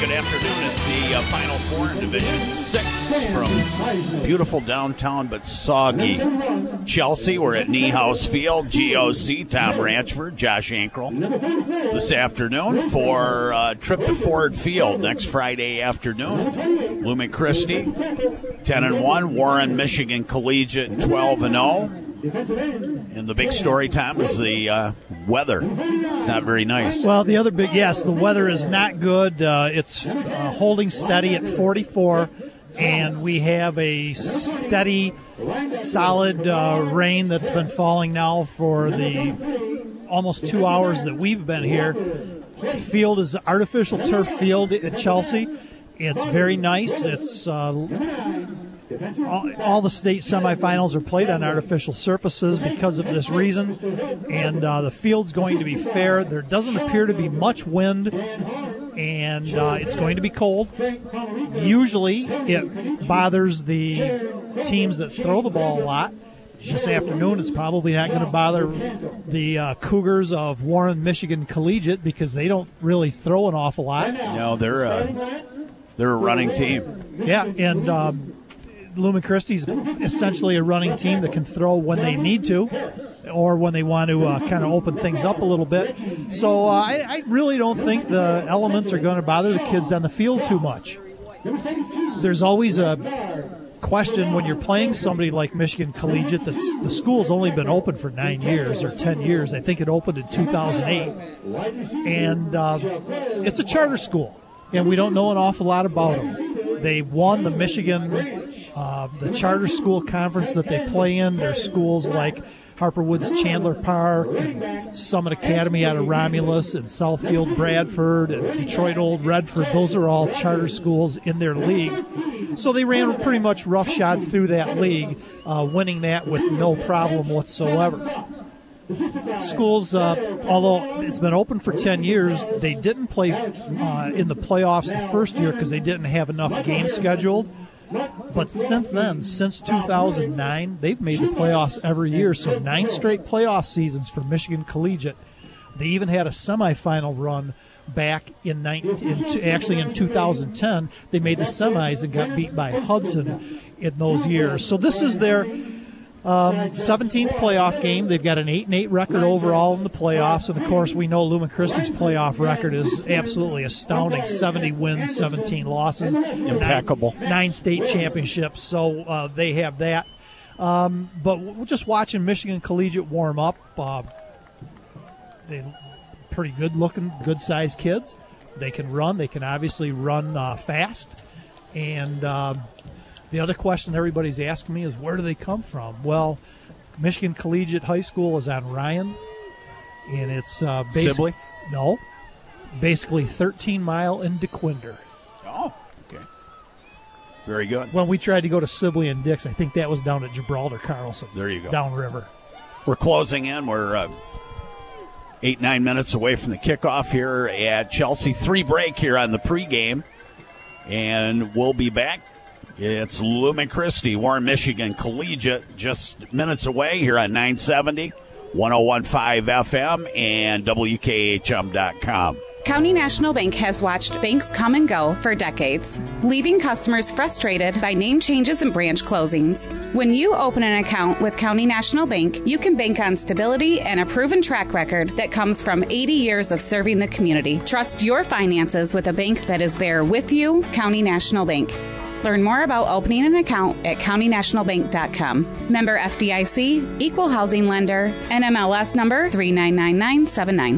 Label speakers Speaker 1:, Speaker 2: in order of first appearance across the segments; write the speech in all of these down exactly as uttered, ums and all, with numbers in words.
Speaker 1: good afternoon. It's the uh, Final Four in Division six from beautiful downtown but soggy Chelsea. We're at Niehaus Field, G O C, Tom Ranchford, Josh Ankrel this afternoon for a uh, trip to Ford Field next Friday afternoon. Lumen Christi, ten and one, Warren, Michigan Collegiate, twelve and oh. And the big story, Tom, is the uh, weather. It's not very nice.
Speaker 2: Well, the other big, yes, the weather is not good. Uh, it's uh, holding steady at forty-four, and we have a steady, solid uh, rain that's been falling now for the almost two hours that we've been here. The field is an artificial turf field at Chelsea. It's very nice. It's uh, all, all the state semifinals are played on artificial surfaces because of this reason, and uh, the field's going to be fair. There doesn't appear to be much wind, and uh, it's going to be cold. Usually it bothers the teams that throw the ball a lot. This afternoon, it's probably not going to bother the uh, Cougars of Warren, Michigan Collegiate, because they don't really throw an awful lot.
Speaker 1: No, they're a, they're a running team.
Speaker 2: Yeah, and um, Lumen Christi's essentially a running team that can throw when they need to or when they want to uh, kind of open things up a little bit. So uh, I, I really don't think the elements are going to bother the kids on the field too much. There's always a question when you're playing somebody like Michigan Collegiate. That's the school's only been open for nine years or ten years. I think it opened in two thousand eight, and uh, it's a charter school, and we don't know an awful lot about them. They won the Michigan uh, the charter school conference that they play in. There's schools like Harper Woods Chandler Park, and Summit Academy out of Romulus, and Southfield Bradford, and Detroit Old Redford. Those are all charter schools in their league. So they ran pretty much roughshod through that league, uh, winning that with no problem whatsoever. Schools, uh, although it's been open for ten years, they didn't play uh, in the playoffs the first year because they didn't have enough games scheduled. But since then, since two thousand nine, they've made the playoffs every year. So nine straight playoff seasons for Michigan Collegiate. They even had a semifinal run back in, nineteen, in actually in two thousand ten. They made the semis and got beat by Hudson in those years. So this is their um, seventeenth playoff game. They've got an eight and eight record overall in the playoffs. And, of course, we know Lumen Christi's playoff record is absolutely astounding. seventy wins, seventeen losses.
Speaker 1: Impeccable.
Speaker 2: Nine, nine state championships. So uh, they have that. Um, but we're just watching Michigan Collegiate warm up. Uh, they pretty good-looking, good-sized kids. They can run. They can obviously run uh, fast. And uh, the other question everybody's asking me is, where do they come from? Well, Michigan Collegiate High School is on Ryan, and it's uh, basically no, basically thirteen mile in DeQuinder.
Speaker 1: Oh, okay, very good.
Speaker 2: When we tried to go to Sibley and Dix, I think that was down at Gibraltar Carlson.
Speaker 1: There you go,
Speaker 2: downriver.
Speaker 1: We're closing in. We're uh, eight nine minutes away from the kickoff here at Chelsea. Three break here on the pregame, and we'll be back. It's Lumen Christi, Warren, Michigan Collegiate, just minutes away here on nine seventy, one oh one point five F M, and W K H M dot com.
Speaker 3: County National Bank has watched banks come and go for decades, leaving customers frustrated by name changes and branch closings. When you open an account with County National Bank, you can bank on stability and a proven track record that comes from eighty years of serving the community. Trust your finances with a bank that is there with you, County National Bank. Learn more about opening an account at county national bank dot com. Member F D I C, Equal Housing Lender, N M L S number three nine nine nine seven nine.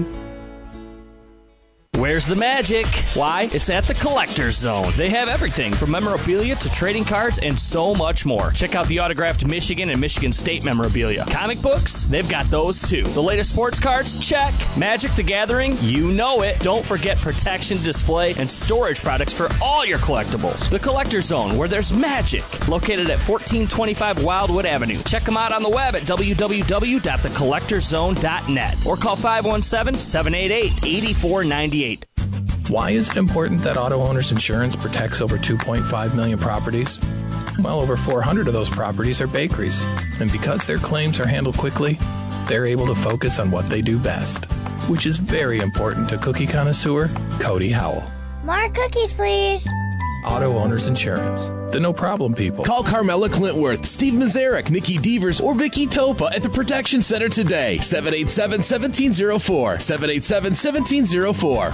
Speaker 4: Where's the magic? Why, it's at the Collector's Zone. They have everything from memorabilia to trading cards and so much more. Check out the autographed Michigan and Michigan State memorabilia. Comic books? They've got those too. The latest sports cards? Check. Magic the Gathering? You know it. Don't forget protection, display, and storage products for all your collectibles. The Collector's Zone, where there's magic. Located at fourteen twenty-five Wildwood Avenue. Check them out on the web at w w w dot the collector zone dot net or call five one seven, seven eight eight, eight four nine eight.
Speaker 5: Why is it important that auto owners insurance protects over two point five million properties? Well, over four hundred of those properties are bakeries. And because their claims are handled quickly, they're able to focus on what they do best, which is very important to cookie connoisseur Cody Howell.
Speaker 6: More cookies, please.
Speaker 5: Auto Owners Insurance. The no problem people.
Speaker 7: Call Carmela Clintworth, Steve Mazarek, Nikki Devers, or Vicky Topa at the Protection Center today. seven eight seven, one seven zero four. seven eight seven, one seven zero four.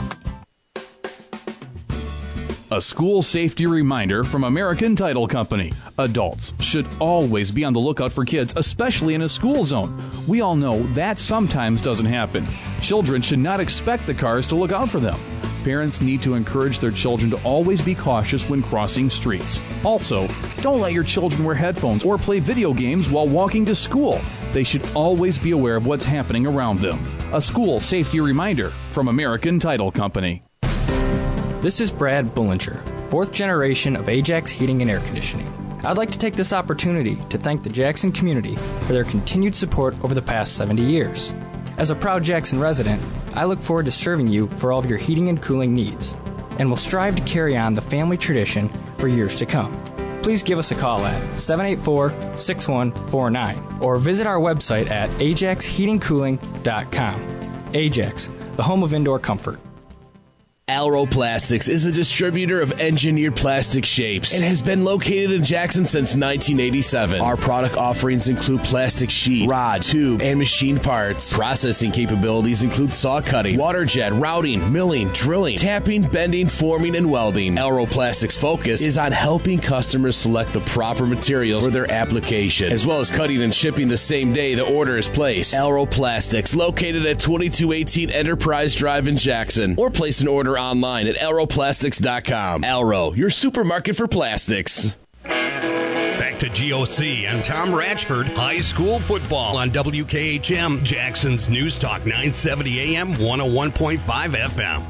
Speaker 8: A school safety reminder from American Title Company. Adults should always be on the lookout for kids, especially in a school zone. We all know that sometimes doesn't happen. Children should not expect the cars to look out for them. Parents need to encourage their children to always be cautious when crossing streets. Also, don't let your children wear headphones or play video games while walking to school. They should always be aware of what's happening around them. A school safety reminder from American Title Company.
Speaker 9: This is Brad Bullinger, fourth generation of Ajax Heating and Air Conditioning. I'd like to take this opportunity to thank the Jackson community for their continued support over the past seventy years. As a proud Jackson resident, I look forward to serving you for all of your heating and cooling needs, and will strive to carry on the family tradition for years to come. Please give us a call at seven eight four, six one four nine or visit our website at ajax heating cooling dot com. Ajax, the home of indoor comfort.
Speaker 7: Alro Plastics is a distributor of engineered plastic shapes and has been located in Jackson since nineteen eighty-seven. Our product offerings include plastic sheet, rod, tube, and machine parts. Processing capabilities include saw cutting, water jet, routing, milling, drilling, tapping, bending, forming, and welding. Alro Plastics' focus is on helping customers select the proper materials for their application, as well as cutting and shipping the same day the order is placed. Alro Plastics, located at twenty-two eighteen Enterprise Drive in Jackson, or place an order online at alro plastics dot com. Alro, your supermarket for plastics.
Speaker 10: Back to G O C and Tom Ratchford, high school football on W K H M, Jackson's News Talk, nine seventy A M, one oh one point five F M.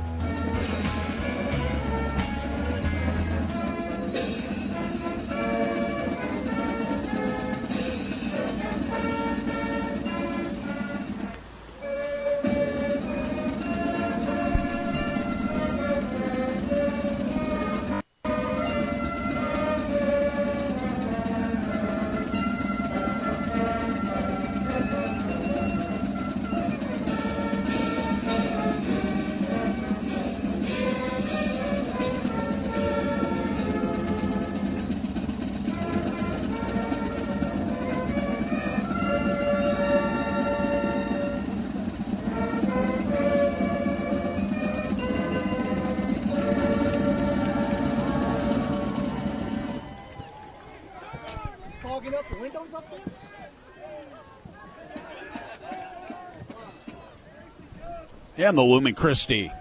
Speaker 1: And the Lumen Christi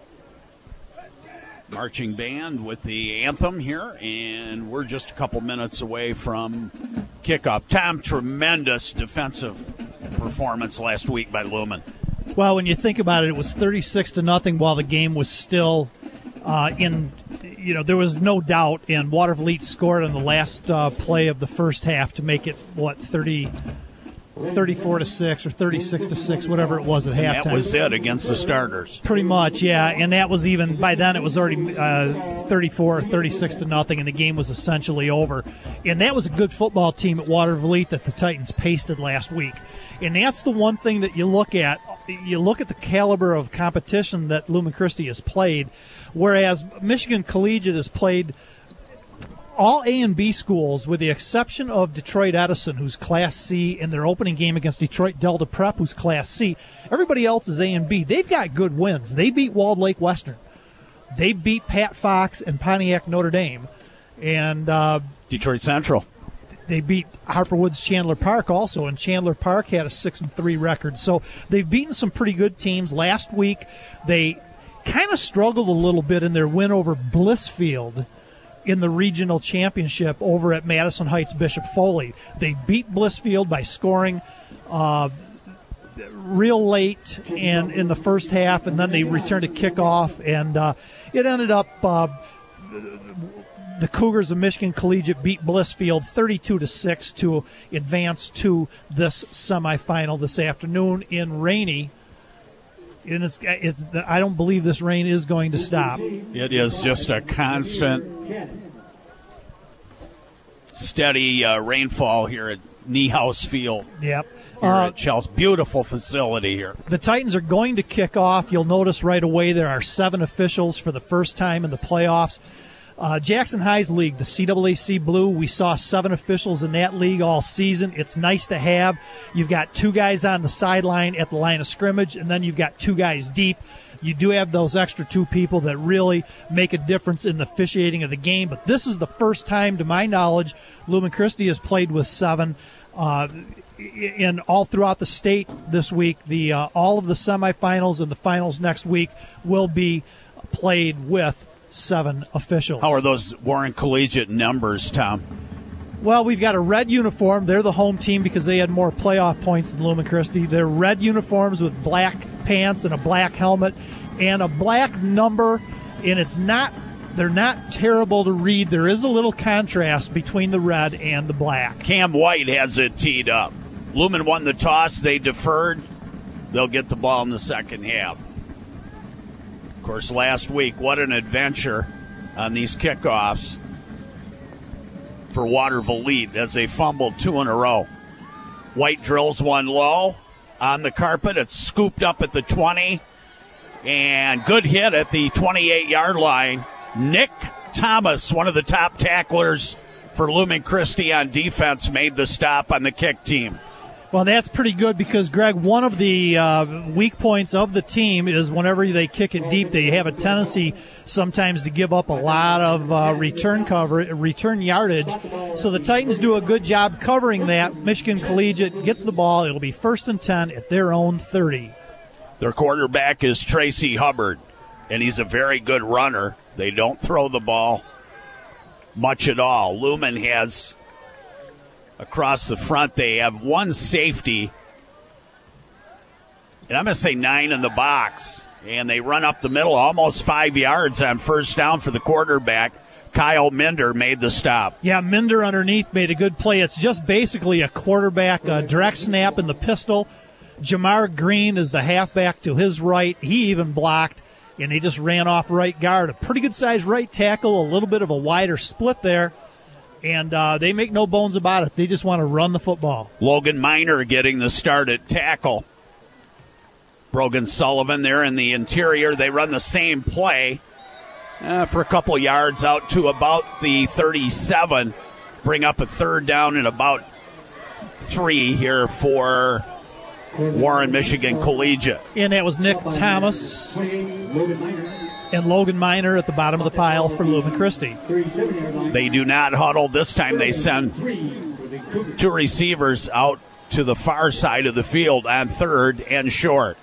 Speaker 1: marching band with the anthem here, and we're just a couple minutes away from kickoff. Tom, tremendous defensive performance last week by Lumen.
Speaker 2: Well, when you think about it, it was thirty-six to nothing while the game was still uh, in. You know, there was no doubt, and Watervliet scored on the last uh, play of the first half to make it what thirty. thirty-four to six or thirty-six to six, whatever it was at
Speaker 1: and
Speaker 2: halftime.
Speaker 1: That was it against the starters.
Speaker 2: Pretty much, yeah. And that was even, by then it was already uh, thirty-four or thirty-six to nothing, and the game was essentially over. And that was a good football team at Watervliet that the Titans pasted last week. And that's the one thing that you look at. You look at the caliber of competition that Lumen Christi has played, whereas Michigan Collegiate has played all A and B schools, with the exception of Detroit Edison, who's Class C, in their opening game against Detroit Delta Prep, who's Class C. Everybody else is A and B. They've got good wins. They beat Walled Lake Western. They beat Pat Fox and Pontiac Notre Dame. And uh,
Speaker 1: Detroit Central.
Speaker 2: They beat Harper Woods Chandler Park also, and Chandler Park had a six and three record. So they've beaten some pretty good teams. Last week, they kind of struggled a little bit in their win over Blissfield in the regional championship over at Madison Heights Bishop Foley. They beat Blissfield by scoring uh, real late and in the first half, and then they returned to kickoff, and uh, it ended up uh, the Cougars of Michigan Collegiate beat Blissfield thirty-two to six to advance to this semifinal this afternoon in Rainey. And it's, it's, I don't believe this rain is going to stop.
Speaker 1: It is just a constant, steady uh, rainfall here at Niehaus Field.
Speaker 2: Yep.
Speaker 1: here
Speaker 2: Uh,
Speaker 1: at Chelsea. Beautiful facility here.
Speaker 2: The Titans are going to kick off. You'll notice right away there are seven officials for the first time in the playoffs. Uh, Jackson High's league, the C A A C Blue, we saw seven officials in that league all season. It's nice to have. You've got two guys on the sideline at the line of scrimmage, and then you've got two guys deep. You do have those extra two people that really make a difference in the officiating of the game. But this is the first time, to my knowledge, Lumen Christi has played with seven. Uh, in all throughout the state this week, the uh, all of the semifinals and the finals next week will be played with seven officials.
Speaker 1: How are those Warren Collegiate numbers, Tom?
Speaker 2: Well, we've got a red uniform. They're the home team because they had more playoff points than Lumen Christi. They're red uniforms with black pants and a black helmet and a black number, and it's not they're not terrible to read. There is a little contrast between the red and the black.
Speaker 1: Cam White has it teed up. Lumen won the toss. They deferred. They'll get the ball in the second half. Of course, last week, what an adventure on these kickoffs for Waterville Elite as they fumbled two in a row. White drills one low on the carpet. It's scooped up at the twenty. And good hit at the twenty-eight-yard line. Nick Thomas, one of the top tacklers for Lumen Christi on defense, made the stop on the kick team.
Speaker 2: Well, that's pretty good because, Greg, one of the uh, weak points of the team is whenever they kick it deep, they have a tendency sometimes to give up a lot of uh, return cover, return yardage. So the Titans do a good job covering that. Michigan Collegiate gets the ball. It'll be first and ten at their own thirty.
Speaker 1: Their quarterback is Tracy Hubbard, and he's a very good runner. They don't throw the ball much at all. Lumen has... Across the front, they have one safety, and I'm going to say nine in the box. And they run up the middle, almost five yards on first down for the quarterback. Kyle Minder made the stop.
Speaker 2: Yeah, Minder underneath made a good play. It's just basically a quarterback uh, direct snap in the pistol. Jamar Green is the halfback to his right. He even blocked, and he just ran off right guard. A pretty good-sized right tackle, a little bit of a wider split there. And uh, they make no bones about it. They just want to run the football.
Speaker 1: Logan Miner getting the start at tackle. Brogan Sullivan there in the interior. They run the same play uh, for a couple yards out to about the thirty-seven. Bring up a third down and about three here for Warren Michigan Collegiate.
Speaker 2: And that was Nick Thomas and Logan Miner at the bottom of the pile for Lumen Christi.
Speaker 1: They do not huddle. This time they send two receivers out to the far side of the field on third and short.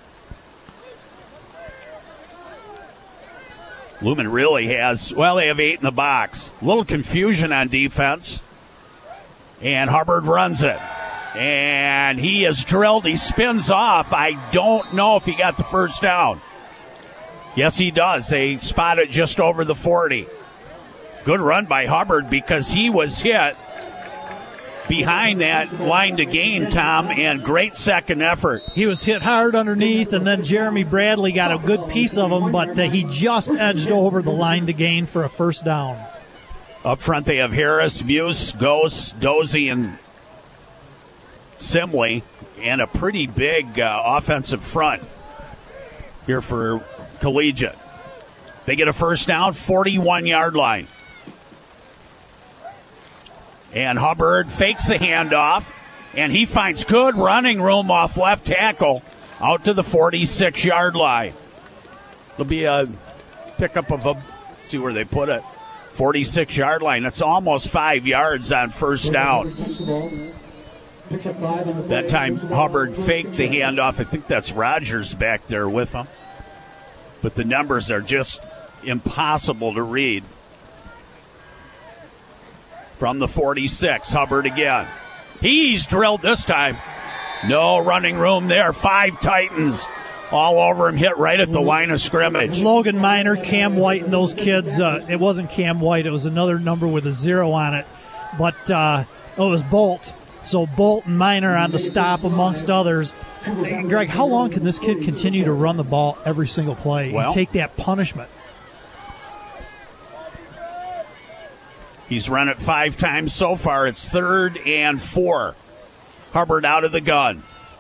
Speaker 1: Lumen really has, well, they have eight in the box. A little confusion on defense. And Hubbard runs it. And he is drilled. He spins off. I don't know if he got the first down. Yes, he does. They spot it just over the forty. Good run by Hubbard because he was hit behind that line to gain, Tom, and great second effort.
Speaker 2: He was hit hard underneath, and then Jeremy Bradley got a good piece of him, but uh, he just edged over the line to gain for a first down.
Speaker 1: Up front they have Harris, Muse, Gose, Dozie, and Simley, and a pretty big uh, offensive front here for Collegiate. They get a first down, forty-one-yard line. And Hubbard fakes the handoff, and he finds good running room off left tackle out to the forty-six-yard line. It'll be a pickup of a, see where they put it, forty-six-yard line. That's almost five yards on first down. That time Hubbard faked the handoff. I think that's Rogers back there with him. But the numbers are just impossible to read. From the forty-six, Hubbard again. He's drilled this time. No running room there. Five Titans all over him, hit right at the line of scrimmage.
Speaker 2: Logan Miner, Cam White, and those kids. Uh, it wasn't Cam White. It was another number with a zero on it. But uh, it was Bolt. So Bolt and Miner on the stop amongst others. And Greg, how long can this kid continue to run the ball every single play
Speaker 1: well,
Speaker 2: and take that punishment?
Speaker 1: He's run it five times so far. It's third and four. Hubbard out of the gun.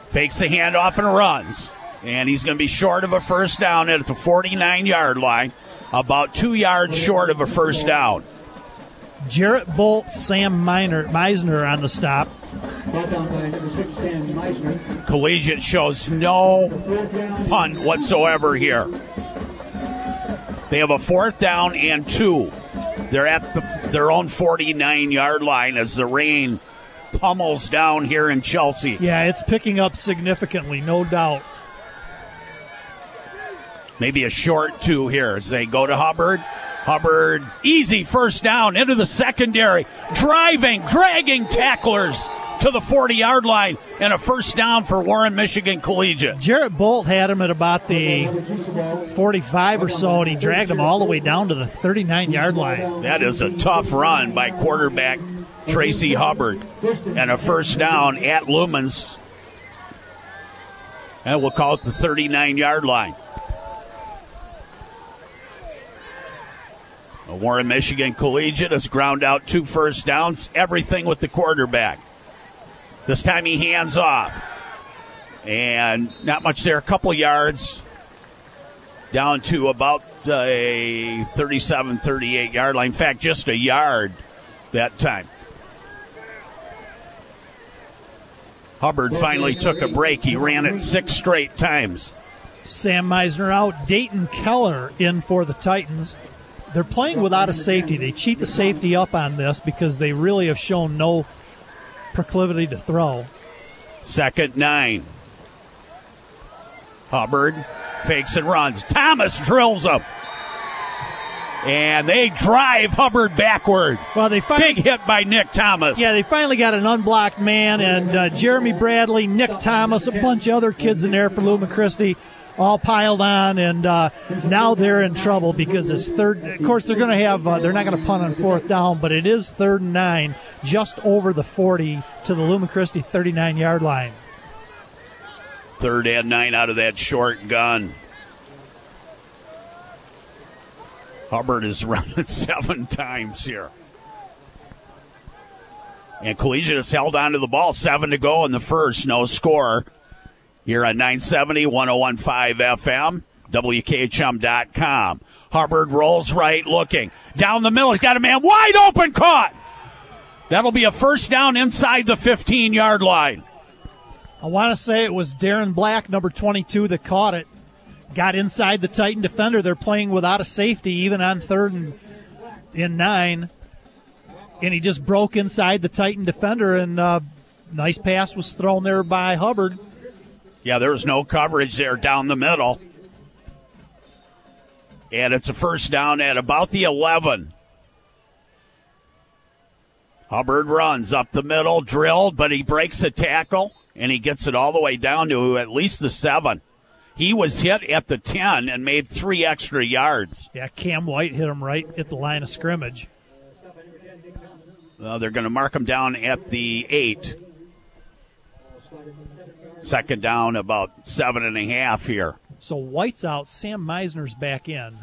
Speaker 1: Fakes the handoff and runs. And he's going to be short of a first down at the forty-nine-yard line, about two yards short of a first down.
Speaker 2: Jarrett Bolt, Sam Miner, Meisner on the stop.
Speaker 1: Collegiate shows no punt whatsoever here. They have a fourth down and two. They're at the, their own forty-nine-yard line as the rain pummels down here in Chelsea.
Speaker 2: Yeah, it's picking up significantly, no doubt.
Speaker 1: Maybe a short two here as they go to Hubbard. Hubbard, easy first down into the secondary. Driving, dragging tacklers to the forty-yard line, and a first down for Warren Michigan Collegiate.
Speaker 2: Jarrett Bolt had him at about the forty-five or so, and he dragged him all the way down to the thirty-nine-yard line.
Speaker 1: That is a tough run by quarterback Tracy Hubbard, and a first down at Lumens. And we'll call it the thirty-nine-yard line. Warren Michigan Collegiate has ground out two first downs, everything with the quarterback. This time he hands off. And not much there, a couple yards down to about a thirty-seven, thirty-eight-yard line. In fact, just a yard that time. Hubbard finally took a break. He ran it six straight times.
Speaker 2: Sam Meisner out. Dayton Keller in for the Titans. They're playing without a safety. They cheat the safety up on this because they really have shown no proclivity to throw.
Speaker 1: Second nine. Hubbard fakes and runs. Thomas drills him. And they drive Hubbard backward.
Speaker 2: Well, they finally,
Speaker 1: Big hit by Nick Thomas.
Speaker 2: Yeah, they finally got an unblocked man, and uh, Jeremy Bradley, Nick Thomas, a bunch of other kids in there for Lumen Christi, all piled on, and uh, now they're in trouble because it's third. Of course, they're going to have. Uh, they're not going to punt on fourth down, but it is third and nine, just over the forty to the Lumen Christi thirty-nine-yard line.
Speaker 1: Third and nine out of that short gun. Hubbard is running seven times here. And Collegiate has held on to the ball. Seven to go in the first. No score. Here on nine seventy, one oh one point five F M, W K H M dot com. Hubbard rolls right, looking. Down the middle, he's got a man wide open, caught. That'll be a first down inside the fifteen-yard line.
Speaker 2: I want to say it was Darren Black, number twenty-two, that caught it. Got inside the Titan defender. They're playing without a safety, even on third and in nine. And he just broke inside the Titan defender, and uh, nice pass was thrown there by Hubbard.
Speaker 1: Yeah, there was no coverage there down the middle. And it's a first down at about the eleven. Hubbard runs up the middle, drilled, but he breaks a tackle, and he gets it all the way down to at least the seven. He was hit at the ten and made three extra yards.
Speaker 2: Yeah, Cam White hit him right at the line of scrimmage.
Speaker 1: Well, they're going to mark him down at the eight. Second down, about seven and a half here.
Speaker 2: So White's out. Sam Meisner's back in.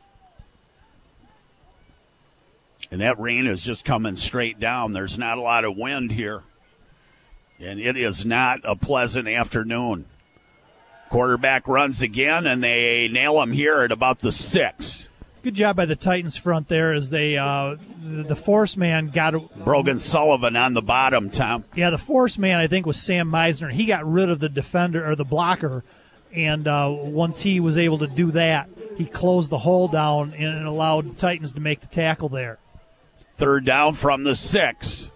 Speaker 1: And that rain is just coming straight down. There's not a lot of wind here. And it is not a pleasant afternoon. Quarterback runs again, and they nail him here at about the six.
Speaker 2: Good job by the Titans front there as they, uh, the, the force man got...
Speaker 1: Brogan Sullivan on the bottom, Tom.
Speaker 2: Yeah, the force man, I think, was Sam Meisner. He got rid of the defender, or the blocker, and uh, once he was able to do that, he closed the hole down and allowed the Titans to make the tackle there.
Speaker 1: Third down from the six.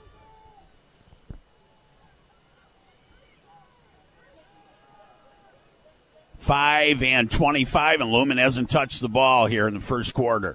Speaker 1: Five and twenty-five, and Lumen hasn't touched the ball here in the first quarter.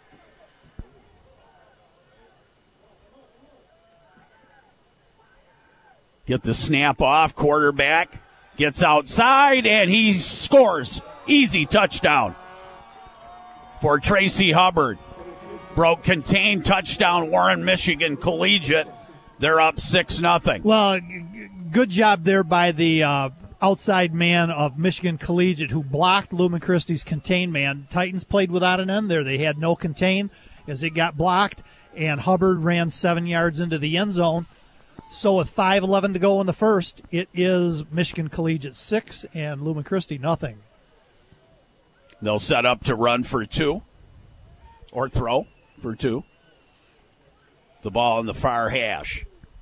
Speaker 1: Get the snap off, quarterback gets outside, and he scores. Easy touchdown for Tracy Hubbard. Broke contained, touchdown, Warren Michigan Collegiate. They're up six nothing.
Speaker 2: Well, g- good job there by the uh, outside man of Michigan Collegiate who blocked Lumen Christi's contain man. Titans played without an end there. They had no contain as it got blocked, and Hubbard ran seven yards into the end zone So with five eleven to go in the first, it is Michigan Collegiate six and Lumen Christi nothing.
Speaker 1: They'll set up to run for two or throw for two. The ball in the far hash.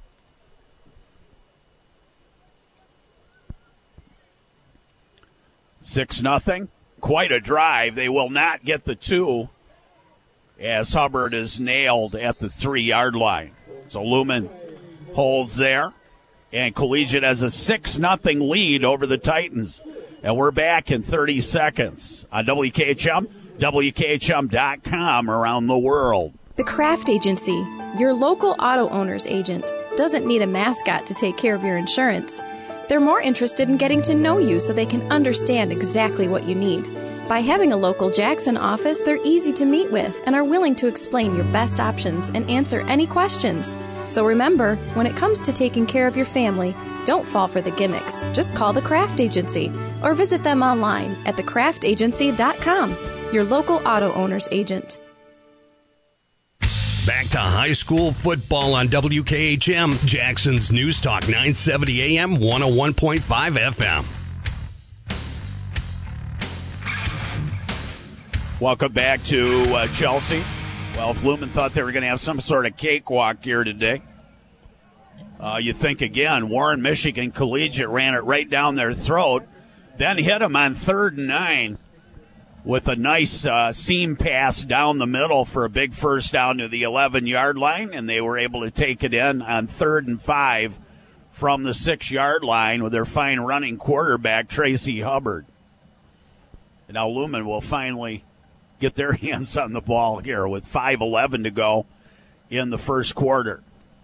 Speaker 1: Six nothing. Quite a drive. They will not get the two as Hubbard is nailed at the three-yard line. So Lumen holds there, and Collegiate has a six nothing lead over the Titans. And we're back in thirty seconds on W K H M, W K H M dot com around the world.
Speaker 6: The Craft Agency, your local auto owner's agent, doesn't need a mascot to take care of your insurance. They're more interested in getting to know you so they can understand exactly what you need. By having a local Jackson office, they're easy to meet with and are willing to explain your best options and answer any questions. So remember, when it comes to taking care of your family, don't fall for the gimmicks. Just call the Craft Agency or visit them online at the craft agency dot com, your local auto owner's agent.
Speaker 10: Back to high school football on W K H M, Jackson's News Talk, nine seventy A M, one oh one point five F M.
Speaker 1: Welcome back to uh, Chelsea. Well, if Lumen thought they were going to have some sort of cakewalk here today, uh, you think again, Warren Michigan Collegiate ran it right down their throat, then hit them on third and nine with a nice uh, seam pass down the middle for a big first down to the eleven-yard line, and they were able to take it in on third and five from the six-yard line with their fine running quarterback, Tracy Hubbard. And now Lumen will finally get their hands on the ball here with five eleven to go in the first quarter.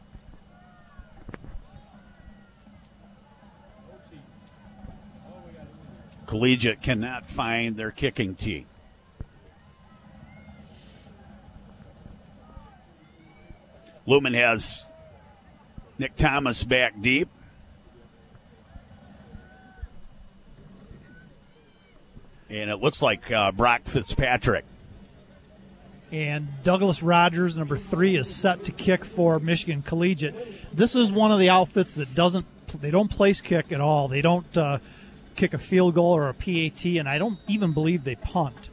Speaker 1: Collegiate cannot find their kicking tee. Lumen has Nick Thomas back deep. And it looks like uh, Brock Fitzpatrick.
Speaker 2: And Douglas Rogers, number three, is set to kick for Michigan Collegiate. This is one of the outfits that doesn't, they don't place kick at all. They don't uh, kick a field goal or a P A T, and I don't even believe they punt.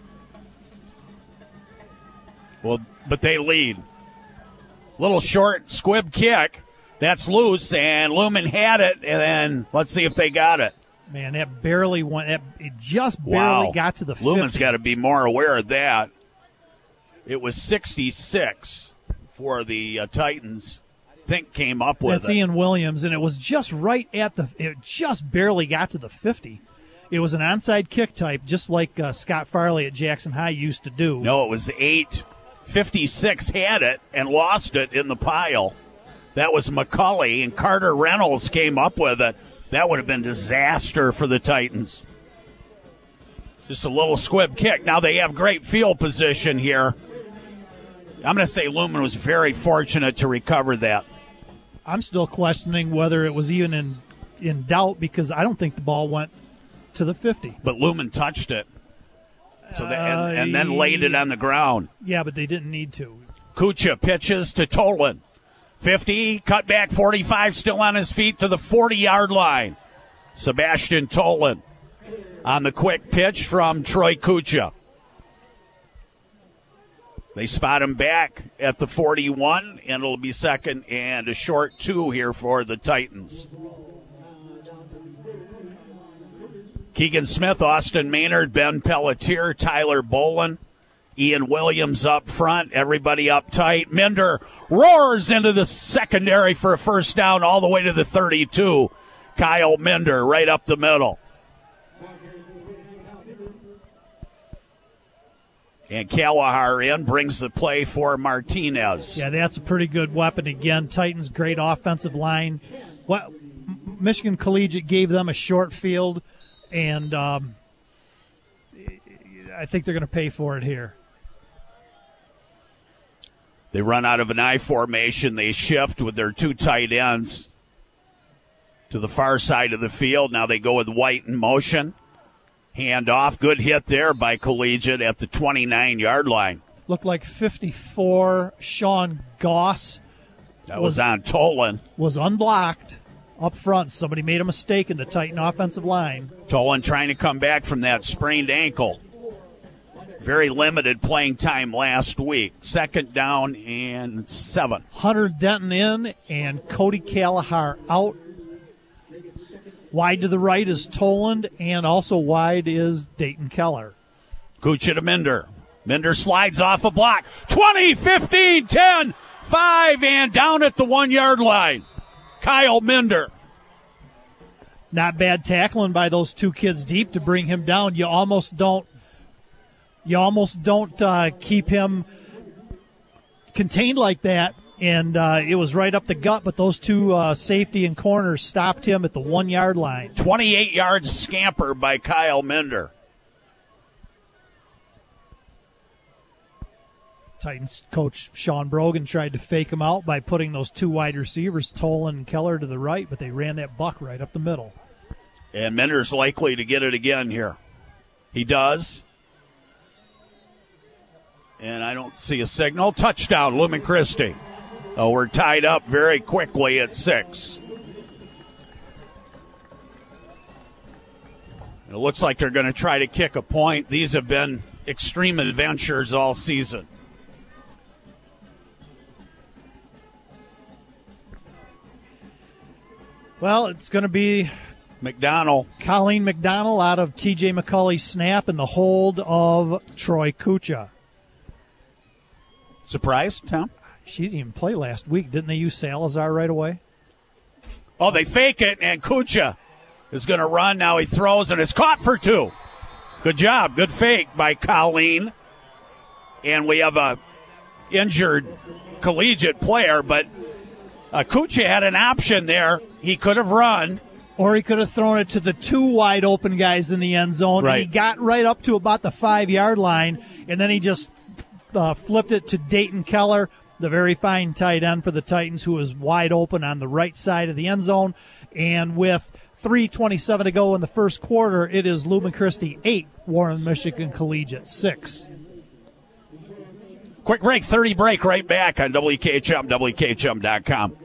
Speaker 1: Well, but they lead. Little short squib kick. That's loose, and Lumen had it, and then let's see if they got it.
Speaker 2: Man, that barely went. That, it just barely
Speaker 1: wow.
Speaker 2: got to the fifty.
Speaker 1: Lumen's got to be more aware of that. It was sixty-six for the uh, Titans. I think came up with
Speaker 2: That's
Speaker 1: it.
Speaker 2: Ian Williams, and it was just right at the. It just barely got to the fifty. It was an onside kick type, just like uh, Scott Farley at Jackson High used to do.
Speaker 1: No, it was eight. fifty-six had it and lost it in the pile. That was McCulley, and Carter Reynolds came up with it. That would have been disaster for the Titans. Just a little squib kick. Now they have great field position here. I'm going to say Lumen was very fortunate to recover that.
Speaker 2: I'm still questioning whether it was even in, in doubt because I don't think the ball went to the fifty.
Speaker 1: But Lumen touched it. So they, and, and then laid it on the ground.
Speaker 2: Yeah, but they didn't need to.
Speaker 1: Kucha pitches to Tolan. fifty, cut back forty-five, still on his feet to the forty-yard line. Sebastian Tolan on the quick pitch from Troy Kucha. They spot him back at the forty-one, and it'll be second and a short two here for the Titans. Keegan Smith, Austin Maynard, Ben Pelletier, Tyler Bolin, Ian Williams up front, everybody up tight. Minder roars into the secondary for a first down all the way to the thirty-two. Kyle Minder right up the middle. And Kalahar in, brings the play for Martinez.
Speaker 2: Yeah, that's a pretty good weapon again. Titans, great offensive line. What Michigan Collegiate gave them a short field, and um, I think they're going to pay for it here.
Speaker 1: They run out of an I formation. They shift with their two tight ends to the far side of the field. Now they go with White in motion. Hand off. Good hit there by Collegiate at the twenty-nine-yard line.
Speaker 2: Looked like fifty-four, Sean Goss
Speaker 1: That was, was on Tolan.
Speaker 2: Was unblocked up front. Somebody made a mistake in the Titan offensive line.
Speaker 1: Tolan trying to come back from that sprained ankle. Very limited playing time last week. Second down and seven.
Speaker 2: Hunter Denton in and Cody Kalahar out. Wide to the right is Toland, and also wide is Dayton Keller.
Speaker 1: Kucha to Minder. Minder slides off a block. twenty, fifteen, ten, five, and down at the one-yard line. Kyle Minder.
Speaker 2: Not bad tackling by those two kids deep to bring him down. You almost don't You almost don't uh, keep him contained like that, and uh, it was right up the gut, but those two uh, safety and corners stopped him at the one-yard line.
Speaker 1: twenty-eight yard scamper by Kyle Minder.
Speaker 2: Titans coach Sean Brogan tried to fake him out by putting those two wide receivers, Tolan and Keller, to the right, but they ran that buck right up the middle.
Speaker 1: And Minder's likely to get it again here. He does. And I don't see a signal. Touchdown, Lumen Christi. Oh, we're tied up very quickly at six. It looks like they're going to try to kick a point. These have been extreme adventures all season.
Speaker 2: Well, it's going to be
Speaker 1: McDonald.
Speaker 2: Colleen McDonald out of T J McCulley's snap in the hold of Troy Kucha.
Speaker 1: Surprised, Tom?
Speaker 2: She didn't even play last week. Didn't they use Salazar right away?
Speaker 1: Oh, they fake it, and Kucha is going to run. Now he throws, and it's caught for two. Good job. Good fake by Colleen. And we have a injured collegiate player, but uh, Kucha had an option there. He could have run.
Speaker 2: Or he could have thrown it to the two wide open guys in the end zone.
Speaker 1: Right.
Speaker 2: And he got right up to about the five-yard line, and then he just uh, flipped it to Dayton Keller, the very fine tight end for the Titans, who was wide open on the right side of the end zone. And with three twenty-seven to go in the first quarter, it is Lumen Christi eight, Warren Michigan Collegiate six.
Speaker 1: Quick break, thirty break, right back on W K H M, W K H M dot com.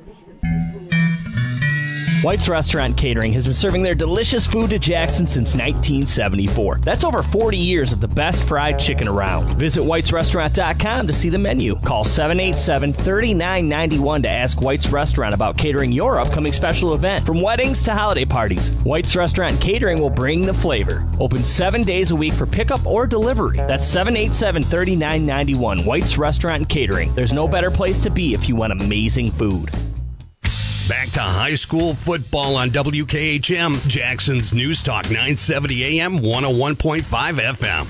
Speaker 4: White's Restaurant Catering has been serving their delicious food to Jackson since nineteen seventy-four. That's over forty years of the best fried chicken around. Visit whites restaurant dot com to see the menu. Call seven eight seven, three nine nine one to ask White's Restaurant about catering your upcoming special event. From weddings to holiday parties, White's Restaurant Catering will bring the flavor. Open seven days a week for pickup or delivery. That's seven eight seven, three nine nine one. White's Restaurant Catering. There's no better place to be if you want amazing food.
Speaker 10: Back to high school football on W K H M, Jackson's News Talk, nine seventy A M, one oh one point five F M.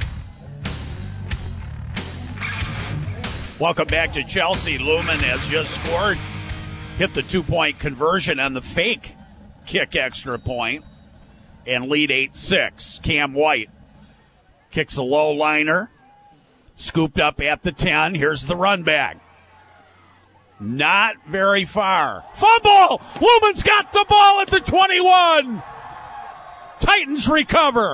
Speaker 1: Welcome back to Chelsea. Lumen has just scored, hit the two-point conversion on the fake kick extra point, and lead eight six. Cam White kicks a low liner, scooped up at the ten. Here's the run back. Not very far. Fumble! Lumen's got the ball at the twenty-one. Titans recover.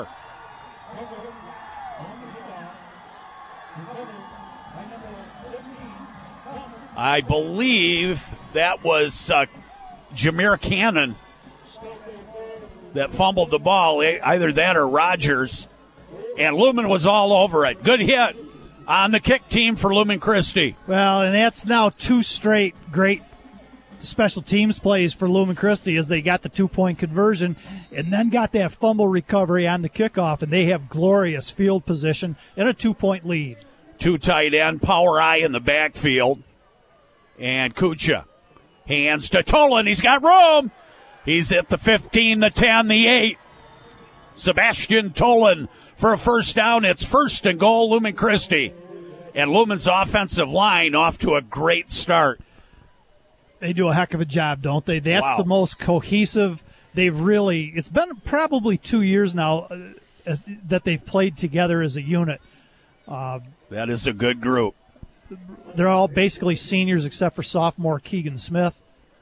Speaker 1: I believe that was uh, Jameer Cannon that fumbled the ball. Either that or Rogers. And Lumen was all over it. Good hit on the kick team for Lumen Christi.
Speaker 2: Well, and that's now two straight great special teams plays for Lumen Christi as they got the two-point conversion and then got that fumble recovery on the kickoff, and they have glorious field position and a two-point lead.
Speaker 1: Two tight end, power eye in the backfield. And Kucha. Hands to Tolan. He's got room. He's at the fifteen, the ten, the eight. Sebastian Tolan for a first down. It's first and goal, Lumen Christi. And Lumen's offensive line off to a great start.
Speaker 2: They do a heck of a job, don't they? That's
Speaker 1: wow.
Speaker 2: the most cohesive. They've really, it's been probably two years now uh, as, that they've played together as a unit. Uh,
Speaker 1: that is a good group.
Speaker 2: They're all basically seniors except for sophomore Keegan Smith.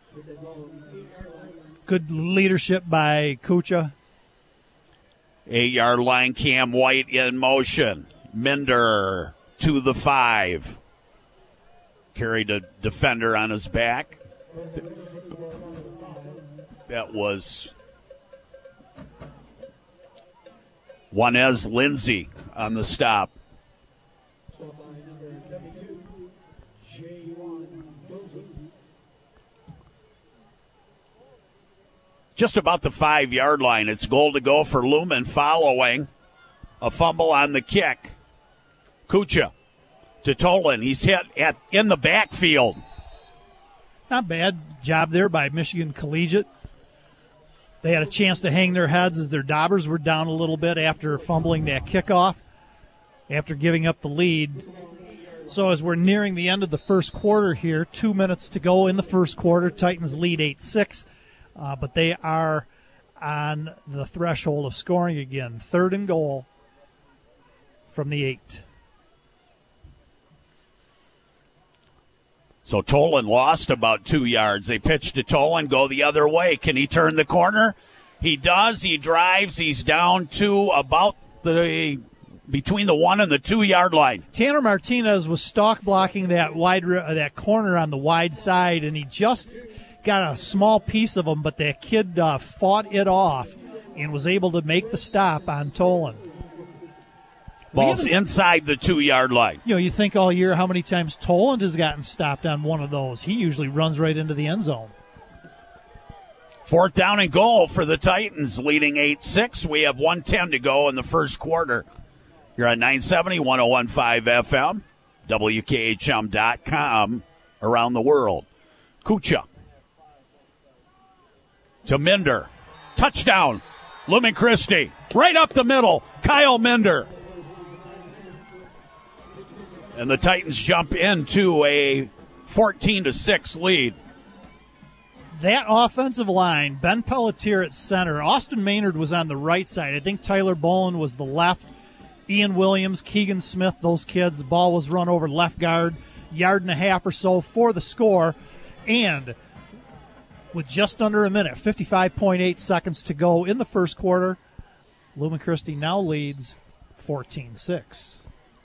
Speaker 2: Good leadership by Kucha.
Speaker 1: Eight-yard line, Cam White in motion. Minder to the five. carried a defender on his back. That was Juanez Lindsay on the stop. Just about the five-yard line. It's goal to go for Lumen following a fumble on the kick. Kucha to Tolan. He's hit at in the backfield.
Speaker 2: Not bad job there by Michigan Collegiate. They had a chance to hang their heads as their Daubers were down a little bit after fumbling that kickoff, after giving up the lead. So as we're nearing the end of the first quarter here, two minutes to go in the first quarter, Titans lead eight six. Uh, but they are on the threshold of scoring again. Third and goal from the eight.
Speaker 1: So Tolan lost about two yards. They pitch to Tolan, go the other way. Can he turn the corner? He does. He drives. He's down to about the between the one and the two-yard line.
Speaker 2: Tanner Martinez was stalk blocking that wide uh, that corner on the wide side, and he just got a small piece of him, but that kid uh, fought it off and was able to make the stop on Tolan.
Speaker 1: Ball's inside the two-yard line.
Speaker 2: You know, you think all year how many times Toland has gotten stopped on one of those. He usually runs right into the end zone.
Speaker 1: Fourth down and goal for the Titans, leading eight six. We have one ten to go in the first quarter. You're on nine seventy, one oh one point five F M, W K H M dot com, around the world. Kucha to Minder. Touchdown, Lumen Christi. Right up the middle, Kyle Minder. And the Titans jump into a fourteen to six lead.
Speaker 2: That offensive line, Ben Pelletier at center. Austin Maynard was on the right side. I think Tyler Bowen was the left. Ian Williams, Keegan Smith, those kids. The ball was run over left guard, yard and a half or so for the score. And with just under a minute, fifty-five point eight seconds to go in the first quarter, Lumen Christi now leads fourteen six.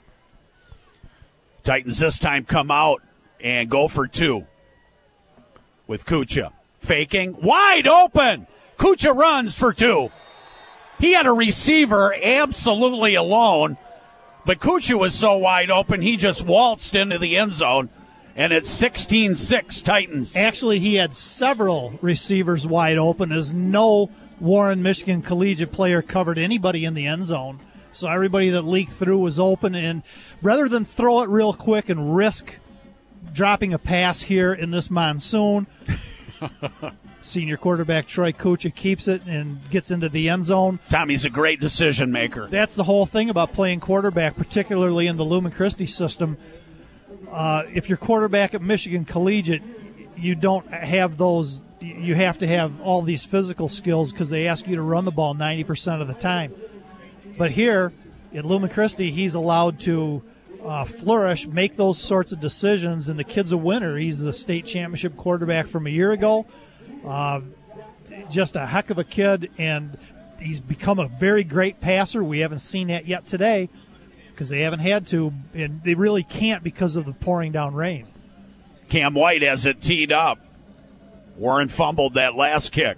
Speaker 1: Titans this time come out and go for two with Kucha. Faking, wide open. Kucha runs for two. He had a receiver absolutely alone, but Kucha was so wide open, he just waltzed into the end zone, and it's sixteen six Titans.
Speaker 2: Actually, he had several receivers wide open, as no Warren Michigan Collegiate player covered anybody in the end zone. So everybody that leaked through was open, and rather than throw it real quick and risk dropping a pass here in this monsoon, senior quarterback Troy Kucha keeps it and gets into the end zone.
Speaker 1: Tommy's a great decision maker.
Speaker 2: That's the whole thing about playing quarterback, particularly in the Lumen Christi system. Uh, if you're quarterback at Michigan Collegiate, you don't have those. You have to have all these physical skills because they ask you to run the ball ninety percent of the time. But here at Lumen Christi, he's allowed to uh, flourish, make those sorts of decisions, and the kid's a winner. He's the state championship quarterback from a year ago. Uh, just a heck of a kid, and he's become a very great passer. We haven't seen that yet today because they haven't had to, and they really can't because of the pouring down rain.
Speaker 1: Cam White has it teed up. Warren fumbled that last kick.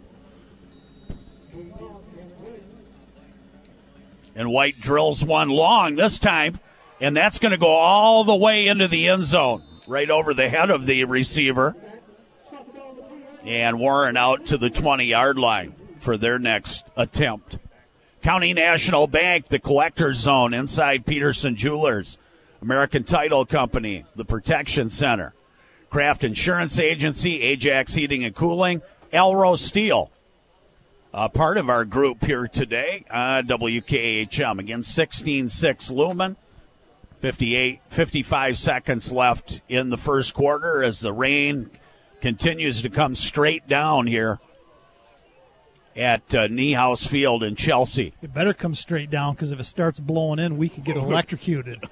Speaker 1: And White drills one long this time, and that's going to go all the way into the end zone, right over the head of the receiver. And Warren out to the twenty-yard line for their next attempt. County National Bank, the collector's zone inside Peterson Jewelers, American Title Company, the Protection Center, Kraft Insurance Agency, Ajax Heating and Cooling, Elro Steel. Uh, part of our group here today, uh, W K H M. Again, sixteen six Lumen. fifty-eight, fifty-five seconds left in the first quarter as the rain continues to come straight down here at uh, Niehaus Field in Chelsea.
Speaker 2: It better come straight down because if it starts blowing in, we could get electrocuted.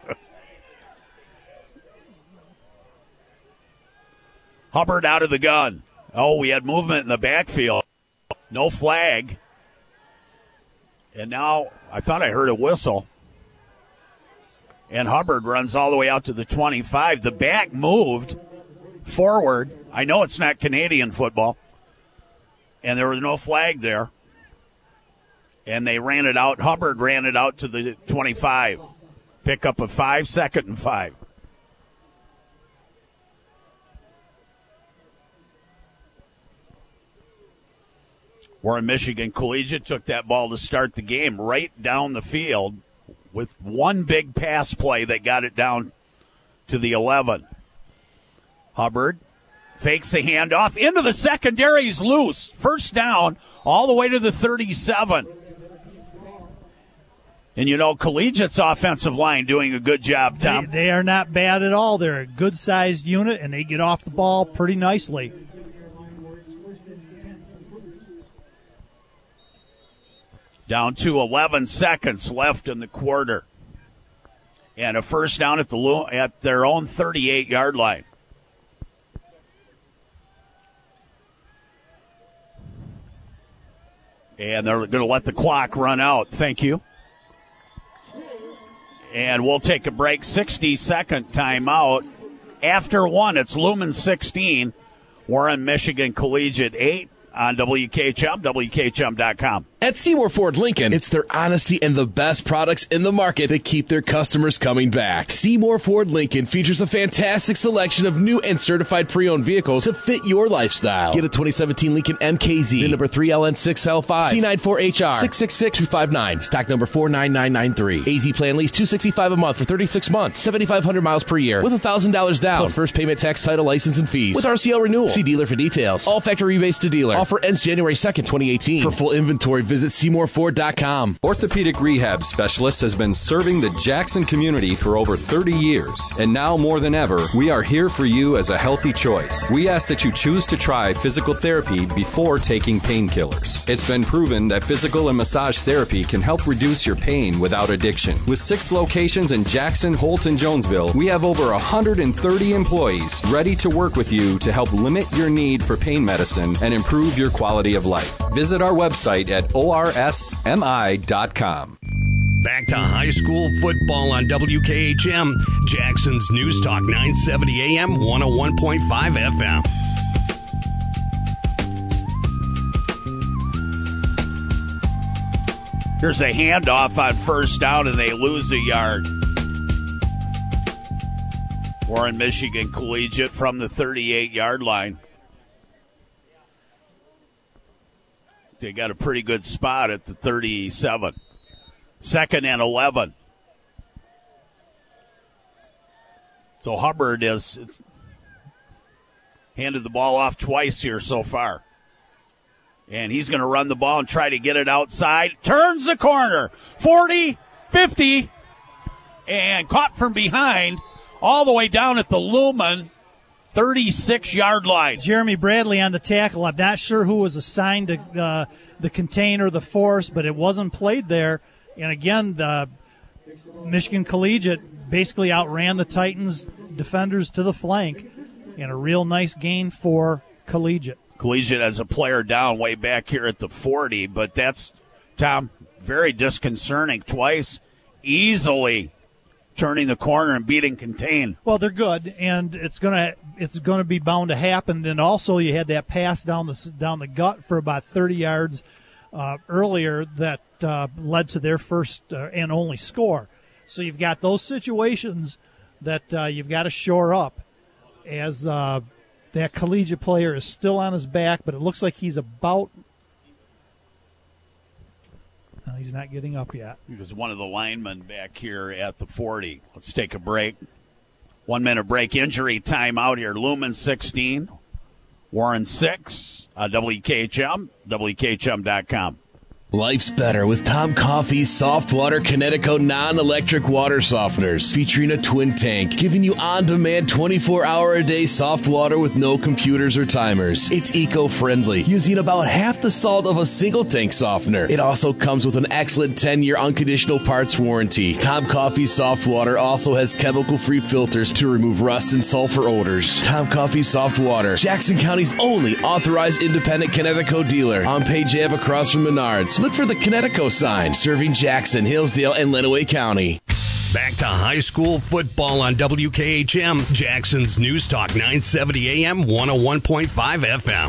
Speaker 1: Hubbard out of the gun. Oh, we had movement in the backfield. No flag. And now I thought I heard a whistle. And Hubbard runs all the way out to the twenty-five. The back moved forward. I know it's not Canadian football. And there was no flag there. And they ran it out. Hubbard ran it out to the twenty-five. Pick up a five, second and five. Warren Michigan Collegiate took that ball to start the game right down the field with one big pass play that got it down to the eleven. Hubbard fakes the handoff into the secondary. He's loose. First down all the way to the thirty-seven. And, you know, Collegiate's offensive line doing a good job, Tom.
Speaker 2: They, they are not bad at all. They're a good-sized unit, and they get off the ball pretty nicely.
Speaker 1: Down to eleven seconds left in the quarter. And a first down at the at their own thirty-eight-yard line. And they're going to let the clock run out. Thank you. And we'll take a break. sixty-second timeout. After one, it's Lumen sixteen. Warren Michigan Collegiate eight on W K H M, W K H M dot com.
Speaker 7: At Seymour Ford Lincoln, it's their honesty and the best products in the market that keep their customers coming back. Seymour Ford Lincoln features a fantastic selection of new and certified pre-owned vehicles to fit your lifestyle. Get a twenty seventeen Lincoln M K Z, VIN number three L N six L five, C ninety-four H R six six six two five nine, stock number four nine nine nine three. A Z plan lease two hundred sixty-five dollars a month for thirty-six months, seventy-five hundred miles per year with one thousand dollars down, plus first payment, tax, title, license, and fees. With R C L renewal. See dealer for details. All factory rebates to dealer. Offer ends January second, twenty eighteen. For full inventory, visit Seymour Ford dot com.
Speaker 11: Orthopedic Rehab Specialist has been serving the Jackson community for over thirty years, and now more than ever, we are here for you as a healthy choice. We ask that you choose to try physical therapy before taking painkillers. It's been proven that physical and massage therapy can help reduce your pain without addiction. With six locations in Jackson, Holt, and Jonesville, we have over one hundred thirty employees ready to work with you to help limit your need for pain medicine and improve your quality of life. Visit our website at O R S M I dot com.
Speaker 10: Back to high school football on W K H M, Jackson's News Talk nine seventy A M, one oh one point five F M.
Speaker 1: Here's a handoff on first down, and they lose a yard. Warren Michigan Collegiate from the thirty-eight-yard line. They got a pretty good spot at the thirty-seven. Second and eleven. So Hubbard has handed the ball off twice here so far. And he's going to run the ball and try to get it outside. Turns the corner. forty, fifty, and caught from behind all the way down at the Lumen thirty-six-yard line.
Speaker 2: Jeremy Bradley on the tackle. I'm not sure who was assigned to uh, the container, the force, but it wasn't played there. And again, the Michigan Collegiate basically outran the Titans defenders to the flank, and a real nice gain for Collegiate.
Speaker 1: Collegiate has a player down way back here at the forty, but that's, Tom, very disconcerting. Twice, easily turning the corner and beating contain.
Speaker 2: Well, they're good, and it's gonna it's gonna be bound to happen. And also, you had that pass down the down the gut for about thirty yards uh, earlier that uh, led to their first uh, and only score. So you've got those situations that uh, you've got to shore up. As uh, that Collegiate player is still on his back, but it looks like he's about. No, he's not getting up yet.
Speaker 1: He was one of the linemen back here at the forty. Let's take a break. One minute break. Injury time out here. Lumen sixteen, Warren six, uh, W K H M, W K H M dot com.
Speaker 7: Life's better with Tom Coffee's Soft Water Kinetico non-electric water softeners, featuring a twin tank, giving you on-demand twenty-four hour a day soft water with no computers or timers. It's eco-friendly, using about half the salt of a single tank softener. It also comes with an excellent ten-year unconditional parts warranty. Tom Coffee's Soft Water also has chemical-free filters to remove rust and sulfur odors. Tom Coffee's Soft Water, Jackson County's only authorized independent Kinetico dealer, on Page Ave across from Menards. Look for the Kinetico sign, serving Jackson, Hillsdale, and Lenawee County.
Speaker 10: Back to high school football on W K H M, Jackson's News Talk nine seventy A M, one oh one point five F M.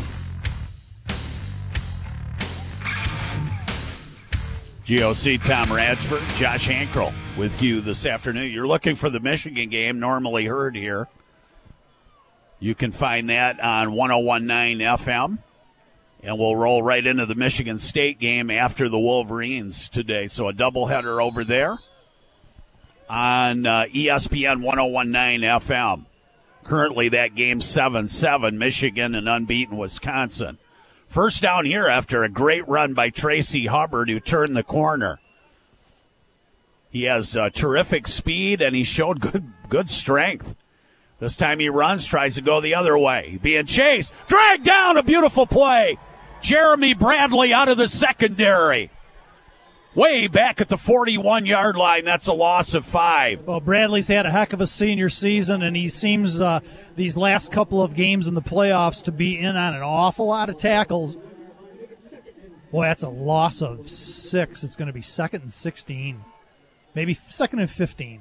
Speaker 1: G O C Tom Radford, Josh Hankrell with you this afternoon. You're looking for the Michigan game, normally heard here. You can find that on one oh one point nine F M. And we'll roll right into the Michigan State game after the Wolverines today. So a doubleheader over there on uh, E S P N one oh one point nine F M. Currently that game seven seven, Michigan and unbeaten Wisconsin. First down here after a great run by Tracy Hubbard, who turned the corner. He has uh, terrific speed, and he showed good good strength. This time he runs, tries to go the other way. Being chased, dragged down, a beautiful play. Jeremy Bradley out of the secondary. Way back at the forty-one-yard line. That's a loss of five.
Speaker 2: Well, Bradley's had a heck of a senior season, and he seems uh, these last couple of games in the playoffs to be in on an awful lot of tackles. Boy, that's a loss of six. It's going to be second and sixteen. Maybe second and fifteen.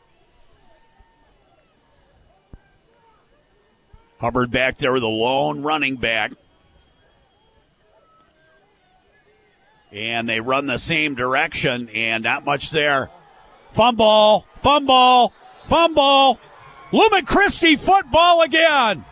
Speaker 1: Hubbard back there with a lone running back. And they run the same direction, and not much there. Fumble, fumble, fumble. Lumen Christi football again.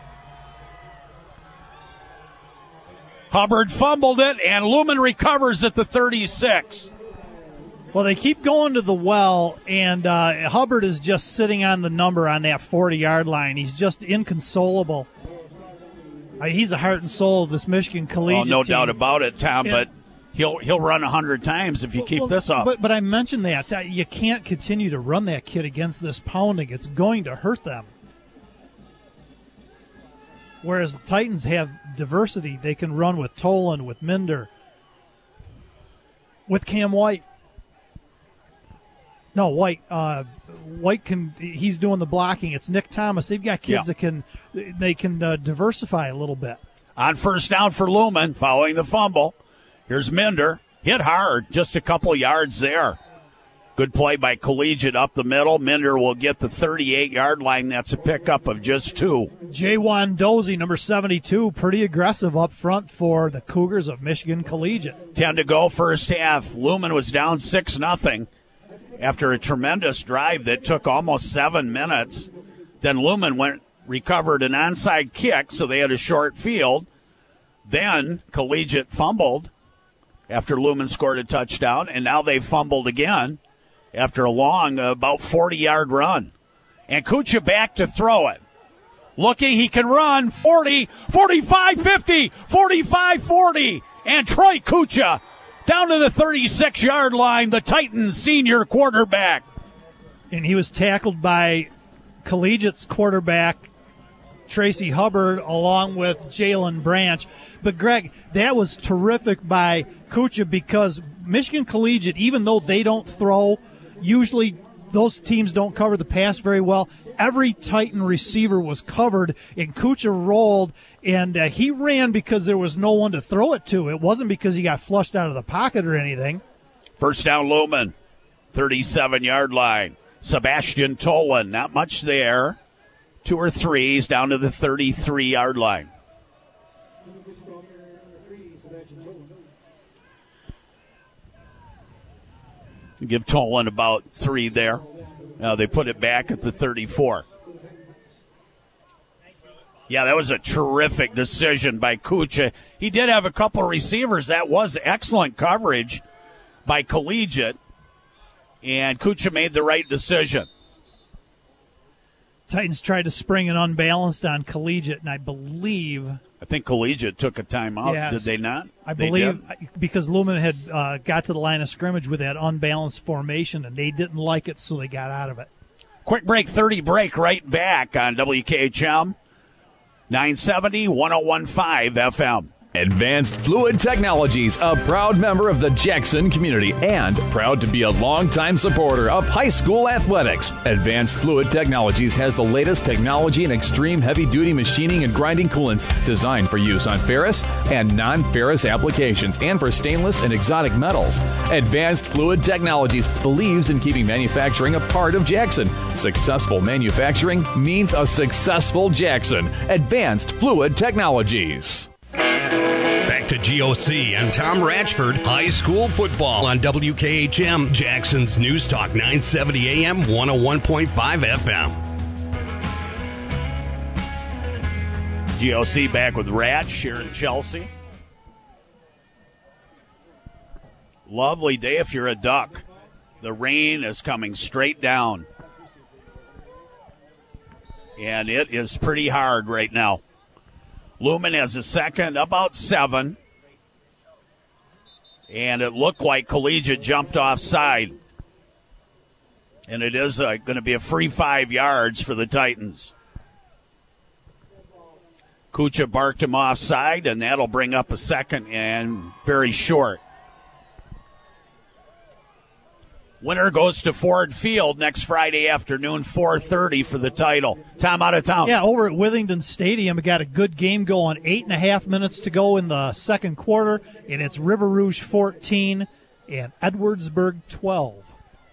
Speaker 1: Hubbard fumbled it, and Lumen recovers at the thirty-six.
Speaker 2: Well, they keep going to the well, and uh, Hubbard is just sitting on the number on that forty-yard line. He's just inconsolable. Uh, he's the heart and soul of this Michigan Collegiate
Speaker 1: team. Oh, no
Speaker 2: team.
Speaker 1: doubt about it, Tom,
Speaker 2: and,
Speaker 1: but he'll he'll run one hundred times if you
Speaker 2: well,
Speaker 1: keep
Speaker 2: well,
Speaker 1: this up.
Speaker 2: But, but I mentioned that. Uh, you can't continue to run that kid against this pounding. It's going to hurt them. Whereas the Titans have diversity. They can run with Toland, with Minder, with Cam White. No, White. Uh, White can. He's doing the blocking. It's Nick Thomas. They've got kids
Speaker 1: yeah.
Speaker 2: that can. They can uh, diversify a little bit.
Speaker 1: On first down for Lumen, following the fumble. Here's Minder. Hit hard. Just a couple yards there. Good play by Collegiate up the middle. Minder will get the thirty-eight-yard line. That's a pickup of just two.
Speaker 2: Jaywan Dozie, number seventy-two, pretty aggressive up front for the Cougars of Michigan Collegiate.
Speaker 1: Ten to go first half. Lumen was down six nothing after a tremendous drive that took almost seven minutes. Then Lumen went recovered an onside kick, so they had a short field. Then Collegiate fumbled after Lumen scored a touchdown, and now they fumbled again after a long, uh, about forty-yard run. And Kucha back to throw it. Looking, he can run forty, forty-five, fifty, forty-five, forty. And Troy Kucha down to the thirty-six-yard line, the Titans senior quarterback.
Speaker 2: And he was tackled by Collegiate's quarterback, Tracy Hubbard, along with Jalen Branch. But, Greg, that was terrific by Kucha because Michigan Collegiate, even though they don't throw, usually those teams don't cover the pass very well. Every Titan receiver was covered, and Kucha rolled, and uh, he ran because there was no one to throw it to. It wasn't because he got flushed out of the pocket or anything.
Speaker 1: First down, Lumen, thirty-seven-yard line. Sebastian Tolan, not much there. Two or three, he's down to the thirty-three-yard line. Give Tolan about three there. Now they put it back at the thirty-four. Yeah, that was a terrific decision by Kucha. He did have a couple of receivers. That was excellent coverage by Collegiate. And Kucha made the right decision.
Speaker 2: Titans tried to spring it unbalanced on Collegiate, and I believe...
Speaker 1: I think Collegiate took a timeout.
Speaker 2: Yes,
Speaker 1: did they not?
Speaker 2: I
Speaker 1: they
Speaker 2: believe
Speaker 1: did?
Speaker 2: Because Lumen had uh, got to the line of scrimmage with that unbalanced formation, and they didn't like it, so they got out of it.
Speaker 1: Quick break, thirty break, right back on W K H M. nine seventy, one oh one point five F M.
Speaker 8: Advanced Fluid Technologies, a proud member of the Jackson community and proud to be a longtime supporter of high school athletics. Advanced Fluid Technologies has the latest technology in extreme heavy-duty machining and grinding coolants designed for use on ferrous and non-ferrous applications and for stainless and exotic metals. Advanced Fluid Technologies believes in keeping manufacturing a part of Jackson. Successful manufacturing means a successful Jackson. Advanced Fluid Technologies.
Speaker 10: Back to G O C and Tom Ratchford High School Football on W K H M, Jackson's News Talk nine seventy A M, one oh one point five F M.
Speaker 1: G O C back with Ratch here in Chelsea. Lovely day if you're a Duck. The rain is coming straight down. And it is pretty hard right now. Lumen has a second, about seven. And it looked like Collegiate jumped offside. And it is uh, going to be a free five yards for the Titans. Kucha barked him offside, and that'll bring up a second and very short. Winner goes to Ford Field next Friday afternoon, four thirty for the title. Tom, out of town.
Speaker 2: Yeah, over at Withington Stadium, we got a good game going. Eight and a half minutes to go in the second quarter, and it's River Rouge fourteen and Edwardsburg twelve.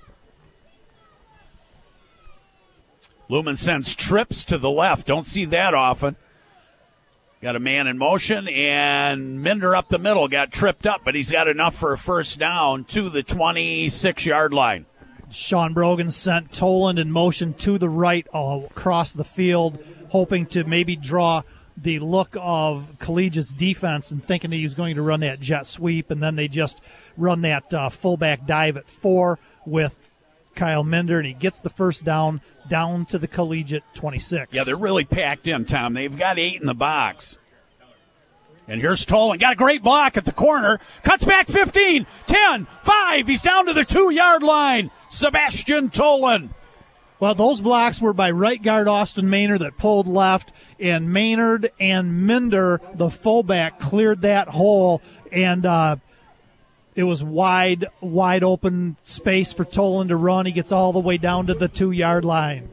Speaker 1: Lumen sends trips to the left. Don't see that often. Got a man in motion, and Minder up the middle got tripped up, but he's got enough for a first down to the twenty-six-yard line.
Speaker 2: Sean Brogan sent Toland in motion to the right uh, across the field, hoping to maybe draw the look of Collegiate's defense and thinking he was going to run that jet sweep, and then they just run that uh, fullback dive at four with Kyle Minder, and he gets the first down down to the Collegiate twenty-six.
Speaker 1: Yeah, they're really packed in, Tom. They've got eight in the box. And here's Toland. Got a great block at the corner. Cuts back fifteen, ten, five. He's down to the two-yard line. Sebastian Toland.
Speaker 2: Well, those blocks were by right guard Austin Maynard that pulled left, and Maynard and Minder, the fullback, cleared that hole, and uh, it was wide, wide open space for Toland to run. He gets all the way down to the two-yard line.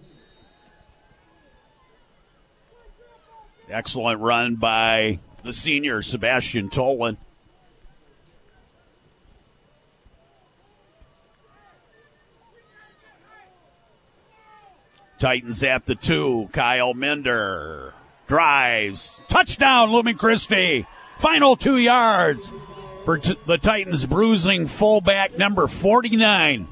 Speaker 1: Excellent run by the senior, Sebastian Toland. Titans at the two. Kyle Minder drives. Touchdown, Lumen Christi. Final two yards for t- the Titans bruising fullback number forty-nine.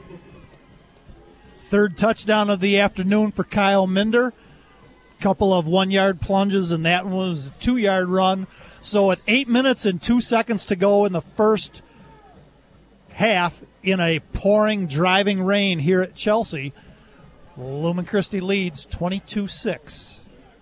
Speaker 2: Third touchdown of the afternoon for Kyle Minder. Couple of one-yard plunges, and that one was a two-yard run. So at eight minutes and two seconds to go in the first half in a pouring, driving rain here at Chelsea, Lumen Christi leads twenty-two six.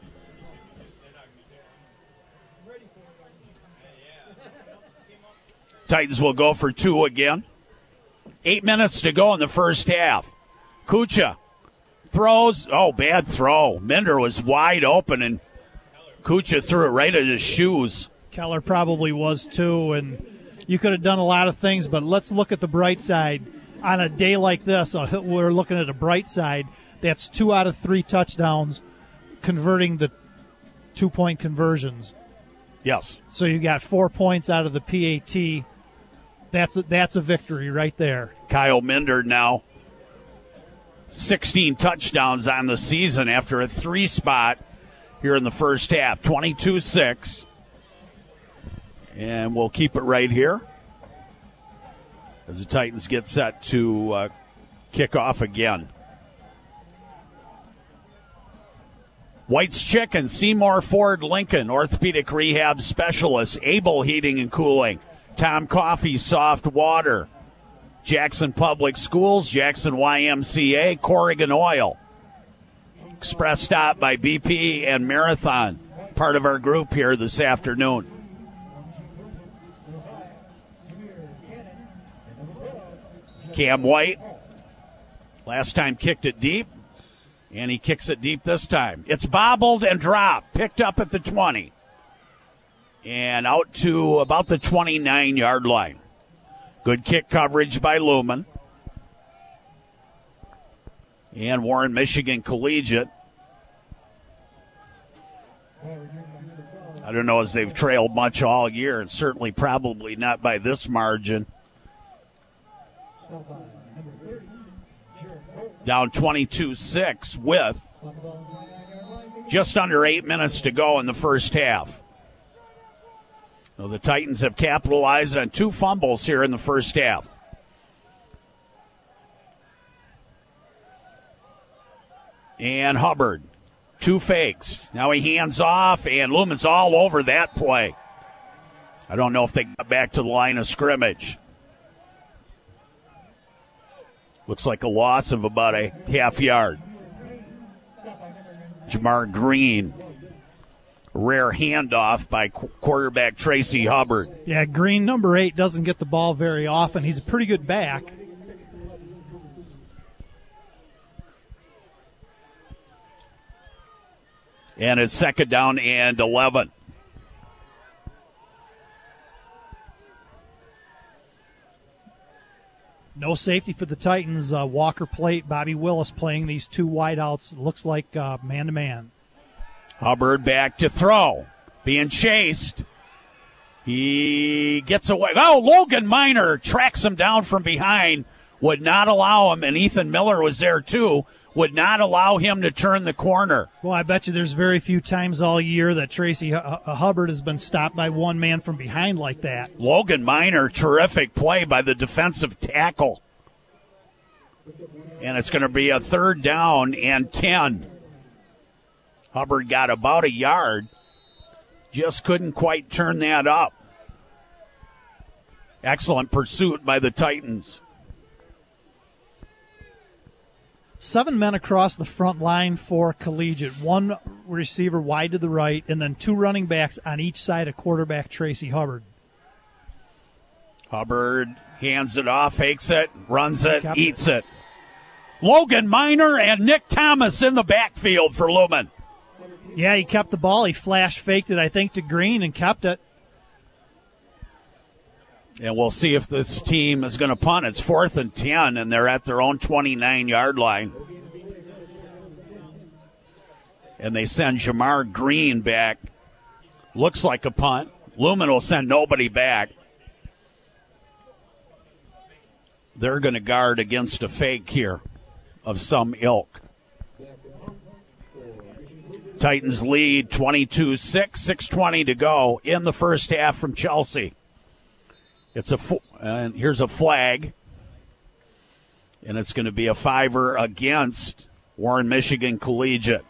Speaker 1: Titans will go for two again. Eight minutes to go in the first half. Kucha throws. Oh, bad throw. Minder was wide open, and Kucha threw it right at his shoes.
Speaker 2: Keller probably was too, and you could have done a lot of things, but let's look at the bright side. On a day like this, uh, we're looking at a bright side. That's two out of three touchdowns, converting the two-point conversions.
Speaker 1: Yes.
Speaker 2: So you got four points out of the P A T. That's a, that's a victory right there.
Speaker 1: Kyle Minder now sixteen touchdowns on the season after a three spot here in the first half. twenty-two six. And we'll keep it right here as the Titans get set to uh, kick off again. White's Chicken, Seymour Ford Lincoln, Orthopedic Rehab Specialist, Able Heating and Cooling, Tom Coffee Soft Water, Jackson Public Schools, Jackson Y M C A, Corrigan Oil, Express Stop by B P and Marathon, part of our group here this afternoon. Cam White, last time kicked it deep, and he kicks it deep this time. It's bobbled and dropped, picked up at the twenty. and out to about the twenty-nine-yard line. Good kick coverage by Lumen. And Warren Michigan Collegiate. I don't know as they've trailed much all year, and certainly probably not by this margin. Down twenty-two six with just under eight minutes to go in the first half. So the Titans have capitalized on two fumbles here in the first half. And Hubbard, two fakes. Now he hands off, and Lumen's all over that play. I don't know if they got back to the line of scrimmage. Looks like a loss of about a half yard. Jamar Green. Rare handoff by qu- quarterback Tracy Hubbard.
Speaker 2: Yeah, Green, number eight, doesn't get the ball very often. He's a pretty good back.
Speaker 1: And it's second down and eleven.
Speaker 2: No safety for the Titans. Uh, Walker Plate, Bobby Willis playing these two wideouts. Looks like uh, man-to-man.
Speaker 1: Hubbard back to throw. Being chased. He gets away. Oh, Logan Minor tracks him down from behind. Would not allow him, and Ethan Miller was there too, would not allow him to turn the corner.
Speaker 2: Well, I bet you there's very few times all year that Tracy H- H- Hubbard has been stopped by one man from behind like that.
Speaker 1: Logan Minor, terrific play by the defensive tackle. And it's going to be a third down and ten. Hubbard got about a yard. Just couldn't quite turn that up. Excellent pursuit by the Titans.
Speaker 2: Seven men across the front line for Collegiate. One receiver wide to the right, and then two running backs on each side of quarterback Tracy Hubbard.
Speaker 1: Hubbard hands it off, fakes it, runs it, eats it. Logan Minor and Nick Thomas in the backfield for Lumen.
Speaker 2: Yeah, he kept the ball. He flash faked it, I think, to Green and kept it.
Speaker 1: And we'll see if this team is going to punt. It's fourth and ten, and they're at their own twenty-nine-yard line. And they send Jamar Green back. Looks like a punt. Lumen will send nobody back. They're going to guard against a fake here of some ilk. Titans lead twenty-two six, six twenty to go in the first half from Chelsea. It's a and here's a flag, and it's going to be a fiver against Warren Michigan Collegiate.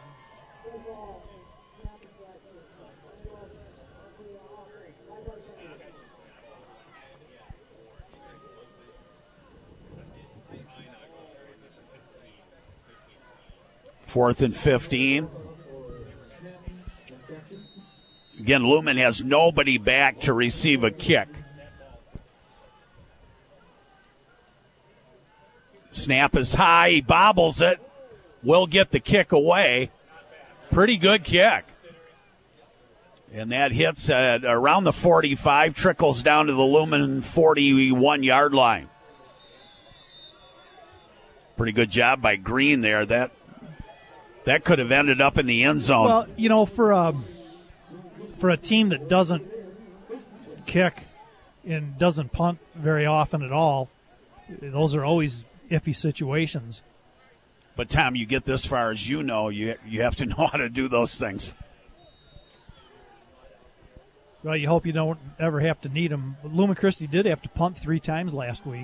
Speaker 1: Fourth and fifteen. Again, Lumen has nobody back to receive a kick. Snap is high. He bobbles it. Will get the kick away. Pretty good kick. And that hits at around the forty-five, trickles down to the Lumen forty-one-yard line. Pretty good job by Green there. That that could have ended up in the end zone.
Speaker 2: Well, you know, for a, for a team that doesn't kick and doesn't punt very often at all, those are always iffy situations.
Speaker 1: But, Tom, you get this far as you know, you you have to know how to do those things.
Speaker 2: Well, you hope you don't ever have to need them. But Lumen Christi did have to punt three times last week.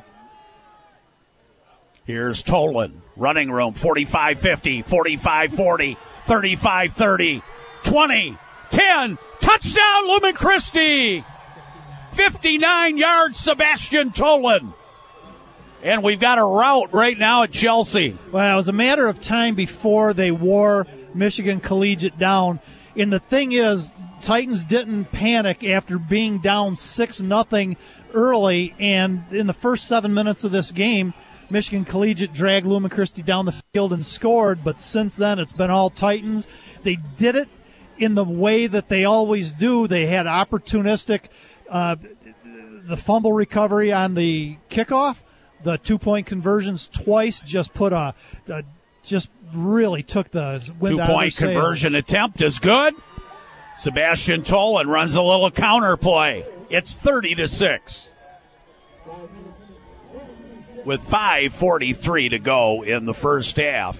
Speaker 1: Here's Tolan, running room, forty-five fifty, forty-five forty, thirty-five thirty, twenty, ten, touchdown Lumen Christi! fifty-nine yards, Sebastian Tolan. And we've got a rout right now at Chelsea.
Speaker 2: Well, it was a matter of time before they wore Michigan Collegiate down. And the thing is, Titans didn't panic after being down six nothing early. And in the first seven minutes of this game, Michigan Collegiate dragged Lumen Christi down the field and scored. But since then, it's been all Titans. They did it in the way that they always do. They had opportunistic, uh, the fumble recovery on the kickoff, the two-point conversions twice just put a, a just really took the wind out of their sails.
Speaker 1: Two-point conversion attempt is good. Sebastian Tolan runs a little counter play. It's thirty to six. With five forty-three to go in the first half.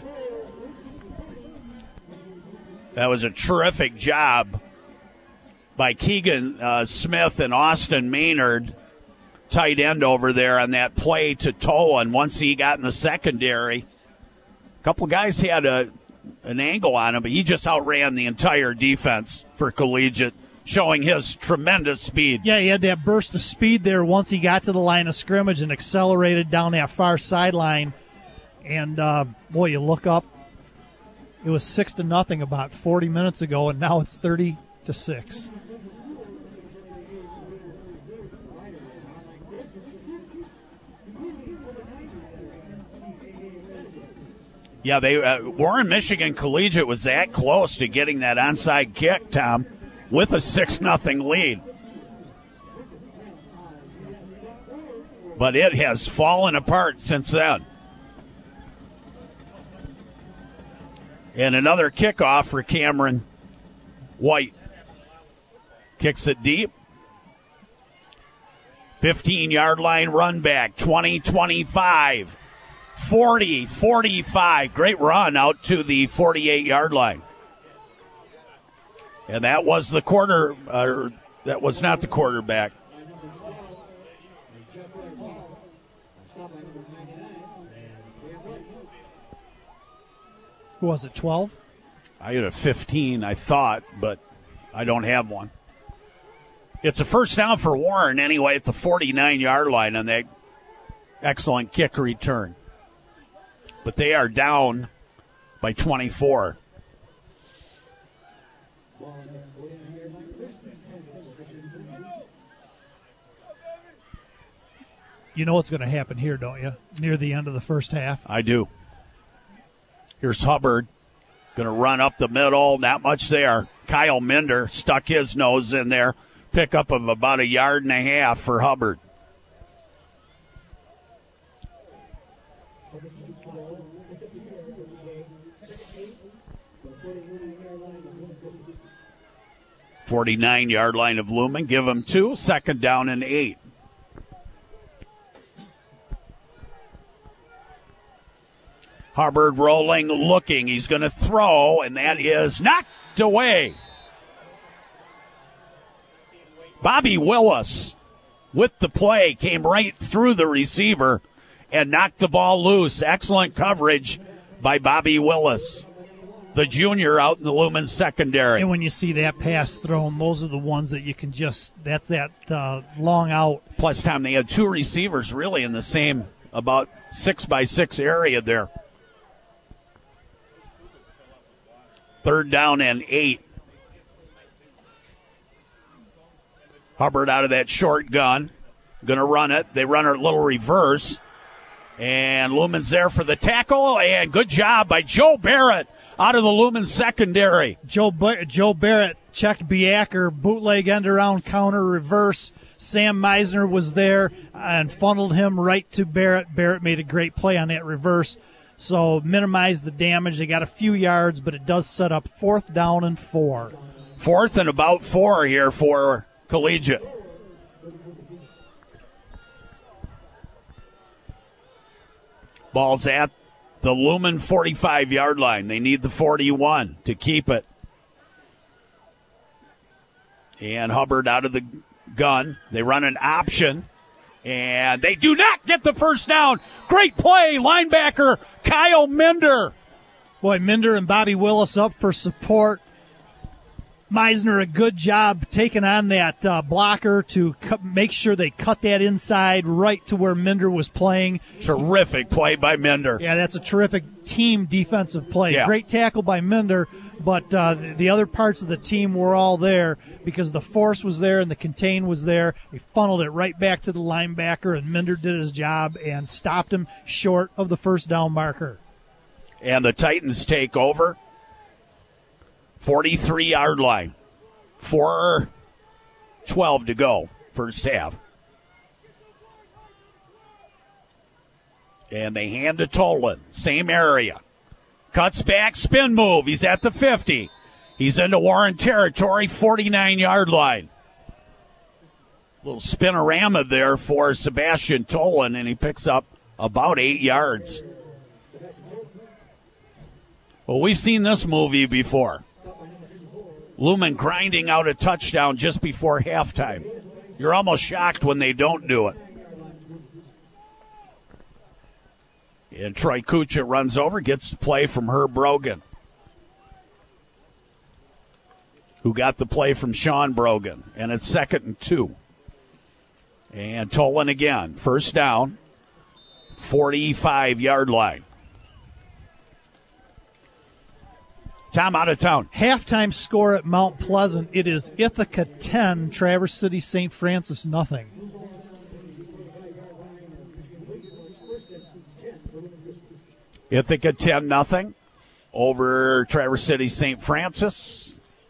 Speaker 1: That was a terrific job by Keegan uh, Smith and Austin Maynard, tight end over there, on that play to Tolan. Once he got in the secondary, a couple guys had a an angle on him, but he just outran the entire defense for Collegiate, showing his tremendous speed.
Speaker 2: Yeah, he had that burst of speed there once he got to the line of scrimmage and accelerated down that far sideline. And, uh, boy, you look up, it was six to nothing about forty minutes ago, and now it's thirty to six.
Speaker 1: Yeah, they uh, Warren Michigan Collegiate was that close to getting that onside kick, Tom, with a six nothing lead. But it has fallen apart since then. And another kickoff for Cameron White. Kicks it deep. fifteen-yard line run back, twenty twenty-five. forty forty-five. Great run out to the forty-eight-yard line. And that was the quarter, uh, that was not the quarterback.
Speaker 2: Who was it, twelve?
Speaker 1: I had a fifteen, I thought, but I don't have one. It's a first down for Warren anyway at the forty-nine-yard line on that excellent kick return. But they are down by twenty-four.
Speaker 2: You know what's going to happen here, don't you? Near the end of the first half.
Speaker 1: I do. Here's Hubbard. Going to run up the middle. Not much there. Kyle Minder stuck his nose in there. Pickup of about a yard and a half for Hubbard. forty-nine-yard line of Lumen. Give him two. Second down and eight. Hubbard rolling, looking. He's going to throw, and that is knocked away. Bobby Willis with the play came right through the receiver and knocked the ball loose. Excellent coverage by Bobby Willis, the junior out in the Lumen secondary.
Speaker 2: And when you see that pass thrown, those are the ones that you can just, that's that uh, long out.
Speaker 1: Plus, Tom, they had two receivers really in the same about six by six area there. Third down and eight. Hubbard out of that short gun. Going to run it. They run a little reverse. And Lumen's there for the tackle. And good job by Joe Barrett out of the Lumen secondary.
Speaker 2: Joe Bar- Joe Barrett checked Biacker, bootleg end around counter reverse. Sam Meisner was there and funneled him right to Barrett. Barrett made a great play on that reverse. So minimize the damage. They got a few yards, but it does set up fourth down and four.
Speaker 1: Fourth and about four here for Collegiate. Ball's at the Lumen forty-five-yard line. They need the forty-one to keep it. And Hubbard out of the gun. They run an option. And they do not get the first down. Great play, linebacker Kyle Minder.
Speaker 2: Boy, Minder and Bobby Willis up for support. Meisner, a good job taking on that uh, blocker to cu- make sure they cut that inside right to where Minder was playing.
Speaker 1: Terrific play by Minder.
Speaker 2: Yeah, that's a terrific team defensive play.
Speaker 1: Yeah.
Speaker 2: Great tackle by Minder, but uh, the other parts of the team were all there because the force was there and the contain was there. They funneled it right back to the linebacker, and Minder did his job and stopped him short of the first down marker.
Speaker 1: And the Titans take over. forty-three-yard line. four twelve to go, first half. And they hand to Tolan. Same area. Cuts back, spin move. He's at the fifty. He's into Warren territory, forty-nine-yard line. Little spinorama there for Sebastian Tolan, and he picks up about eight yards. Well, we've seen this movie before. Lumen grinding out a touchdown just before halftime. You're almost shocked when they don't do it. And Troy Kucha runs over, gets the play from Herb Brogan, who got the play from Sean Brogan. And it's second and two. And Tolan again, first down, forty-five-yard line. Tom, out of town.
Speaker 2: Halftime score at Mount Pleasant. It is Ithaca ten, Traverse City Saint Francis nothing.
Speaker 1: Ithaca ten nothing over Traverse City Saint Francis.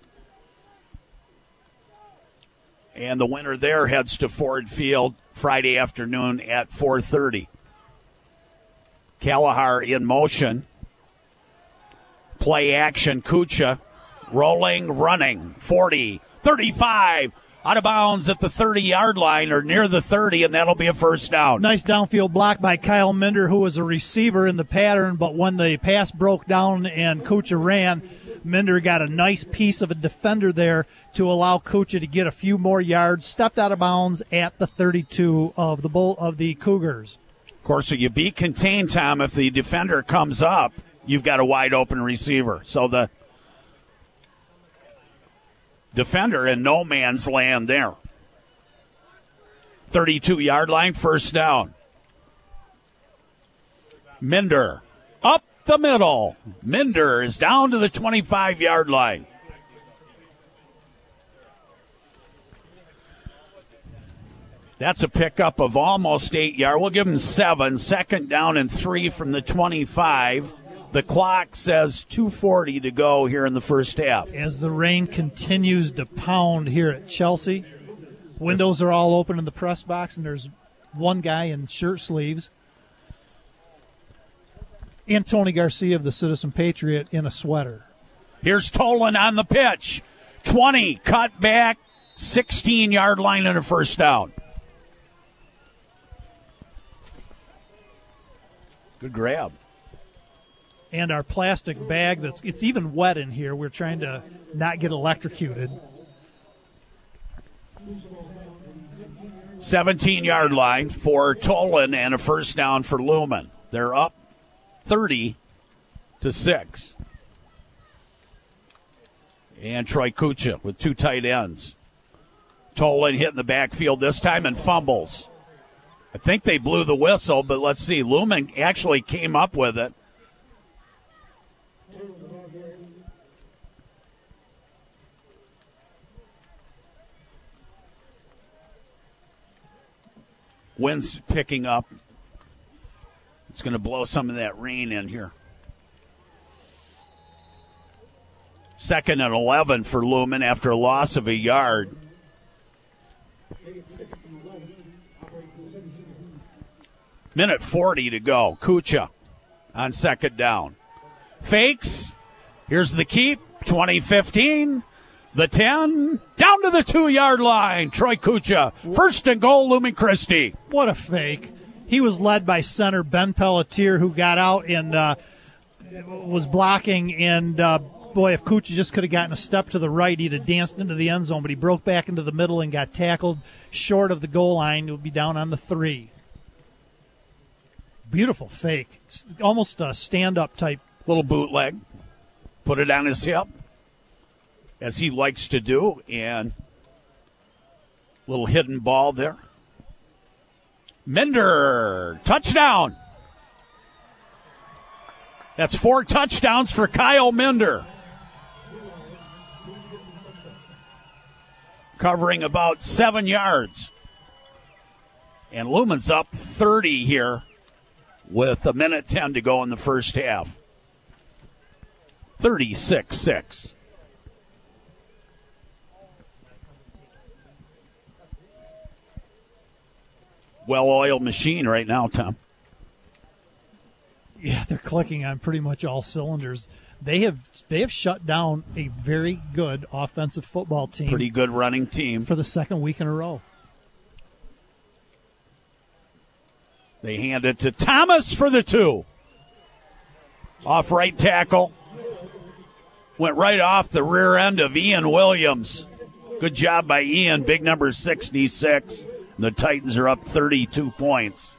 Speaker 1: And the winner there heads to Ford Field Friday afternoon at four thirty. Kalahar in motion. Play action, Kucha. Rolling, running. forty, thirty-five. Out of bounds at the thirty-yard line or near the thirty, and that'll be a first down.
Speaker 2: Nice downfield block by Kyle Minder, who was a receiver in the pattern, but when the pass broke down and Kucha ran, Minder got a nice piece of a defender there to allow Kucha to get a few more yards, stepped out of bounds at the thirty-two of the Bull of the Cougars.
Speaker 1: Of course, if you be contained, Tom, if the defender comes up, you've got a wide open receiver. So the defender in no man's land there. thirty-two-yard line, first down. Minder up the middle. Minder is down to the twenty-five-yard line. That's a pickup of almost eight yards. We'll give him seven. Second down and three from the twenty-five. The clock says two forty to go here in the first half.
Speaker 2: As the rain continues to pound here at Chelsea, windows are all open in the press box, and there's one guy in shirt sleeves. And Tony Garcia of the Citizen Patriot in a sweater.
Speaker 1: Here's Tolan on the pitch. twenty, cut back, sixteen-yard line and a first down. Good grab.
Speaker 2: And our plastic bag, that's it's even wet in here. We're trying to not get electrocuted.
Speaker 1: seventeen-yard line for Tolan and a first down for Lumen. They're up thirty to six. And Troy Kucha with two tight ends. Tolan hitting the backfield this time and fumbles. I think they blew the whistle, but let's see. Lumen actually came up with it. Wind's picking up. It's going to blow some of that rain in here. Second and eleven for Lumen after a loss of a yard. Minute forty to go. Kucha on second down. Fakes. Here's the keep. twenty fifteen. The ten. Down to the two-yard line. Troy Kucha. First and goal, Lumen Christi.
Speaker 2: What a fake. He was led by center Ben Pelletier, who got out and uh, was blocking. And, uh, boy, if Kucha just could have gotten a step to the right, he'd have danced into the end zone. But he broke back into the middle and got tackled short of the goal line. It would be down on the three. Beautiful fake. Almost a stand-up type.
Speaker 1: Little bootleg. Put it on his hip, as he likes to do, and little hidden ball there. Minder, touchdown. That's four touchdowns for Kyle Minder. Covering about seven yards. And Lumen's up thirty here with a minute ten to go in the first half. thirty-six six. well-oiled machine right now, Tom.
Speaker 2: Yeah, they're clicking on pretty much all cylinders. They have they have shut down a very good offensive football team.
Speaker 1: Pretty good running team.
Speaker 2: For the second week in a row.
Speaker 1: They hand it to Thomas for the two. Off right tackle. Went right off the rear end of Ian Williams. Good job by Ian, big number sixty-six. The Titans are up thirty-two points.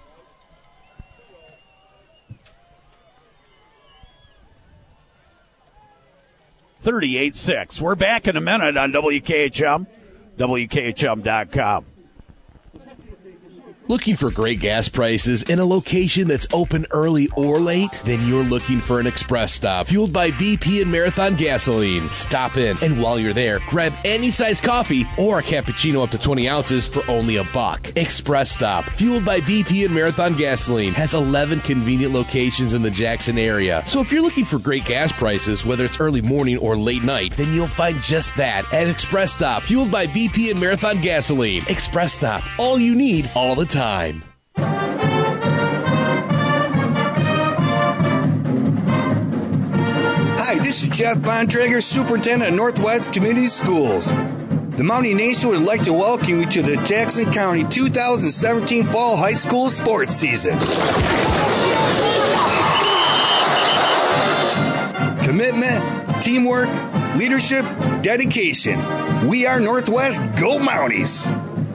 Speaker 1: thirty-eight six. We're back in a minute on W K H M, W K H M dot com.
Speaker 7: Looking for great gas prices in a location that's open early or late? Then you're looking for an express stop fueled by B P and Marathon Gasoline. Stop in, and while you're there, grab any size coffee or a cappuccino up to twenty ounces for only a buck. Express Stop, fueled by B P and Marathon Gasoline, has eleven convenient locations in the Jackson area. So if you're looking for great gas prices, whether it's early morning or late night, then you'll find just that at Express Stop, fueled by B P and Marathon Gasoline. Express Stop, all you need, all the time. Time.
Speaker 12: Hi, this is Jeff Bontrager, Superintendent of Northwest Community Schools. The Mountie Nation would like to welcome you to the Jackson County two thousand seventeen Fall High School Sports Season. Commitment, teamwork, leadership, dedication. We are Northwest. Go Mounties!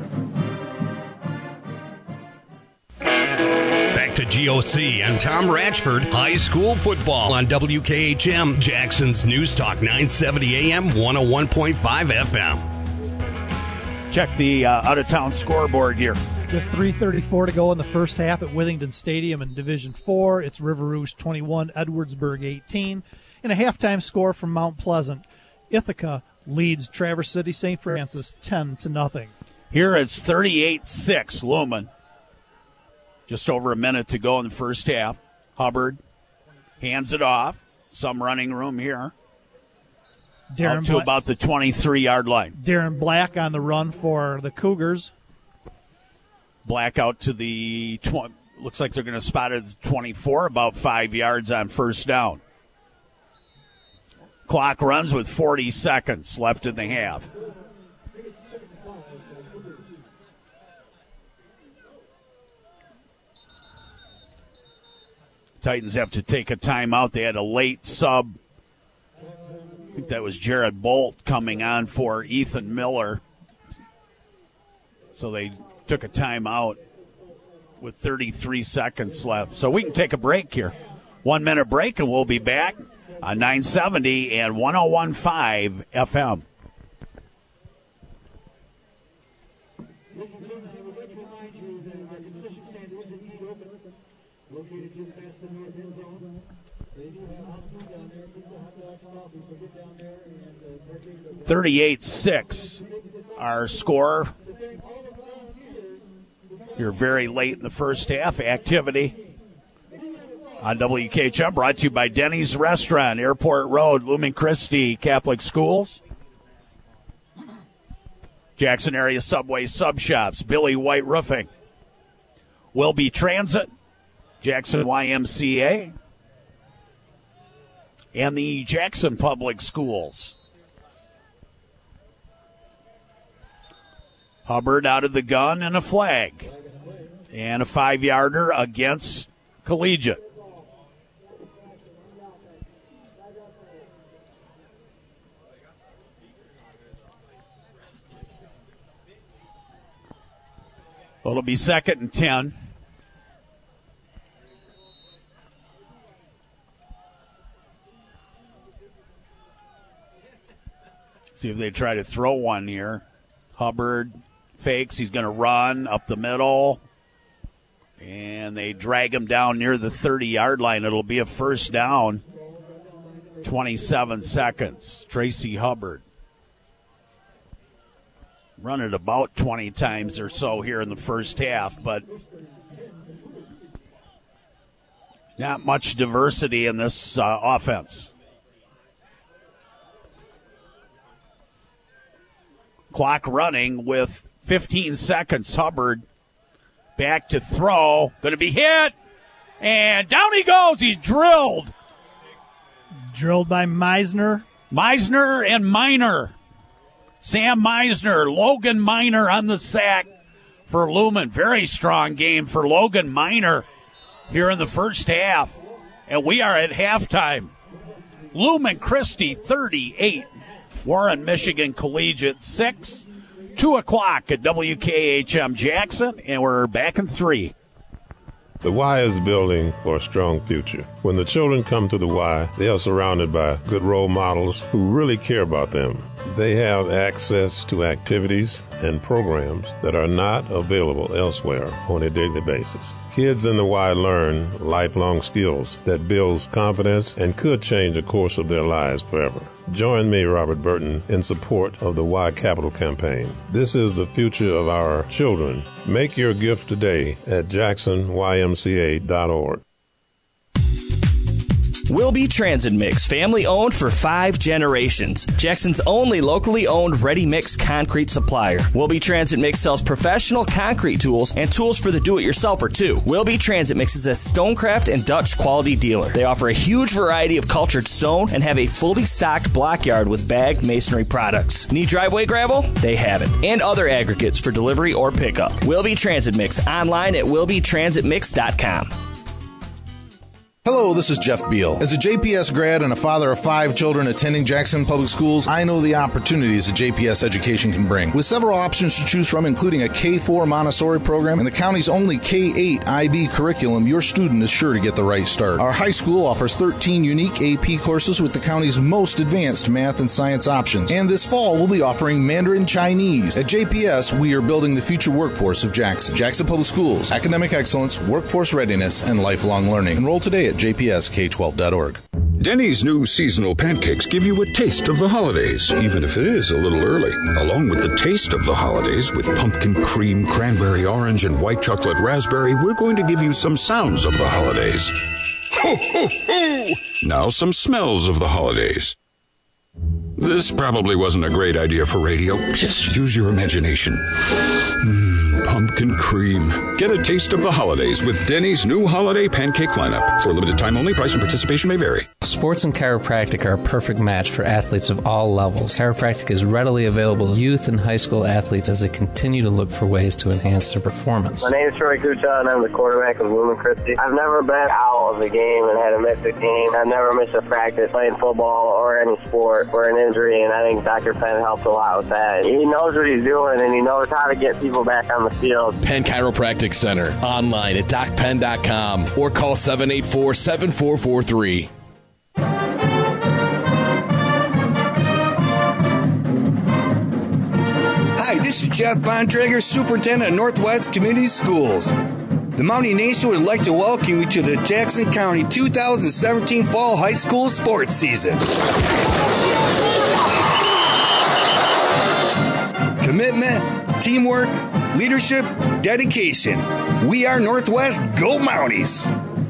Speaker 10: To G O C and Tom Ratchford High School Football on W K H M, Jackson's News Talk nine seventy A M, one oh one point five F M.
Speaker 1: Check the uh, out-of-town scoreboard here.
Speaker 2: With three thirty-four to go in the first half at Withington Stadium in Division four, it's River Rouge twenty-one, Edwardsburg eighteen. And a halftime score from Mount Pleasant. Ithaca leads Traverse City Saint Francis ten to nothing.
Speaker 1: Here it's thirty-eight six, Lumen. Just over a minute to go in the first half. Hubbard hands it off. Some running room here.
Speaker 2: Darren
Speaker 1: Up to
Speaker 2: Bla-
Speaker 1: about the twenty-three-yard line.
Speaker 2: Darren Black on the run for the Cougars.
Speaker 1: Black out to the twenty. Looks like they're going to spot it at the twenty-four, about five yards on first down. Clock runs with forty seconds left in the half. Titans have to take a timeout. They had a late sub. I think that was Jared Bolt coming on for Ethan Miller. So they took a timeout with thirty-three seconds left. So we can take a break here. One minute break, and we'll be back on nine seventy and one oh one point five F M.
Speaker 13: Located just past the north end zone. They do have hot food down there, pizza, hot dogs, coffee, so get down there and uh, partake.
Speaker 1: thirty-eight six, our score. You're very late in the first half activity on W K H M, brought to you by Denny's Restaurant, Airport Road, Lumen Christi Catholic Schools, Jackson area Subway sub shops, Billy White Roofing, Wilby Transit, Jackson Y M C A, and the Jackson Public Schools. Hubbard out of the gun and a flag. And a five-yarder against Collegiate. Well, it'll be second and ten. See if they try to throw one here. Hubbard fakes. He's going to run up the middle. And they drag him down near the thirty-yard line. It'll be a first down. twenty-seven seconds. Tracy Hubbard. Run it about twenty times or so here in the first half, but not much diversity in this uh, offense. Clock running with fifteen seconds. Hubbard back to throw. Going to be hit. And down he goes. He's drilled.
Speaker 2: Drilled by Meisner.
Speaker 1: Meisner and Miner. Sam Meisner, Logan Miner on the sack for Lumen. Very strong game for Logan Miner here in the first half. And we are at halftime. Lumen Christi thirty-eight. Warren, Michigan Collegiate six. Two o'clock at W K H M Jackson, and we're back in three.
Speaker 14: The Y is building for a strong future. When the children come to the Y, they are surrounded by good role models who really care about them. They have access to activities and programs that are not available elsewhere on a daily basis. Kids in the Y learn lifelong skills that builds confidence and could change the course of their lives forever. Join me, Robert Burton, in support of the Y Capital Campaign. This is the future of our children. Make your gift today at jackson y m c a dot org.
Speaker 4: Wilby Transit Mix, family owned for five generations. Jackson's only locally owned ready-mix concrete supplier. Wilby Transit Mix sells professional concrete tools and tools for the do-it-yourselfer too. Wilby Transit Mix is a Stonecraft and Dutch quality dealer. They offer a huge variety of cultured stone and have a fully stocked block yard with bagged masonry products. Need driveway gravel? They have it. And other aggregates for delivery or pickup. Wilby Transit Mix, online at wilby transit mix dot com.
Speaker 15: Hello, this is Jeff Beal. As a J P S grad and a father of five children attending Jackson Public Schools, I know the opportunities that J P S education can bring. With several options to choose from, including a K four Montessori program and the county's only K eight I B curriculum, your student is sure to get the right start. Our high school offers thirteen unique A P courses with the county's most advanced math and science options. And this fall, we'll be offering Mandarin Chinese. At J P S, we are building the future workforce of Jackson. Jackson Public Schools, academic excellence, workforce readiness, and lifelong learning. Enroll today at j p s k twelve dot org.
Speaker 16: Denny's new seasonal pancakes give you a taste of the holidays, even if it is a little early. Along with the taste of the holidays, with pumpkin cream, cranberry orange, and white chocolate raspberry, we're going to give you some sounds of the holidays. Ho, ho, ho! Now some smells of the holidays. This probably wasn't a great idea for radio. Just use your imagination. Mmm, pumpkin cream. Get a taste of the holidays with Denny's new holiday pancake lineup. For a limited time only, price and participation may vary.
Speaker 17: Sports and chiropractic are a perfect match for athletes of all levels. Chiropractic is readily available to youth and high school athletes as they continue to look for ways to enhance their performance.
Speaker 18: My name is Troy Kucha, and I'm the quarterback of Lumen Christi. I've never been out of the game and had to miss a game. I've never missed a practice playing football or any sport for an injury, and I think Doctor Penn helped a lot with that. He knows what he's doing, and he knows how to get people back on the field.
Speaker 7: Penn Chiropractic Center, online at doc penn dot com or call seven eight four, seven four four three.
Speaker 12: Hi, this is Jeff Bontrager, Superintendent of Northwest Community Schools. The Mountie Nation would like to welcome you to the Jackson County two thousand seventeen Fall High School Sports Season. Commitment, teamwork, leadership, dedication. We are Northwest. Go Mounties!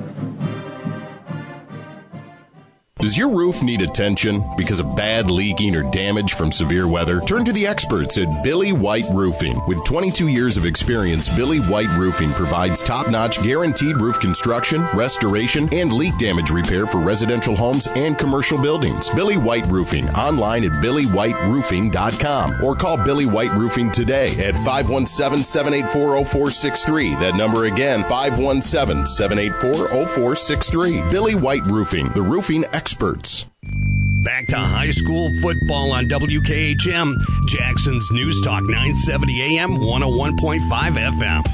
Speaker 19: Does your roof need attention because of bad leaking or damage from severe weather? Turn to the experts at Billy White Roofing. With twenty-two years of experience, Billy White Roofing provides top-notch guaranteed roof construction, restoration, and leak damage repair for residential homes and commercial buildings. Billy White Roofing, online at billy white roofing dot com or call Billy White Roofing today at five one seven, seven eight four, zero four six three. That number again, five one seven, seven eight four, zero four six three. Billy White Roofing, the roofing experts.
Speaker 10: Back to high school football on W K H M, Jackson's News Talk nine seventy A M, one oh one point five F M.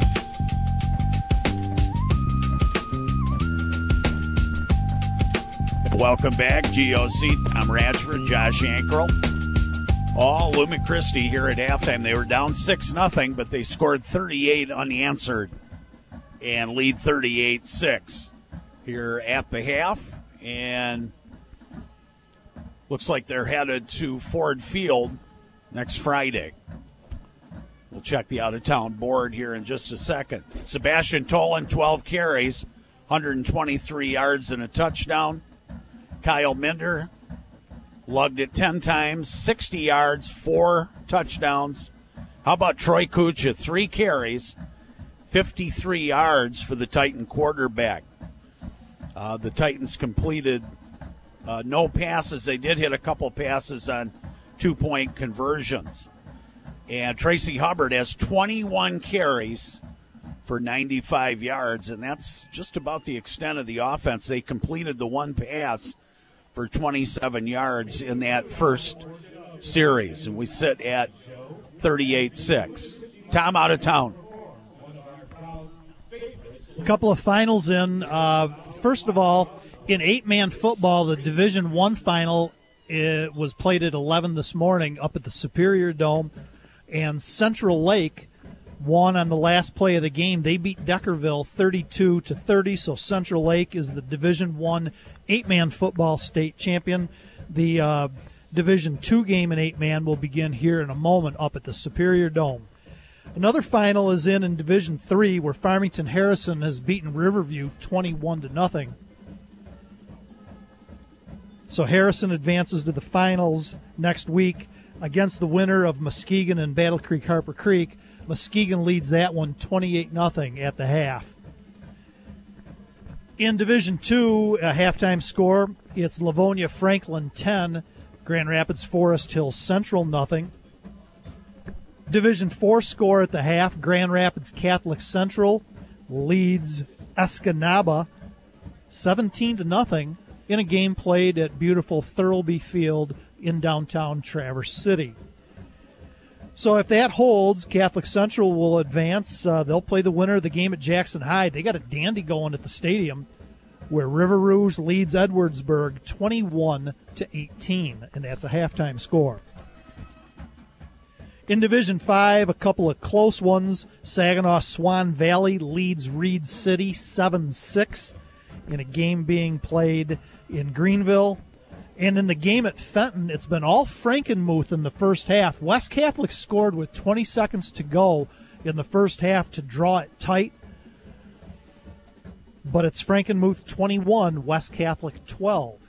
Speaker 1: Welcome back, G O C. I'm Ratchford, Josh Ankrel. All Lumen Christi here at halftime. They were down six nothing, but they scored thirty-eight unanswered and lead thirty-eight six here at the half. And looks like they're headed to Ford Field next Friday. We'll check the out-of-town board here in just a second. Sebastian Tolan, twelve carries, one hundred twenty-three yards and a touchdown. Kyle Minder lugged it ten times, sixty yards, four touchdowns. How about Troy Kucha, three carries, fifty-three yards for the Titan quarterback. Uh, the Titans completed uh, no passes. They did hit a couple passes on two-point conversions. And Tracy Hubbard has twenty-one carries for ninety-five yards, and that's just about the extent of the offense. They completed the one pass for twenty-seven yards in that first series, and we sit at thirty-eight six. Tom, out of town.
Speaker 2: A couple of finals in. Uh, first of all, in eight-man football, the Division One final it was played at eleven this morning up at the Superior Dome, and Central Lake won on the last play of the game. They beat Deckerville thirty-two to thirty, so Central Lake is the Division One eight-man football state champion. The uh, Division Two game in eight-man will begin here in a moment up at the Superior Dome. Another final is in in Division Three, where Farmington Harrison has beaten Riverview twenty-one to nothing. So Harrison advances to the finals next week against the winner of Muskegon and Battle Creek Harper Creek. Muskegon leads that one twenty-eight nothing at the half. In Division Two, a halftime score, it's Livonia Franklin ten, Grand Rapids Forest Hills Central nothing. Division Four score at the half, Grand Rapids Catholic Central leads Escanaba seventeen to nothing in a game played at beautiful Thurlby Field in downtown Traverse City. So if that holds, Catholic Central will advance. Uh, they'll play the winner of the game at Jackson High. They got a dandy going at the stadium, where River Rouge leads Edwardsburg twenty-one to eighteen, and that's a halftime score. In Division Five, a couple of close ones. Saginaw Swan Valley leads Reed City seven six in a game being played in Greenville. And in the game at Fenton, it's been all Frankenmuth in the first half. West Catholic scored with twenty seconds to go in the first half to draw it tight. But it's Frankenmuth twenty-one, West Catholic twelve.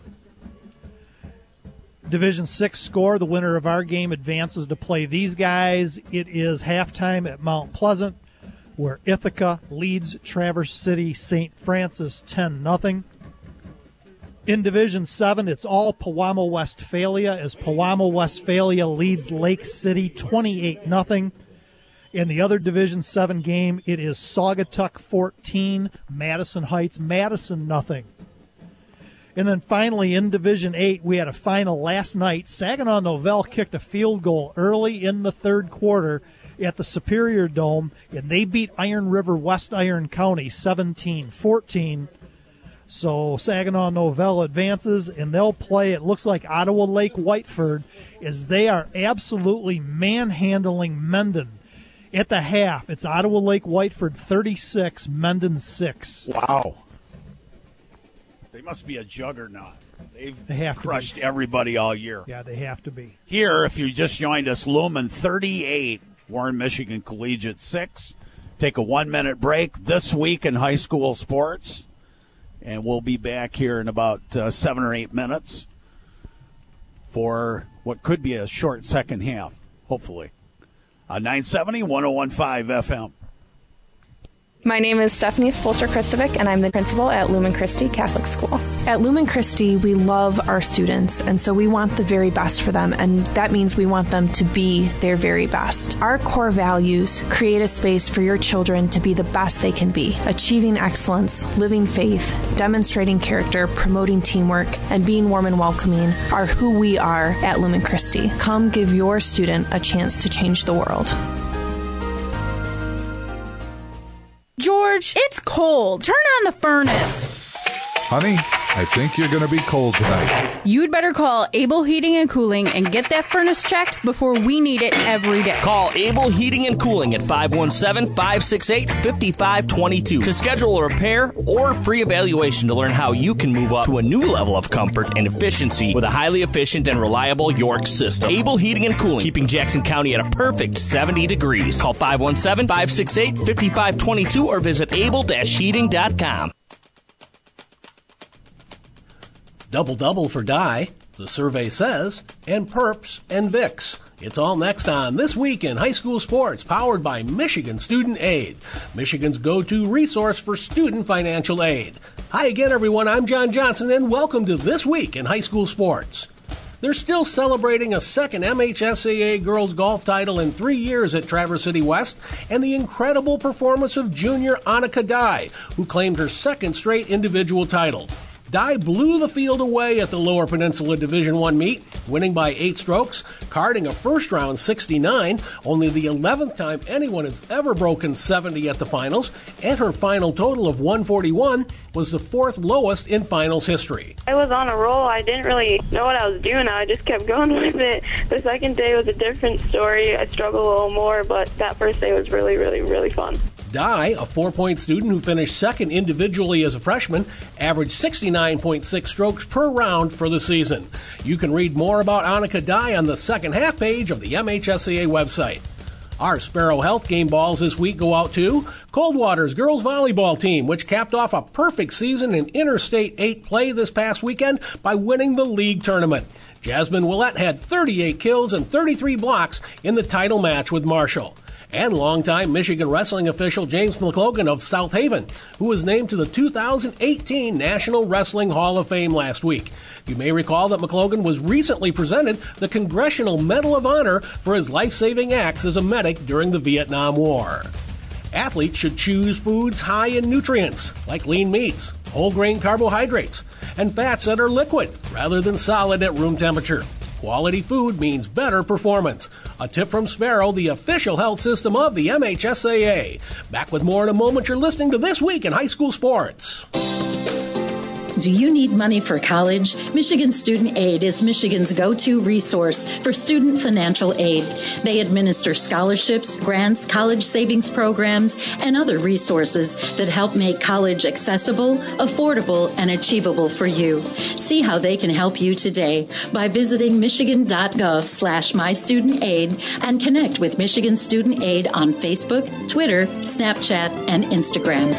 Speaker 2: Division six score, the winner of our game advances to play these guys. It is halftime at Mount Pleasant, where Ithaca leads Traverse City Saint Francis ten nothing. In Division seven, it's all Pewamo Westphalia, as Pewamo Westphalia leads Lake City twenty-eight nothing. In the other Division seven game, it is Saugatuck fourteen, Madison Heights, Madison nothing. And then finally, in Division eight, we had a final last night. Saginaw Novell kicked a field goal early in the third quarter at the Superior Dome, and they beat Iron River West Iron County seventeen fourteen. So Saginaw Novell advances, and they'll play, it looks like, Ottawa Lake Whiteford, as they are absolutely manhandling Mendon. At the half, it's Ottawa Lake Whiteford thirty-six, Mendon six.
Speaker 1: Wow. They must be a juggernaut. They've
Speaker 2: they have
Speaker 1: crushed
Speaker 2: to
Speaker 1: everybody all year.
Speaker 2: Yeah, they have to be.
Speaker 1: Here, if you just joined us, Lumen thirty-eight, Warren Michigan Collegiate six. Take a one-minute break this week in high school sports, and we'll be back here in about uh, seven or eight minutes for what could be a short second half, hopefully. Uh, nine seventy, one oh one point five F M.
Speaker 20: My name is Stephanie Spolster-Kristovic, and I'm the principal at Lumen Christi Catholic School. At Lumen Christi, we love our students, and so we want the very best for them, and that means we want them to be their very best. Our core values create a space for your children to be the best they can be, achieving excellence, living faith, demonstrating character, promoting teamwork, and being warm and welcoming are who we are at Lumen Christi. Come give your student a chance to change the world.
Speaker 21: George, it's cold. Turn on the furnace.
Speaker 22: Honey, I think you're going to be cold tonight.
Speaker 21: You'd better call Able Heating and Cooling and get that furnace checked before we need it every day.
Speaker 4: Call Able Heating and Cooling at five one seven, five six eight, five five two two to schedule a repair or free evaluation to learn how you can move up to a new level of comfort and efficiency with a highly efficient and reliable York system. Able Heating and Cooling, keeping Jackson County at a perfect seventy degrees. Call five one seven, five six eight, five five two two or visit able dash heating dot com.
Speaker 23: Double-double for Dye, the survey says, and Perps and Vicks.
Speaker 3: It's all next on This Week in High School Sports, powered by Michigan Student Aid, Michigan's go-to resource for student financial aid. Hi again, everyone. I'm John Johnson, and welcome to This Week in High School Sports. They're still celebrating a second M H S A A girls golf title in three years at Traverse City West and the incredible performance of junior Annika Dye, who claimed her second straight individual title. Dye blew the field away at the Lower Peninsula Division I meet, winning by eight strokes, carding a first-round sixty-nine, only the eleventh time anyone has ever broken seventy at the finals, and her final total of one forty-one was the fourth lowest in finals history.
Speaker 5: I was on a roll. I didn't really know what I was doing. I just kept going with it. The second day was a different story. I struggled a little more, but that first day was really, really, really fun.
Speaker 3: Dye, a four-point student who finished second individually as a freshman, averaged sixty-nine point six strokes per round for the season. You can read more about Annika Dye on the second half page of the M H S A A website. Our Sparrow Health game balls this week go out to Coldwater's girls volleyball team, which capped off a perfect season in Interstate eight play this past weekend by winning the league tournament. Jasmine Willett had thirty-eight kills and thirty-three blocks in the title match with Marshall. And longtime Michigan wrestling official James McLogan of South Haven, who was named to the two thousand eighteen National Wrestling Hall of Fame last week. You may recall that McLogan was recently presented the Congressional Medal of Honor for his life-saving acts as a medic during the Vietnam War. Athletes should choose foods high in nutrients, like lean meats, whole grain carbohydrates, and fats that are liquid rather than solid at room temperature. Quality food means better performance. A tip from Sparrow, the official health system of the M H S A A. Back with more in a moment. You're listening to This Week in High School Sports.
Speaker 23: Do you need money for college? Michigan Student Aid is Michigan's go-to resource for student financial aid. They administer scholarships, grants, college savings programs, and other resources that help make college accessible, affordable, and achievable for you. See how they can help you today by visiting michigan.gov slash mystudentaid and connect with Michigan Student Aid on Facebook, Twitter, Snapchat, and Instagram.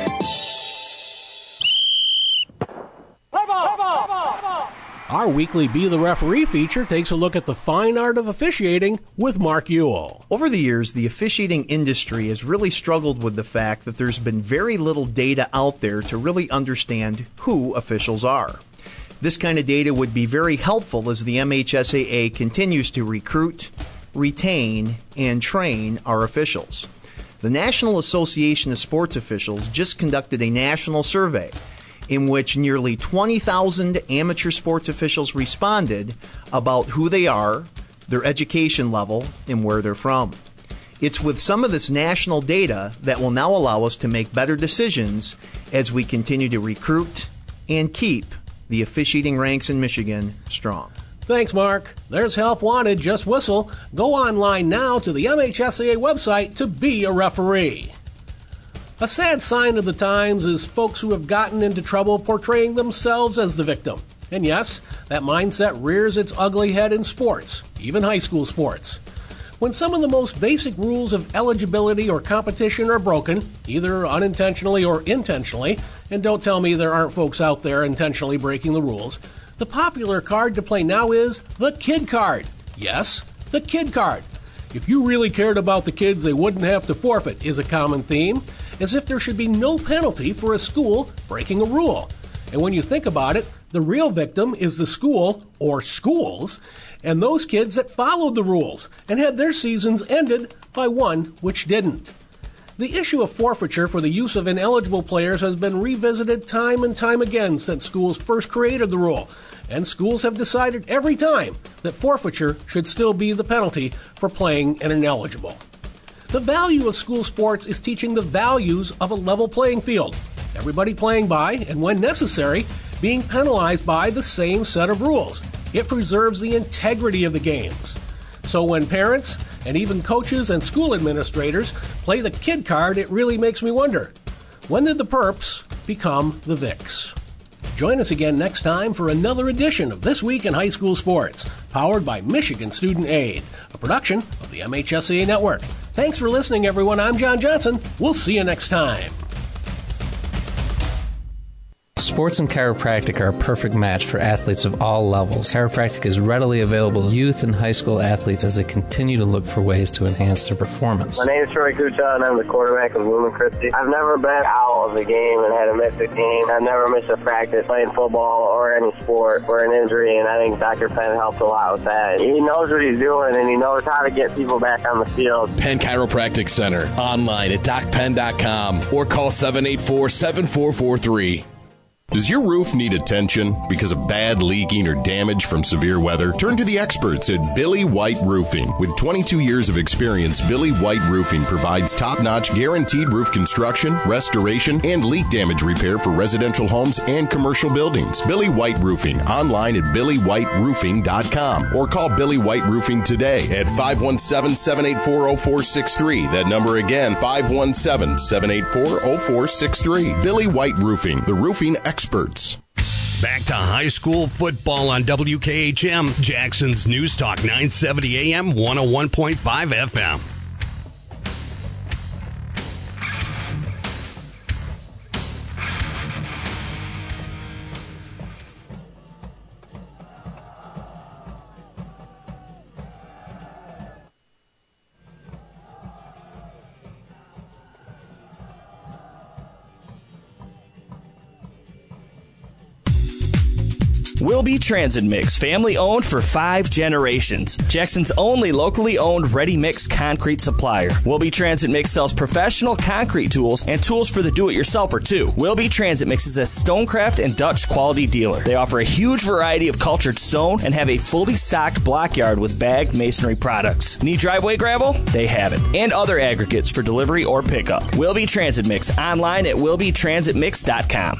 Speaker 3: Our weekly Be the Referee feature takes a look at the fine art of officiating with Mark Ewell.
Speaker 24: Over the years, the officiating industry has really struggled with the fact that there's been very little data out there to really understand who officials are. This kind of data would be very helpful as the M H S A A continues to recruit, retain, and train our officials. The National Association of Sports Officials just conducted a national survey in which nearly twenty thousand amateur sports officials responded about who they are, their education level, and where they're from. It's with some of this national data that will now allow us to make better decisions as we continue to recruit and keep the officiating ranks in Michigan strong.
Speaker 3: Thanks, Mark. There's help wanted. Just whistle. Go online now to the M H S A A website to be a referee. A sad sign of the times is folks who have gotten into trouble portraying themselves as the victim. And yes, that mindset rears its ugly head in sports, even high school sports. When some of the most basic rules of eligibility or competition are broken, either unintentionally or intentionally, and don't tell me there aren't folks out there intentionally breaking the rules, the popular card to play now is the kid card. Yes, the kid card. If you really cared about the kids, they wouldn't have to forfeit, is a common theme, as if there should be no penalty for a school breaking a rule. And when you think about it, the real victim is the school, or schools, and those kids that followed the rules and had their seasons ended by one which didn't. The issue of forfeiture for the use of ineligible players has been revisited time and time again since schools first created the rule, and schools have decided every time that forfeiture should still be the penalty for playing an ineligible. The value of school sports is teaching the values of a level playing field, everybody playing by, and when necessary, being penalized by the same set of rules. It preserves the integrity of the games. So when parents, and even coaches and school administrators, play the kid card, it really makes me wonder, when did the perps become the Vicks? Join us again next time for another edition of This Week in High School Sports, powered by Michigan Student Aid, a production of the M H S A A Network. Thanks for listening, everyone. I'm John Johnson. We'll see you next time.
Speaker 17: Sports and chiropractic are a perfect match for athletes of all levels. Chiropractic is readily available to youth and high school athletes as they continue to look for ways to enhance their performance.
Speaker 18: My name is Troy Kucha, and I'm the quarterback of Lumen Christi. I've never been out of the game and had to miss a game. I've never missed a practice playing football or any sport or an injury, and I think Doctor Penn helps a lot with that. He knows what he's doing, and he knows how to get people back on the field.
Speaker 7: Penn Chiropractic Center, online at doc penn dot com or call seven eight four, seven four four three.
Speaker 19: Does your roof need attention because of bad leaking or damage from severe weather? Turn to the experts at Billy White Roofing. With twenty-two years of experience, Billy White Roofing provides top-notch guaranteed roof construction, restoration, and leak damage repair for residential homes and commercial buildings. Billy White Roofing, online at billy white roofing dot com or call Billy White Roofing today at five one seven, seven eight four, zero four six three. That number again, five one seven, seven eight four, zero four six three. Billy White Roofing, the roofing experts.
Speaker 10: Back to high school football on W K H M, Jackson's News Talk nine seventy A M, one oh one point five F M.
Speaker 4: Wilby Transit Mix, family owned for five generations. Jackson's only locally owned ready-mix concrete supplier. Wilby Transit Mix sells professional concrete tools and tools for the do-it-yourselfer too. Wilby Transit Mix is a Stonecraft and Dutch quality dealer. They offer a huge variety of cultured stone and have a fully stocked block yard with bagged masonry products. Need driveway gravel? They have it. And other aggregates for delivery or pickup. Wilby Transit Mix, online at wilby transit mix dot com.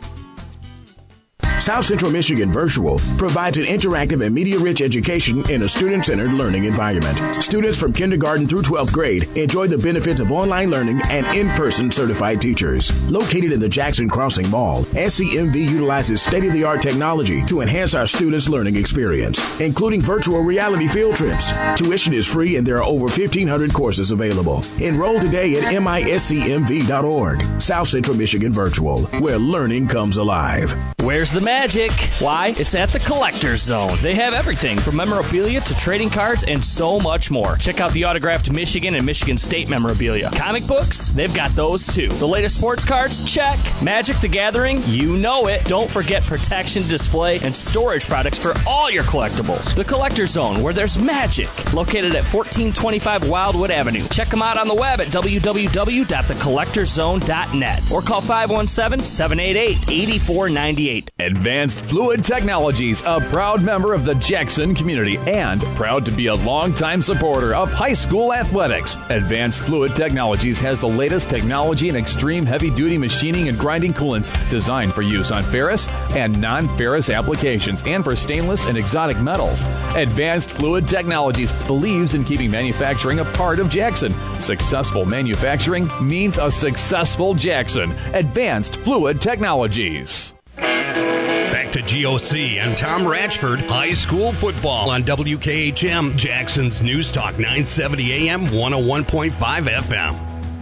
Speaker 6: South Central Michigan Virtual provides an interactive and media-rich education in a student-centered learning environment. Students from kindergarten through twelfth grade enjoy the benefits of online learning and in-person certified teachers. Located in the Jackson Crossing Mall, S C M V utilizes state-of-the-art technology to enhance our students' learning experience, including virtual reality field trips. Tuition is free and there are over fifteen hundred courses available. Enroll today at M I S C M V dot org. South Central Michigan Virtual, where learning comes alive.
Speaker 4: Where's the magic? Why? It's at the Collector's Zone. They have everything from memorabilia to trading cards and so much more. Check out the autographed Michigan and Michigan State memorabilia. Comic books? They've got those too. The latest sports cards? Check. Magic the Gathering? You know it. Don't forget protection, display, and storage products for all your collectibles. The Collector's Zone, where there's magic. Located at fourteen twenty-five Wildwood Avenue. Check them out on the web at w w w dot the collector zone dot net or call five one seven, seven eight eight, eight four nine eight.
Speaker 8: Advanced Fluid Technologies, a proud member of the Jackson community and proud to be a longtime supporter of high school athletics. Advanced Fluid Technologies has the latest technology in extreme heavy-duty machining and grinding coolants designed for use on ferrous and non-ferrous applications and for stainless and exotic metals. Advanced Fluid Technologies believes in keeping manufacturing a part of Jackson. Successful manufacturing means a successful Jackson. Advanced Fluid Technologies.
Speaker 10: Back to G O C and Tom Ratchford, high school football on W K H M, Jackson's News Talk nine seventy A M, one oh one point five F M.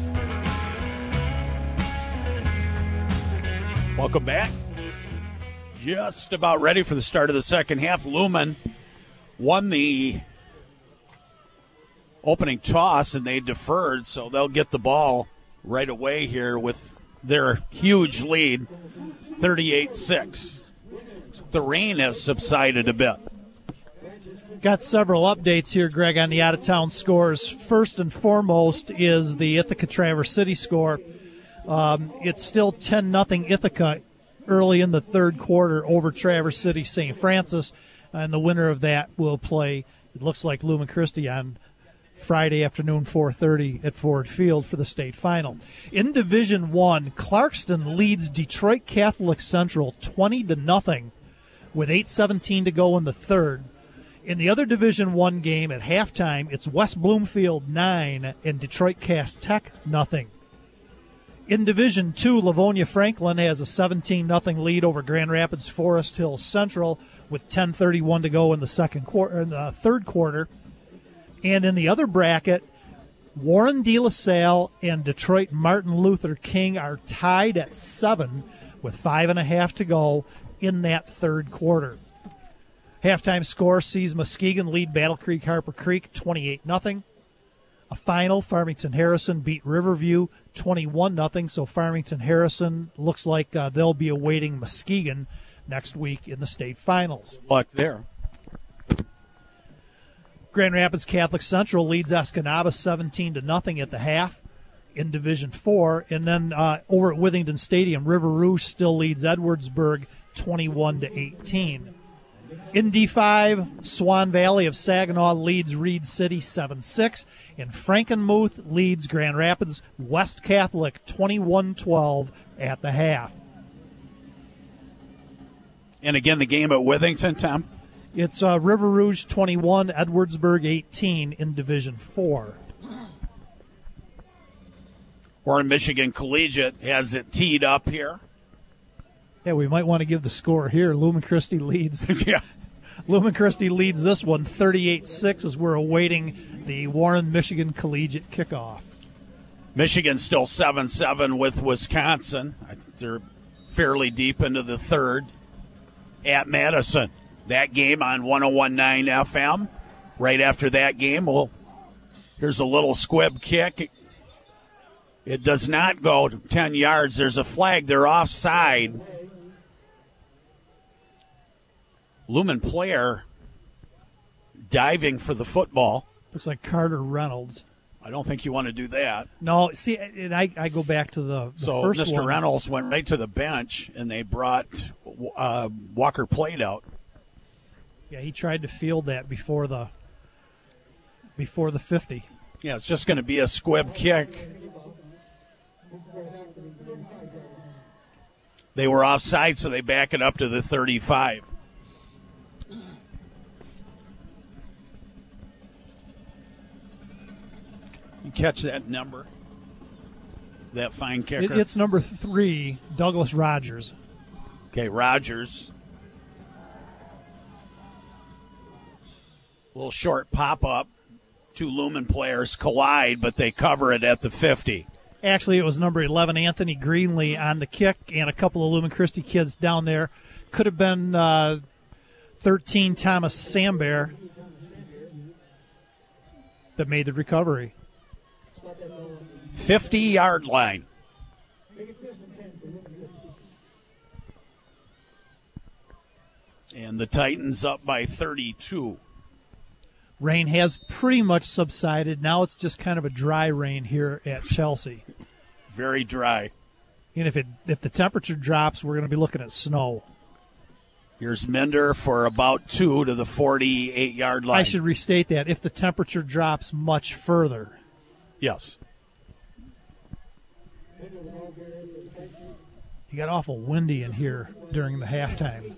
Speaker 1: Welcome back. Just about ready for the start of the second half. Lumen won the opening toss and they deferred, so they'll get the ball right away here with their huge lead, thirty-eight six. The rain has subsided a bit.
Speaker 2: Got several updates here, Greg, on the out-of-town scores. First and foremost is the Ithaca Traverse City score. Um, it's still ten nothing Ithaca early in the third quarter over Traverse City Saint Francis, and the winner of that will play, it looks like, Lumen Christi on Friday afternoon, four thirty at Ford Field for the state final. In Division One, Clarkston leads Detroit Catholic Central twenty to nothing with eight seventeen to go in the third. In the other Division One game at halftime, it's West Bloomfield nine and Detroit Cass Tech nothing. In Division Two, Livonia Franklin has a seventeen nothing lead over Grand Rapids Forest Hill Central with ten thirty-one to go in the second quarter, in the third quarter. And in the other bracket, Warren De La Salle and Detroit Martin Luther King are tied at seven, with five and a half to go in that third quarter. Halftime score sees Muskegon lead Battle Creek Harper Creek twenty-eight nothing. A final, Farmington Harrison beat Riverview twenty-one nothing, so Farmington Harrison looks like uh, they'll be awaiting Muskegon next week in the state finals.
Speaker 1: Luck there.
Speaker 2: Grand Rapids Catholic Central leads Escanaba seventeen to nothing at the half in Division four, and then uh, over at Withington Stadium, River Rouge still leads Edwardsburg twenty-one to eighteen. In D five, Swan Valley of Saginaw leads Reed City seven six, and Frankenmuth leads Grand Rapids West Catholic twenty-one twelve at the half.
Speaker 1: And again, the game at Withington, Tom?
Speaker 2: It's uh, River Rouge twenty-one, Edwardsburg eighteen in Division four.
Speaker 1: Warren Michigan Collegiate has it teed up here.
Speaker 2: Yeah, we might want to give the score here. Lumen Christi leads.
Speaker 1: yeah.
Speaker 2: Lumen Christi leads this one thirty-eight six as we're awaiting the Warren Michigan Collegiate kickoff.
Speaker 1: Michigan still seven seven with Wisconsin. I think they're fairly deep into the third at Madison. That game on one oh one point nine F M. Right after that game, well, here's a little squib kick. It does not go ten yards. There's a flag. They're offside. Lumen player diving for the football.
Speaker 2: Looks like Carter Reynolds.
Speaker 1: I don't think you want to do that.
Speaker 2: No, see, and I, I go back to the, the
Speaker 1: so
Speaker 2: first
Speaker 1: Mister
Speaker 2: one.
Speaker 1: Reynolds went right to the bench, and they brought uh, Walker Plate out.
Speaker 2: Yeah, he tried to field that before the before the fifty.
Speaker 1: Yeah, it's just going to be a squib kick. They were offside, so they back it up to the thirty-five. You catch that number? That fine kicker?
Speaker 2: It, it's number three, Douglas Rogers.
Speaker 1: Okay, Rogers. A little short pop-up. Two Lumen players collide, but they cover it at the fifty.
Speaker 2: Actually, it was number eleven, Anthony Greenlee, on the kick, and a couple of Lumen Christi kids down there. Could have been uh, thirteen, Thomas Sambear, that made the recovery.
Speaker 1: fifty-yard line. And the Titans up by thirty-two.
Speaker 2: Rain has pretty much subsided. Now it's just kind of a dry rain here at Chelsea.
Speaker 1: Very dry.
Speaker 2: And if it if the temperature drops, we're going to be looking at snow.
Speaker 1: Here's Minder for about two to the forty-eight-yard line.
Speaker 2: I should restate that. If the temperature drops much further.
Speaker 1: Yes.
Speaker 2: You got awful windy in here during the halftime.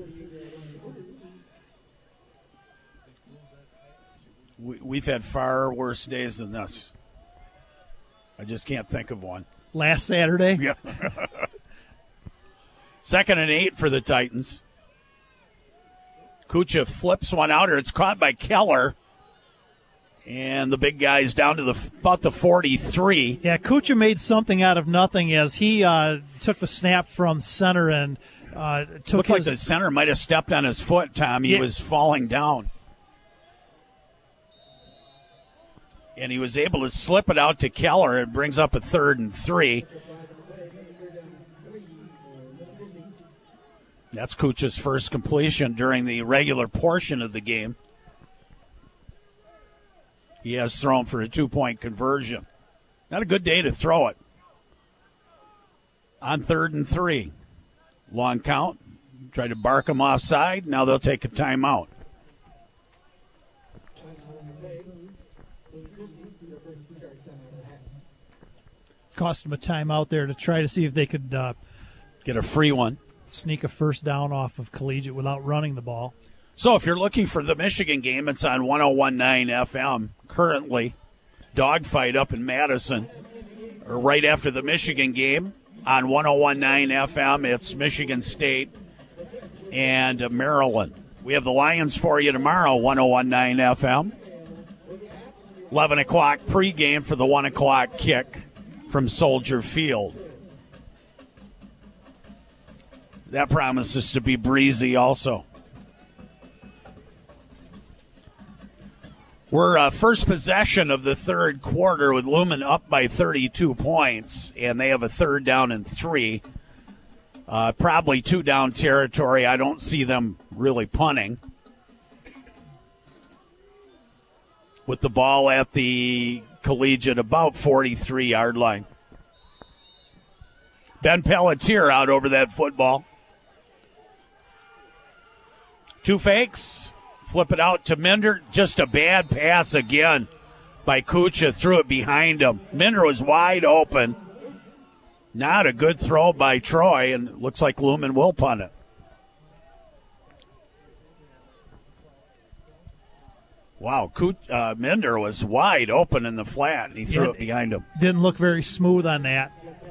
Speaker 1: We, we've had far worse days than this. I just can't think of one.
Speaker 2: Last Saturday?
Speaker 1: Yeah. Second and eight for the Titans. Kucha flips one out, or it's caught by Keller. And the big guy's down to the about the forty-three.
Speaker 2: Yeah, Kucha made something out of nothing as he uh, took the snap from center and uh, took
Speaker 1: Looked
Speaker 2: his,
Speaker 1: like the center might have stepped on his foot, Tom. He
Speaker 2: Yeah.
Speaker 1: was falling down. And he was able to slip it out to Keller. It brings up a third and three. That's Kucha's first completion during the regular portion of the game. He has thrown for a two-point conversion. Not a good day to throw it. On third and three. Long count. Tried to bark him offside. Now they'll take a timeout.
Speaker 2: Cost him a timeout there to try to see if they could uh,
Speaker 1: get a free one.
Speaker 2: Sneak a first down off of Collegiate without running the ball.
Speaker 1: So if you're looking for the Michigan game, it's on one oh one point nine F M currently. Dogfight up in Madison. Or right after the Michigan game on one oh one point nine F M, it's Michigan State and Maryland. We have the Lions for you tomorrow, one oh one point nine F M. eleven o'clock pregame for the one o'clock kick from Soldier Field. that promises to be breezy also. We're uh, first possession of the third quarter with Lumen up by thirty-two points, and they have a third down and three. Uh, probably two down territory. I don't see them really punting. With the ball at the collegiate about forty-three-yard line. Ben Pelletier out over that football. Two fakes. Flip it out to Minder. Just a bad pass again by Kucha. Threw it behind him. Minder was wide open. Not a good throw by Troy, and it looks like Lumen will punt it. Wow, Kuch, uh, Minder was wide open in the flat, and he threw
Speaker 2: Yeah,
Speaker 1: it behind him.
Speaker 2: Didn't look very smooth on that.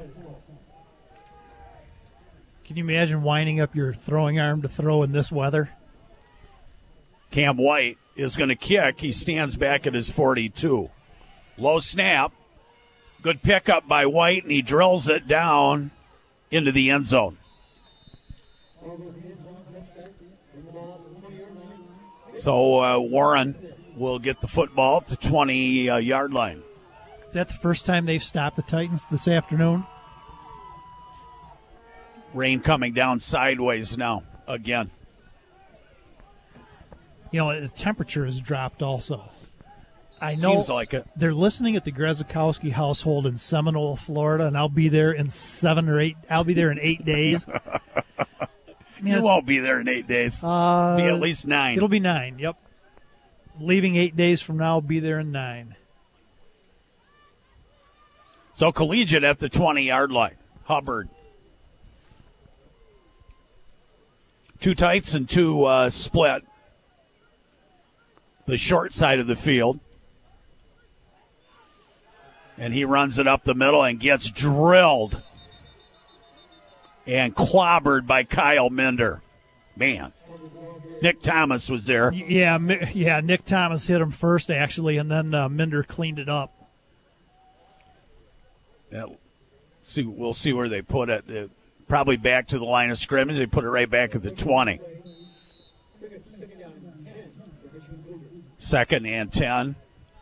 Speaker 2: Can you imagine winding up your throwing arm to throw in this weather?
Speaker 1: Cam White is going to kick. He stands back at his forty-two. Low snap. Good pickup by White, and he drills it down into the end zone. So uh, Warren will get the football to twenty-yard line.
Speaker 2: Is that the first time they've stopped the Titans this afternoon?
Speaker 1: Rain coming down sideways now again.
Speaker 2: You know, the temperature has dropped also. I know
Speaker 1: Seems like it.
Speaker 2: They're listening at the Grezikowski household in Seminole, Florida, and I'll be there in seven or eight. I'll be there in eight days.
Speaker 1: You won't be there in eight days.
Speaker 2: Uh,
Speaker 1: be at least nine.
Speaker 2: It'll be nine, yep. Leaving eight days from now, I'll be there in nine.
Speaker 1: So collegiate at the twenty-yard line. Hubbard. Two tights and two uh, split. The short side of the field. And he runs it up the middle and gets drilled and clobbered by Kyle Minder. Man. Nick Thomas was there.
Speaker 2: Yeah, yeah. Nick Thomas hit him first, actually, and then uh, Minder cleaned it up.
Speaker 1: Yeah, see, we'll see where they put it. Uh, probably back to the line of scrimmage. They put it right back at the twenty. Second and ten.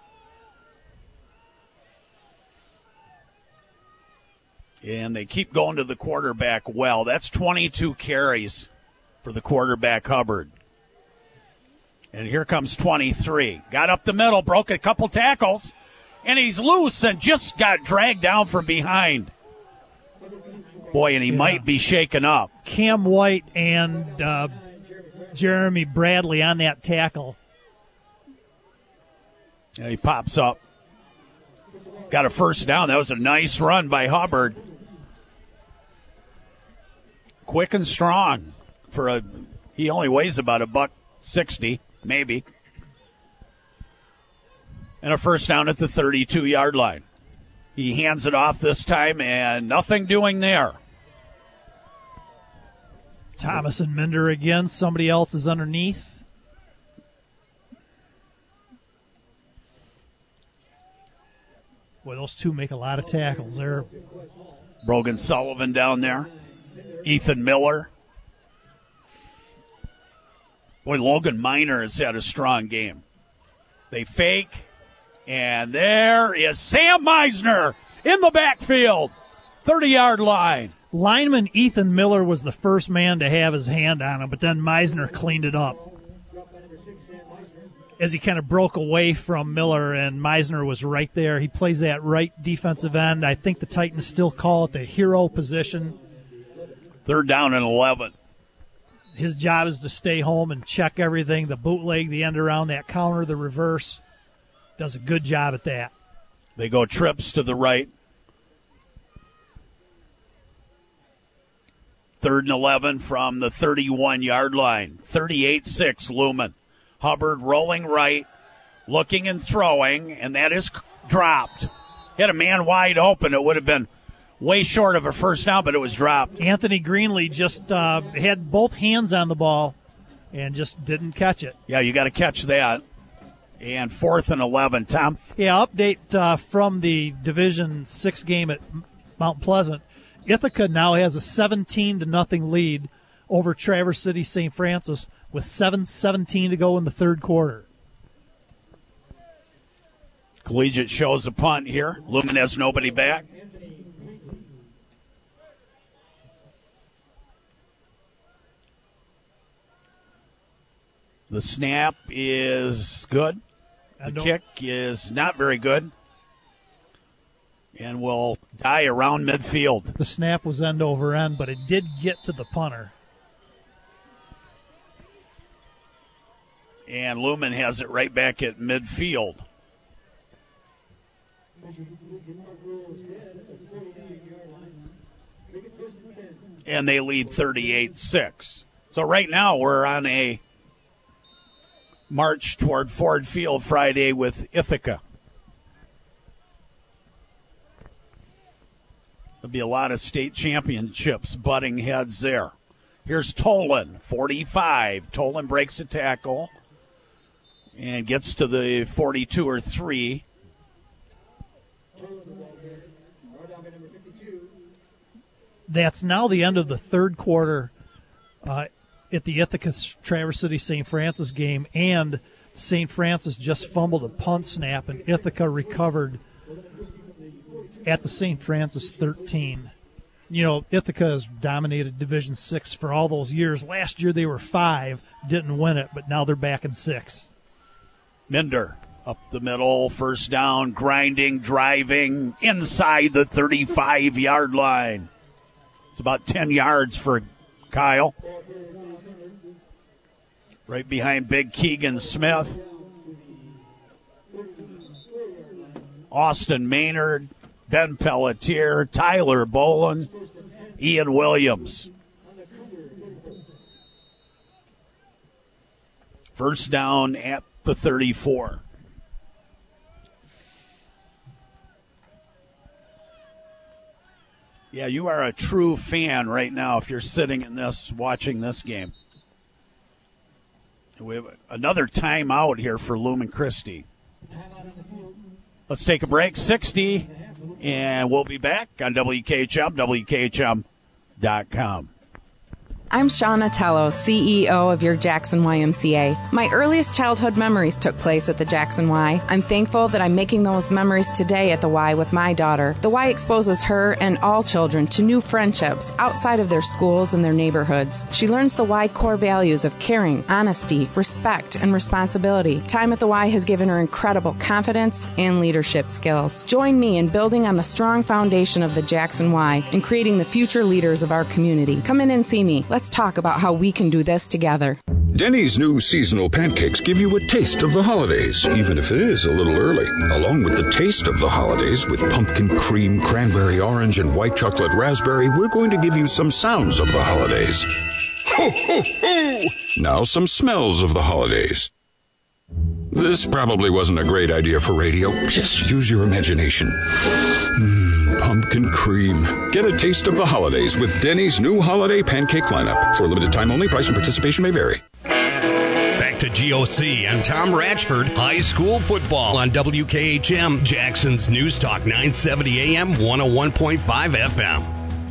Speaker 1: And they keep going to the quarterback well. That's twenty-two carries for the quarterback, Hubbard. And here comes twenty-three. Got up the middle, broke a couple tackles, and he's loose and just got dragged down from behind. Boy, and he yeah. might be shaken up.
Speaker 2: Cam White and uh, Jeremy Bradley on that tackle.
Speaker 1: And he pops up. Got a first down. That was a nice run by Hubbard. Quick and strong for a. He only weighs about a buck sixty, maybe. And a first down at the thirty-two-yard line. He hands it off this time, and nothing doing there.
Speaker 2: Thomas and Minder again. Somebody else is underneath. Boy, those two make a lot of tackles there.
Speaker 1: Brogan Sullivan down there. Ethan Miller. Boy, Logan Miner has had a strong game. They fake, and there is Sam Meisner in the backfield. thirty-yard line.
Speaker 2: Lineman Ethan Miller was the first man to have his hand on him, but then Meisner cleaned it up. As he kind of broke away from Miller, and Meisner was right there. He plays that right defensive end. I think the Titans still call it the hero position.
Speaker 1: Third down and eleven.
Speaker 2: His job is to stay home and check everything, the bootleg, the end around, that counter, the reverse. Does a good job at that.
Speaker 1: They go trips to the right. Third and eleven from the thirty-one-yard line. thirty-eight six Lumen. Hubbard rolling right, looking and throwing, and that is dropped. Hit a man wide open. It would have been way short of a first down, but it was dropped.
Speaker 2: Anthony Greenlee just uh, had both hands on the ball and just didn't catch it.
Speaker 1: Yeah, you got to catch that. And fourth and eleven, Tom.
Speaker 2: Yeah, update uh, from the Division Six game at Mount Pleasant. Ithaca now has a seventeen to nothing lead over Traverse City Saint Francis with seven seventeen to go in the third quarter.
Speaker 1: Collegiate shows a punt here. Lumen has nobody back. The snap is good. The kick is not very good. And will die around midfield.
Speaker 2: The snap was end over end, but it did get to the punter.
Speaker 1: And Lumen has it right back at midfield. And they lead thirty-eight six. So right now we're on a march toward Ford Field Friday with Ithaca. There'll be a lot of state championships butting heads there. Here's Tolan, forty-five. Tolan breaks a tackle and gets to the forty-two or three.
Speaker 2: That's now the end of the third quarter uh, at the Ithaca Traverse City Saint Francis game, and Saint Francis just fumbled a punt snap, and Ithaca recovered at the Saint Francis thirteen. You know, Ithaca has dominated Division Six for all those years. Last year they were five, didn't win it, but now they're back in six.
Speaker 1: Minder up the middle, first down, grinding, driving, inside the thirty-five-yard line. It's about ten yards for Kyle. Right behind Big Keegan Smith. Austin Maynard, Ben Pelletier, Tyler Bolin, Ian Williams. First down at the thirty-four. Yeah, you are a true fan right now if you're sitting in this, watching this game. We have another timeout here for Lumen Christi. Let's take a break, sixty, and we'll be back on W K H M, W K H M dot com.
Speaker 9: I'm Shauna Tello, C E O of your Jackson Y M C A. My earliest childhood memories took place at the Jackson Y. I'm thankful that I'm making those memories today at the Y with my daughter. The Y exposes her and all children to new friendships outside of their schools and their neighborhoods. She learns the Y core values of caring, honesty, respect, and responsibility. Time at the Y has given her incredible confidence and leadership skills. Join me in building on the strong foundation of the Jackson Y and creating the future leaders of our community. Come in and see me. Let's talk about how we can do this together.
Speaker 16: Denny's new seasonal pancakes give you a taste of the holidays, even if it is a little early. Along with the taste of the holidays with pumpkin cream, cranberry orange, and white chocolate raspberry, we're going to give you some sounds of the holidays. Ho, ho, ho! Now some smells of the holidays. This probably wasn't a great idea for radio. Just use your imagination. Mmm, pumpkin cream. Get a taste of the holidays with Denny's new holiday pancake lineup. For a limited time only, price and participation may vary.
Speaker 10: Back to G O C and Tom Ratchford, high school football on W K H M, Jackson's News Talk, nine seventy A M, one oh one point five F M.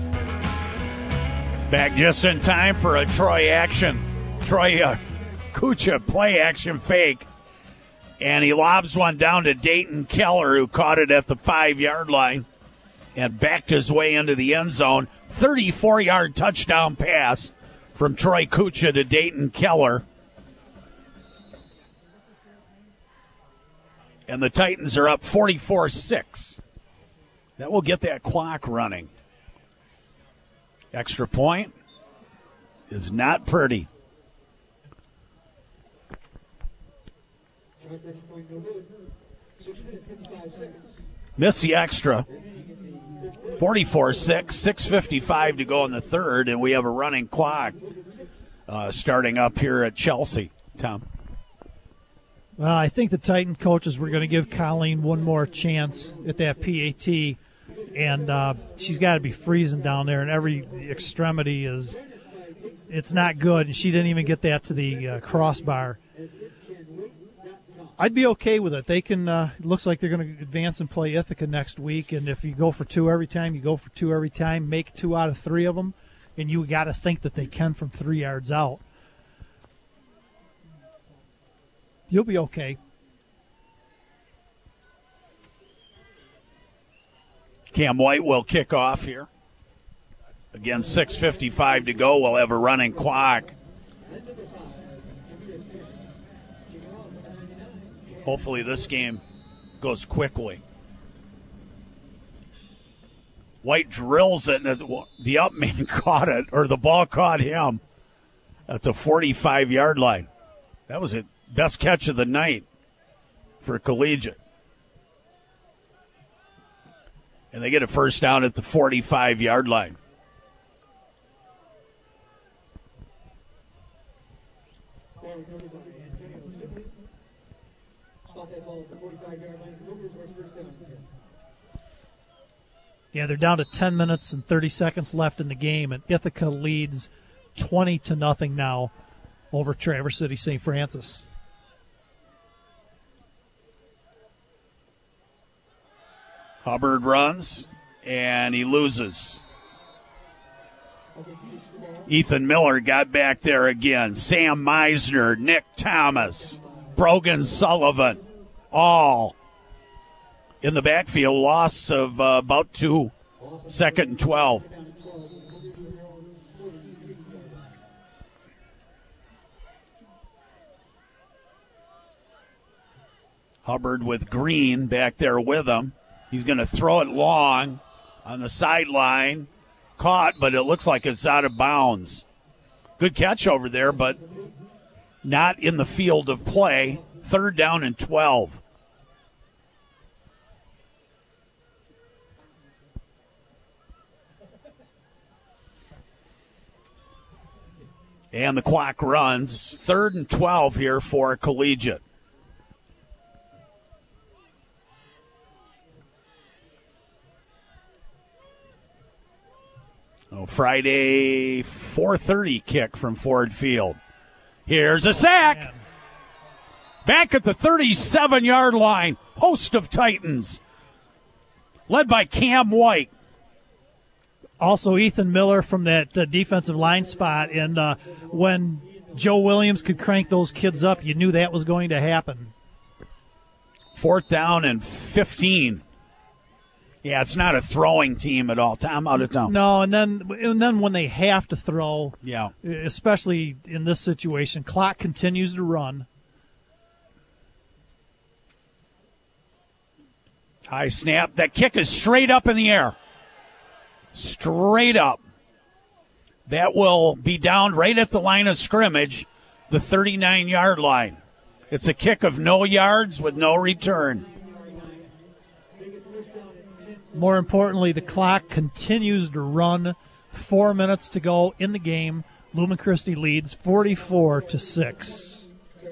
Speaker 1: Back just in time for a Troy action. Troy uh, Kucha play action fake. And he lobs one down to Dayton Keller, who caught it at the five-yard line and backed his way into the end zone. thirty-four-yard touchdown pass from Troy Kucha to Dayton Keller. And the Titans are up forty-four six. That will get that clock running. Extra point is not pretty. Miss the extra. forty-four six, six fifty-five to go in the third, and we have a running clock uh, starting up here at Chelsea. Tom?
Speaker 2: Well, I think the Titan coaches were going to give Colleen one more chance at that P A T, and uh, she's got to be freezing down there, and every extremity is it's not good, and she didn't even get that to the uh, crossbar. I'd be okay with it. They can. Uh, it looks like they're going to advance and play Ithaca next week. And if you go for two every time, you go for two every time. Make two out of three of them, and you got to think that they can from three yards out. You'll be okay.
Speaker 1: Cam White will kick off here. Again, six fifty-five to go. We'll have a running clock. Hopefully this game goes quickly. White drills it, and the up man caught it, or the ball caught him at the forty-five-yard line. That was the best catch of the night for Collegiate. And they get a first down at the forty-five-yard line.
Speaker 2: Yeah, they're down to ten minutes and thirty seconds left in the game, and Ithaca leads twenty to nothing now over Traverse City Saint Francis.
Speaker 1: Hubbard runs, and he loses. Ethan Miller got back there again. Sam Meisner, Nick Thomas, Brogan Sullivan, all in the backfield. Loss of uh, about two, second and twelve. Hubbard with Green back there with him. He's going to throw it long on the sideline. Caught, but it looks like it's out of bounds. Good catch over there, but not in the field of play. Third down and twelve. And the clock runs. Third and twelve here for Collegiate. Oh, Friday, four thirty kick from Ford Field. Here's a sack. Back at the thirty-seven-yard line, host of Titans, led by Cam White.
Speaker 2: Also, Ethan Miller from that uh, defensive line spot. And uh, when Joe Williams could crank those kids up, you knew that was going to happen.
Speaker 1: Fourth down and fifteen. Yeah, it's not a throwing team at all. Time out of town.
Speaker 2: No, and then and then when they have to throw,
Speaker 1: yeah,
Speaker 2: especially in this situation, clock continues to run.
Speaker 1: High snap. That kick is straight up in the air. Straight up. That will be down right at the line of scrimmage, the thirty-nine-yard line. It's a kick of no yards with no return.
Speaker 2: More importantly, the clock continues to run. Four minutes to go in the game. Lumen Christi leads forty-four to six.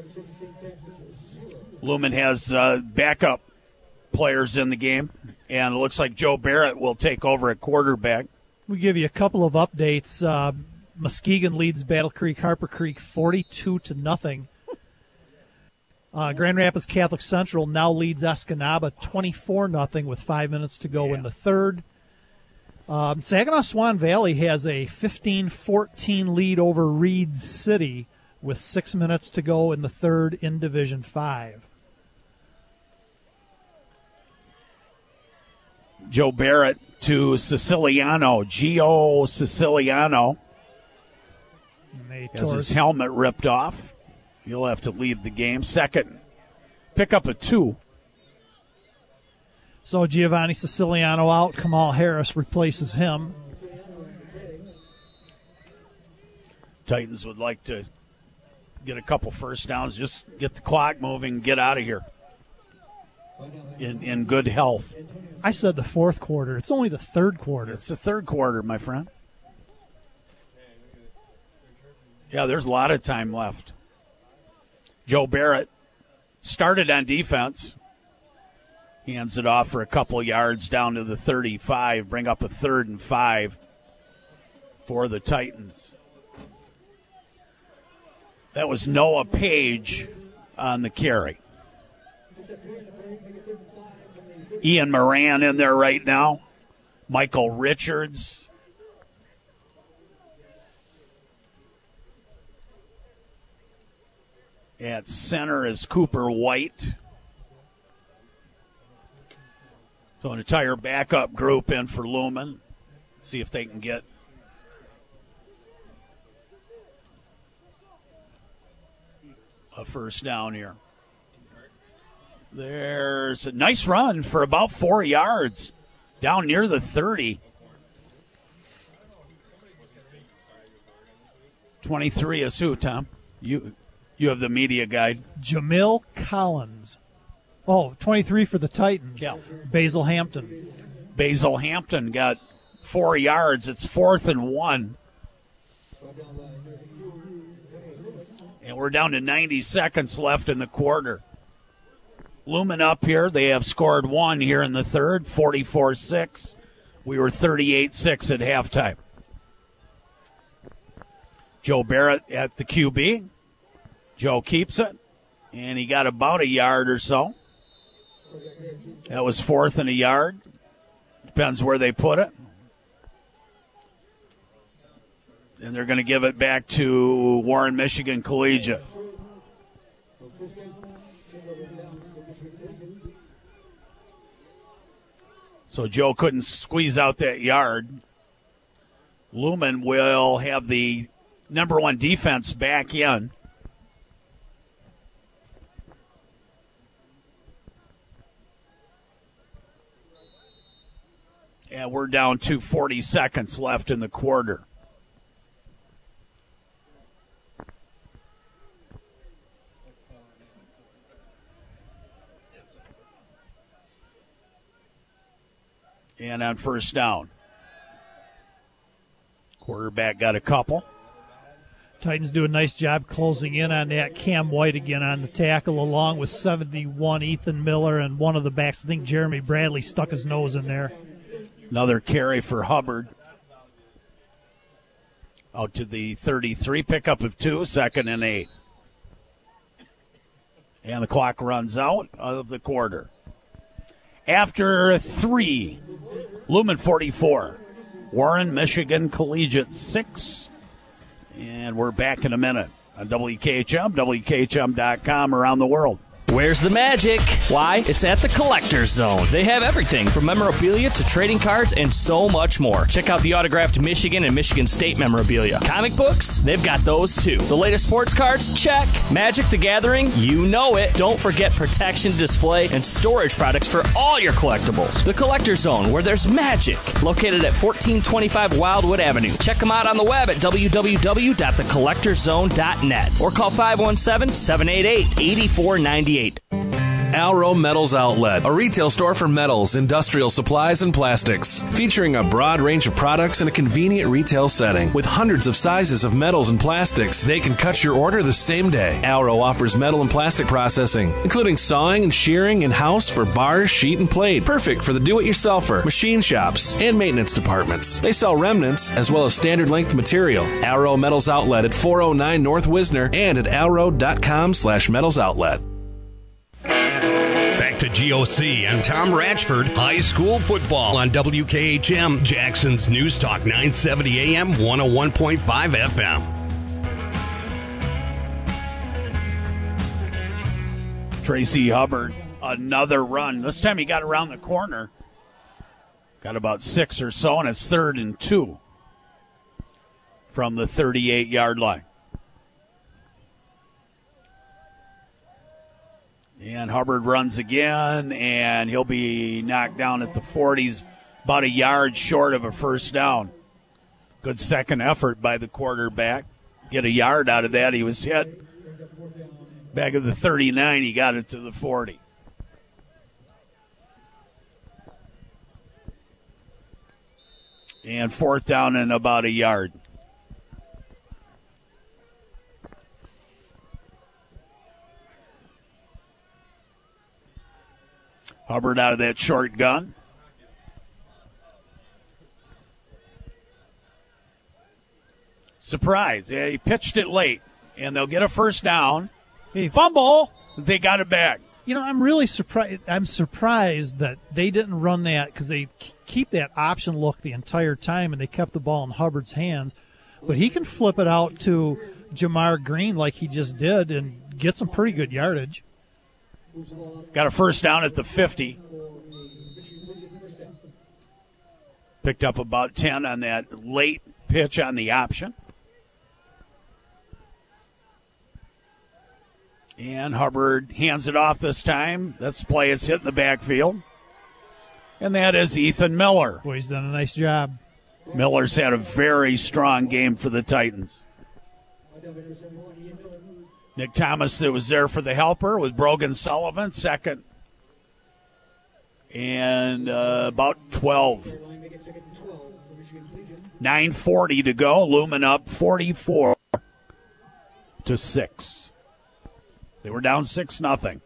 Speaker 1: Lumen has uh, backup players in the game, and it looks like Joe Barrett will take over at quarterback.
Speaker 2: We give you a couple of updates. Uh, Muskegon leads Battle Creek Harper Creek forty-two to nothing. Uh, Grand Rapids Catholic Central now leads Escanaba twenty-four nothing with five minutes to go yeah. in the third. Um, Saginaw Swan Valley has a fifteen fourteen lead over Reed City with six minutes to go in the third in Division five.
Speaker 1: Joe Barrett to Siciliano, Gio Siciliano. Has his helmet ripped off. He'll have to leave the game. Second, pick up a two.
Speaker 2: So Giovanni Siciliano out. Kamal Harris replaces him.
Speaker 1: Titans would like to get a couple first downs, just get the clock moving, get out of here in in good health.
Speaker 2: I said the fourth quarter. It's only the third quarter.
Speaker 1: It's the third quarter, my friend. Yeah, there's a lot of time left. Joe Barrett started on defense. Hands it off for a couple yards down to the thirty-five. Bring up a third and five for the Titans. That was Noah Page on the carry. Ian Moran in there right now. Michael Richards. At center is Cooper White. So an entire backup group in for Lumen. See if they can get a first down here. There's a nice run for about four yards down near the thirty. twenty-three is who, Tom? You you have the media guide.
Speaker 2: Jamil Collins. Oh, twenty-three for the Titans.
Speaker 1: Yeah.
Speaker 2: Basil Hampton.
Speaker 1: Basil Hampton got four yards. It's fourth and one. And we're down to ninety seconds left in the quarter. Lumen up here. They have scored one here in the third, forty-four six. We were thirty-eight six at halftime. Joe Barrett at the Q B. Joe keeps it, and he got about a yard or so. That was fourth and a yard. Depends where they put it. And they're going to give it back to Warren, Michigan Collegiate. So Joe couldn't squeeze out that yard. Lumen will have the number one defense back in. And we're down to forty seconds left in the quarter. And on first down, quarterback got a couple.
Speaker 2: Titans do a nice job closing in on that. Cam White again on the tackle, along with seventy-one, Ethan Miller, and one of the backs. I think Jeremy Bradley stuck his nose in there.
Speaker 1: Another carry for Hubbard. Out to the thirty-three, pickup of two, second and eight. And the clock runs out of the quarter. After three, Lumen forty-four, Warren, Michigan Collegiate six. And we're back in a minute on W K H M, W K H M dot com, around the world.
Speaker 4: Where's the magic? Why? It's at the Collector's Zone. They have everything from memorabilia to trading cards and so much more. Check out the autographed Michigan and Michigan State memorabilia. Comic books? They've got those too. The latest sports cards? Check. Magic the Gathering? You know it. Don't forget protection, display, and storage products for all your collectibles. The Collector's Zone, where there's magic. Located at fourteen twenty-five Wildwood Avenue. Check them out on the web at w w w dot the collectors zone dot net or call five one seven, seven eight eight, eight four nine eight.
Speaker 11: Alro Metals Outlet, a retail store for metals, industrial supplies, and plastics, featuring a broad range of products in a convenient retail setting. With hundreds of sizes of metals and plastics, they can cut your order the same day. Alro offers metal and plastic processing, including sawing and shearing in-house for bars, sheet, and plate. Perfect for the do-it-yourselfer, machine shops, and maintenance departments. They sell remnants as well as standard length material. Alro Metals Outlet at four oh nine North Wisner and at alro dot com slash metals outlet.
Speaker 10: Back to G O C and Tom Ratchford, high school football on W K H M, Jackson's News Talk nine seventy A M, one oh one point five F M.
Speaker 1: Tracy Hubbard, another run. This time he got around the corner. Got about six or so, and it's third and two from the thirty-eight-yard line. And Hubbard runs again, and he'll be knocked down at the forties, about a yard short of a first down. Good second effort by the quarterback. Get a yard out of that. He was hit. Back at the thirty-nine, he got it to the forty. And fourth down and about a yard. Hubbard out of that short gun. Surprise. Yeah, he pitched it late, and they'll get a first down.
Speaker 2: Hey,
Speaker 1: fumble. They got it back.
Speaker 2: You know, I'm really surprised. I'm surprised that they didn't run that because they keep that option look the entire time, and they kept the ball in Hubbard's hands. But he can flip it out to Jamar Green like he just did and get some pretty good yardage.
Speaker 1: Got a first down at the fifty. Picked up about ten on that late pitch on the option. And Hubbard hands it off this time. This play is hit in the backfield. And that is Ethan Miller.
Speaker 2: Boy, he's done a nice job.
Speaker 1: Miller's had a very strong game for the Titans. Nick Thomas was there for the helper with Brogan Sullivan, second. And uh, about twelve. nine forty to go. Lumen up forty-four to six. They were down six nothing.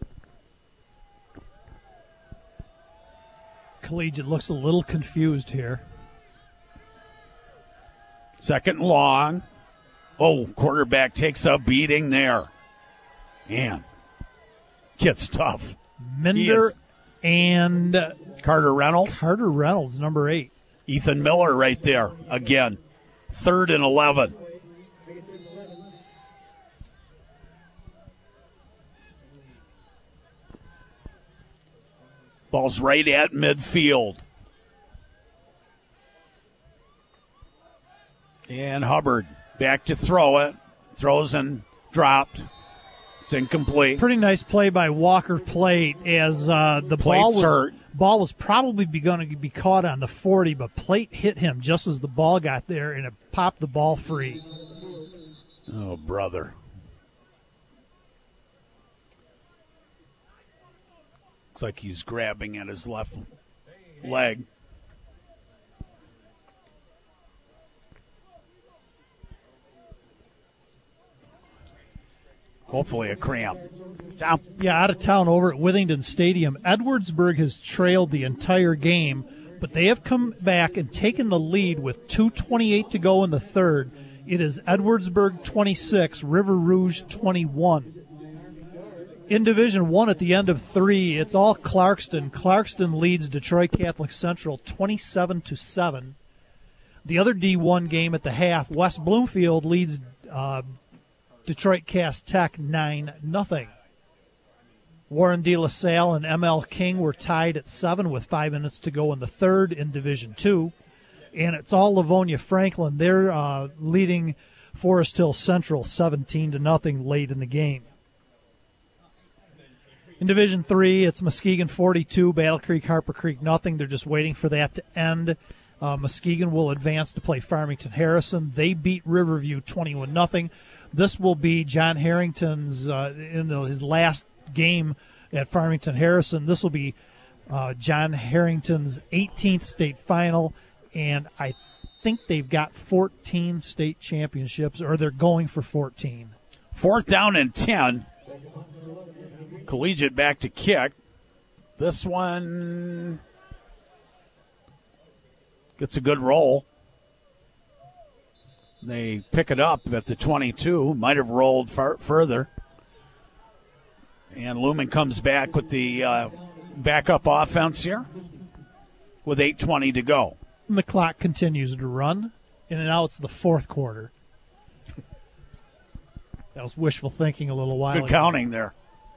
Speaker 2: Collegiate looks a little confused here.
Speaker 1: Second and long. Oh, quarterback takes a beating there. Man, gets tough.
Speaker 2: Minder and
Speaker 1: Carter Reynolds.
Speaker 2: Carter Reynolds, number eight.
Speaker 1: Ethan Miller right there again. Third and eleven. Ball's right at midfield. And Hubbard back to throw it. Throws and dropped. It's incomplete.
Speaker 2: Pretty nice play by Walker Plate as uh, the
Speaker 1: Plate's
Speaker 2: ball was
Speaker 1: hurt.
Speaker 2: ball was probably going to be caught on the forty, but Plate hit him just as the ball got there, and it popped the ball free.
Speaker 1: Oh, brother. Looks like he's grabbing at his left leg. Hopefully a cramp. Down.
Speaker 2: Yeah, out of town over at Withington Stadium. Edwardsburg has trailed the entire game, but they have come back and taken the lead with two twenty-eight to go in the third. It is Edwardsburg twenty-six, River Rouge twenty-one. In Division One at the end of three, it's all Clarkston. Clarkston leads Detroit Catholic Central twenty-seven to seven. The other D one game at the half, West Bloomfield leads uh, Detroit Cass Tech nine nothing. Warren De La Salle and M L King were tied at seven with five minutes to go in the third in Division Two. And it's all Livonia Franklin. They're uh, leading Forest Hill Central seventeen to nothing late in the game. In Division Three, it's Muskegon forty-two, Battle Creek, Harper Creek nothing. They're just waiting for that to end. Uh, Muskegon will advance to play Farmington Harrison. They beat Riverview twenty-one nothing. This will be John Harrington's uh, in the, his last game at Farmington Harrison. This will be uh, John Harrington's eighteenth state final, and I think they've got fourteen state championships, or they're going for fourteen.
Speaker 1: Fourth down and ten. Collegiate back to kick. This one gets a good roll. They pick it up at the twenty-two. Might have rolled far further. And Lumen comes back with the uh, backup offense here with eight twenty to go.
Speaker 2: And the clock continues to run. And now it's the fourth quarter. That was wishful thinking a little while
Speaker 1: Good
Speaker 2: ago.
Speaker 1: counting there.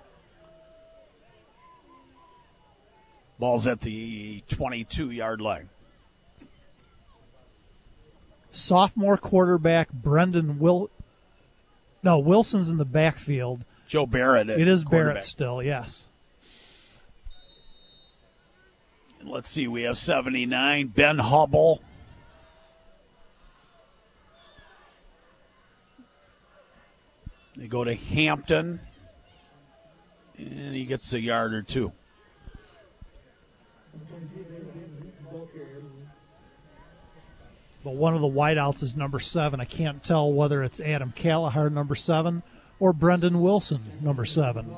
Speaker 1: Ball's at the twenty-two-yard line.
Speaker 2: Sophomore quarterback Brendan Wil. No, Wilson's in the backfield.
Speaker 1: Joe Barrett.
Speaker 2: It is Barrett still, yes.
Speaker 1: Let's see, we have seventy-nine. Ben Hubble. They go to Hampton, and he gets a yard or two.
Speaker 2: But one of the wideouts is number seven. I can't tell whether it's Adam Callahar, number seven, or Brendan Wilson, number seven.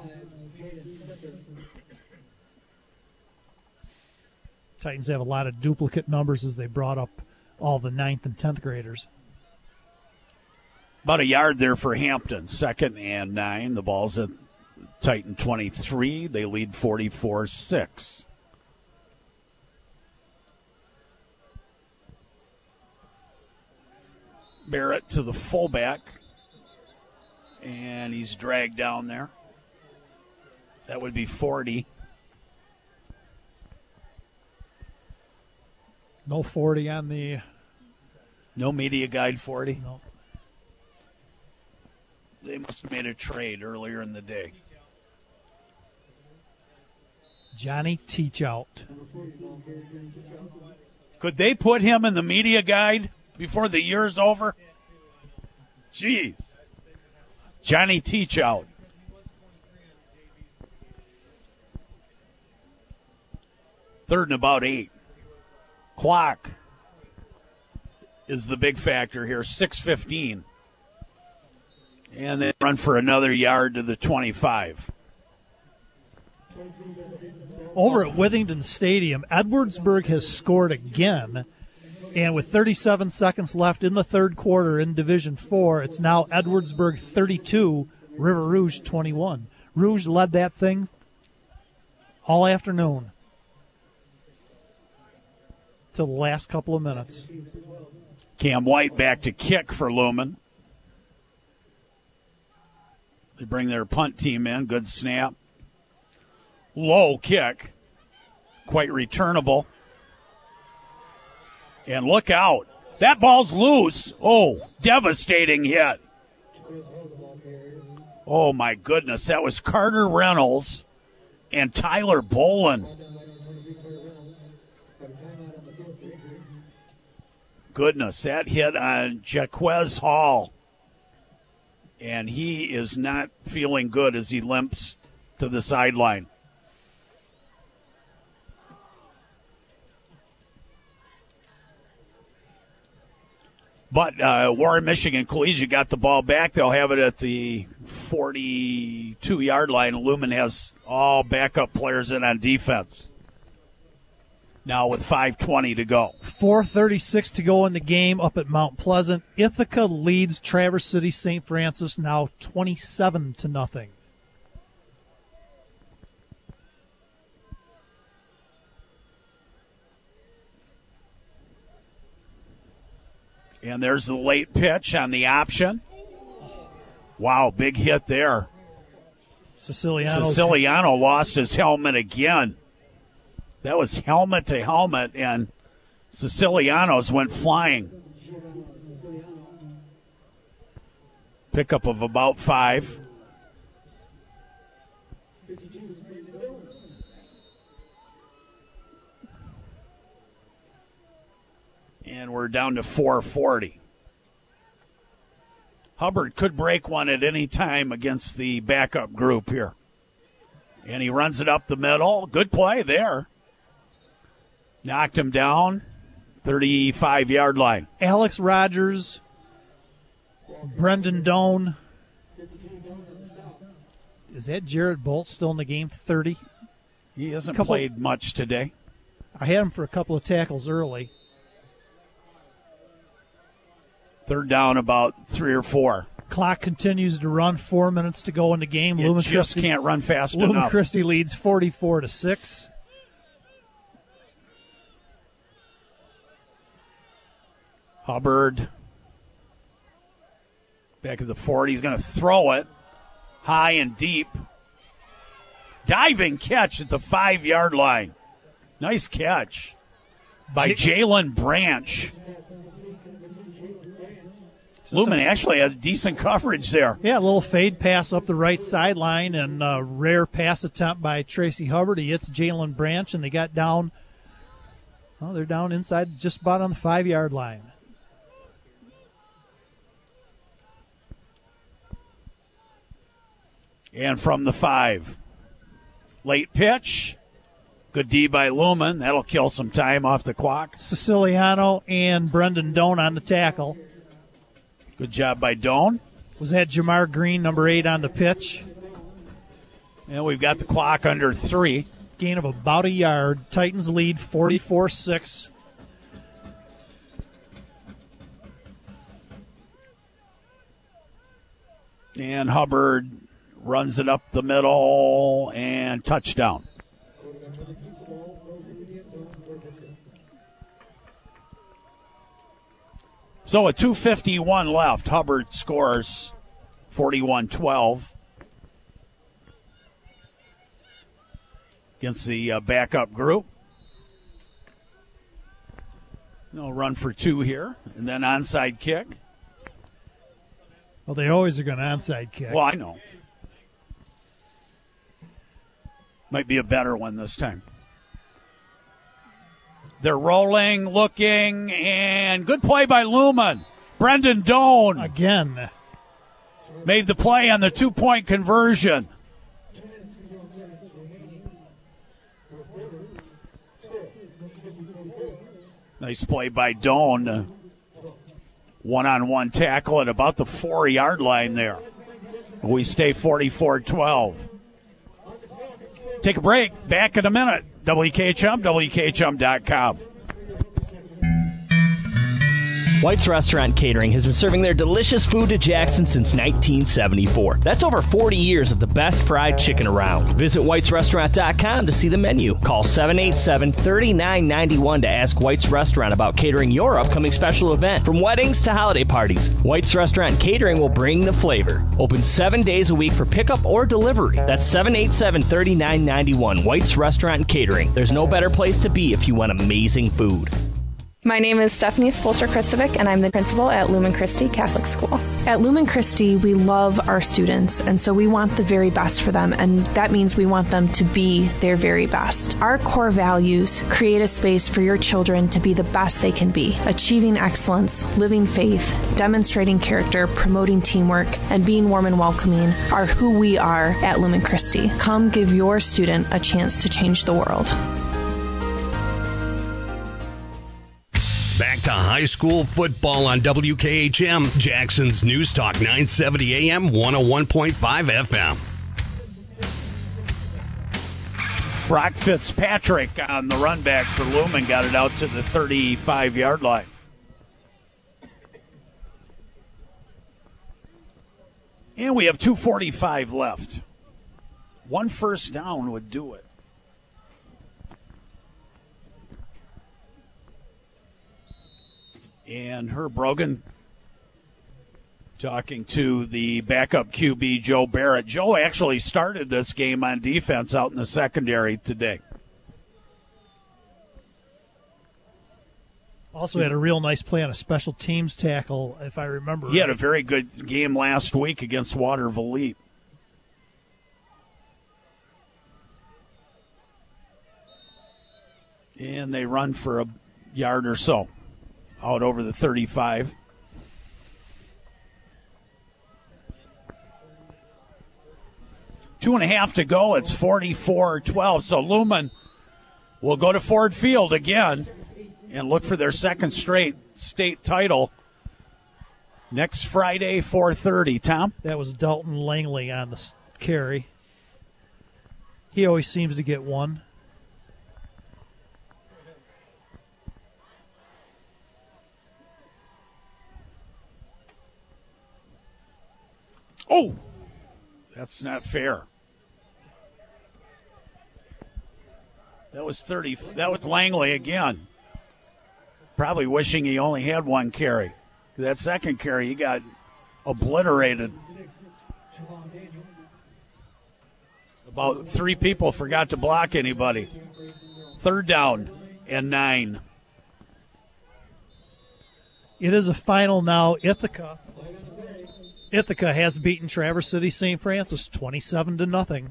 Speaker 2: Titans have a lot of duplicate numbers as they brought up all the ninth and tenth graders.
Speaker 1: About a yard there for Hampton. Second and nine. The ball's at Titan twenty-three. They lead forty-four six. Barrett to the fullback. And he's dragged down there. That would be forty.
Speaker 2: No forty on the...
Speaker 1: No media guide forty?
Speaker 2: No.
Speaker 1: They must have made a trade earlier in the day.
Speaker 2: Johnny Teach Out.
Speaker 1: Could they put him in the media guide before the year's over? Jeez. Johnny Teach Out. Third and about eight. Clock is the big factor here. six fifteen. And they run for another yard to the twenty-five.
Speaker 2: Over at Withington Stadium, Edwardsburg has scored again. And with thirty-seven seconds left in the third quarter in Division four, it's now Edwardsburg thirty-two, River Rouge twenty-one. Rouge led that thing all afternoon till the last couple of minutes.
Speaker 1: Cam White back to kick for Lumen. They bring their punt team in. Good snap. Low kick. Quite returnable. And look out. That ball's loose. Oh, devastating hit. Oh, my goodness. That was Carter Reynolds and Tyler Bolin. Goodness, that hit on Jaquez Hall. And he is not feeling good as he limps to the sideline. But uh, Warren Michigan Collegiate got the ball back. They'll have it at the forty-two-yard line. Lumen has all backup players in on defense. Now with five twenty to go.
Speaker 2: four thirty-six to go in the game up at Mount Pleasant. Ithaca leads Traverse City Saint Francis now twenty-seven to nothing.
Speaker 1: And there's the late pitch on the option. Wow, big hit there.
Speaker 2: Siciliano.
Speaker 1: Siciliano lost his helmet again. That was helmet to helmet, and Siciliano's went flying. Pickup of about five. And we're down to four forty. Hubbard could break one at any time against the backup group here. And he runs it up the middle. Good play there. Knocked him down. thirty-five-yard line.
Speaker 2: Alex Rogers, Brendan Doan. Is that Jared Bolt still in the game? thirty.
Speaker 1: He hasn't
Speaker 2: couple,
Speaker 1: played much today.
Speaker 2: I had him for a couple of tackles early.
Speaker 1: Third down about three or four.
Speaker 2: Clock continues to run. Four minutes to go in the game.
Speaker 1: You
Speaker 2: Lumen
Speaker 1: just
Speaker 2: Christi,
Speaker 1: can't run fast
Speaker 2: Lumen
Speaker 1: enough.
Speaker 2: Christi leads forty-four to six.
Speaker 1: Hubbard back at the forty. He's going to throw it high and deep. Diving catch at the five-yard line. Nice catch by
Speaker 2: J-
Speaker 1: Jalen Branch. Lumen actually had decent coverage there.
Speaker 2: Yeah, a little fade pass up the right sideline and a rare pass attempt by Tracy Hubbard. He hits Jalen Branch, and they got down. Well, they're down inside just about on the five-yard line.
Speaker 1: And from the five. Late pitch. Good D by Lumen. That'll kill some time off the clock.
Speaker 2: Siciliano and Brendan Doan on the tackle.
Speaker 1: Good job by Doan.
Speaker 2: Was that Jamar Green, number eight, on the pitch?
Speaker 1: And we've got the clock under three.
Speaker 2: Gain of about a yard. Titans lead forty-four six.
Speaker 1: And Hubbard runs it up the middle and touchdown. So at two fifty-one left, Hubbard scores forty-one twelve. Against the uh, backup group. No run for two here, and then onside kick.
Speaker 2: Well, they always are going to onside kick.
Speaker 1: Well, I know. Might be a better one this time. They're rolling, looking, and good play by Lumen. Brendan Doan.
Speaker 2: Again.
Speaker 1: Made the play on the two-point conversion. Nice play by Doan. One-on-one tackle at about the four-yard line there. We stay forty-four twelve. Take a break. Back in a minute. W K H M, W K H M dot com.
Speaker 4: White's Restaurant Catering has been serving their delicious food to Jackson since nineteen seventy-four. That's over forty years of the best fried chicken around. Visit whites restaurant dot com to see the menu. Call seven eight seven, three nine nine one to ask White's Restaurant about catering your upcoming special event. From weddings to holiday parties, White's Restaurant Catering will bring the flavor. Open seven days a week for pickup or delivery. That's seven eight seven, three nine nine one. White's Restaurant Catering. There's no better place to be if you want amazing food.
Speaker 20: My name is Stephanie Spolster-Kristovic, and I'm the principal at Lumen Christi Catholic School. At Lumen Christi, we love our students, and so we want the very best for them, and that means we want them to be their very best. Our core values create a space for your children to be the best they can be, achieving excellence, living faith, demonstrating character, promoting teamwork, and being warm and welcoming are who we are at Lumen Christi. Come give your student a chance to change the world.
Speaker 10: Back to high school football on W K H M, Jackson's News Talk, nine seventy A M, one oh one point five F M.
Speaker 1: Brock Fitzpatrick on the run back for Lumen got it out to the thirty-five-yard line. And we have two forty-five left. One first down would do it. And Herb Brogan talking to the backup Q B, Joe Barrett. Joe actually started this game on defense out in the secondary today.
Speaker 2: Also had a real nice play on a special teams tackle, if I remember.
Speaker 1: He
Speaker 2: right.
Speaker 1: had a very good game last week against Waterville. And they run for a yard or so. Out over the thirty-five. Two and a half to go. It's forty-four twelve. So Lumen will go to Ford Field again and look for their second straight state title next Friday, four thirty. Tom?
Speaker 2: That was Dalton Langley on the carry. He always seems to get one.
Speaker 1: Oh, that's not fair. That was thirty. That was Langley again. Probably wishing he only had one carry. That second carry, he got obliterated. About three people forgot to block anybody. Third down and nine.
Speaker 2: It is a final now. Ithaca. Ithaca has beaten Traverse City Saint Francis twenty-seven to nothing.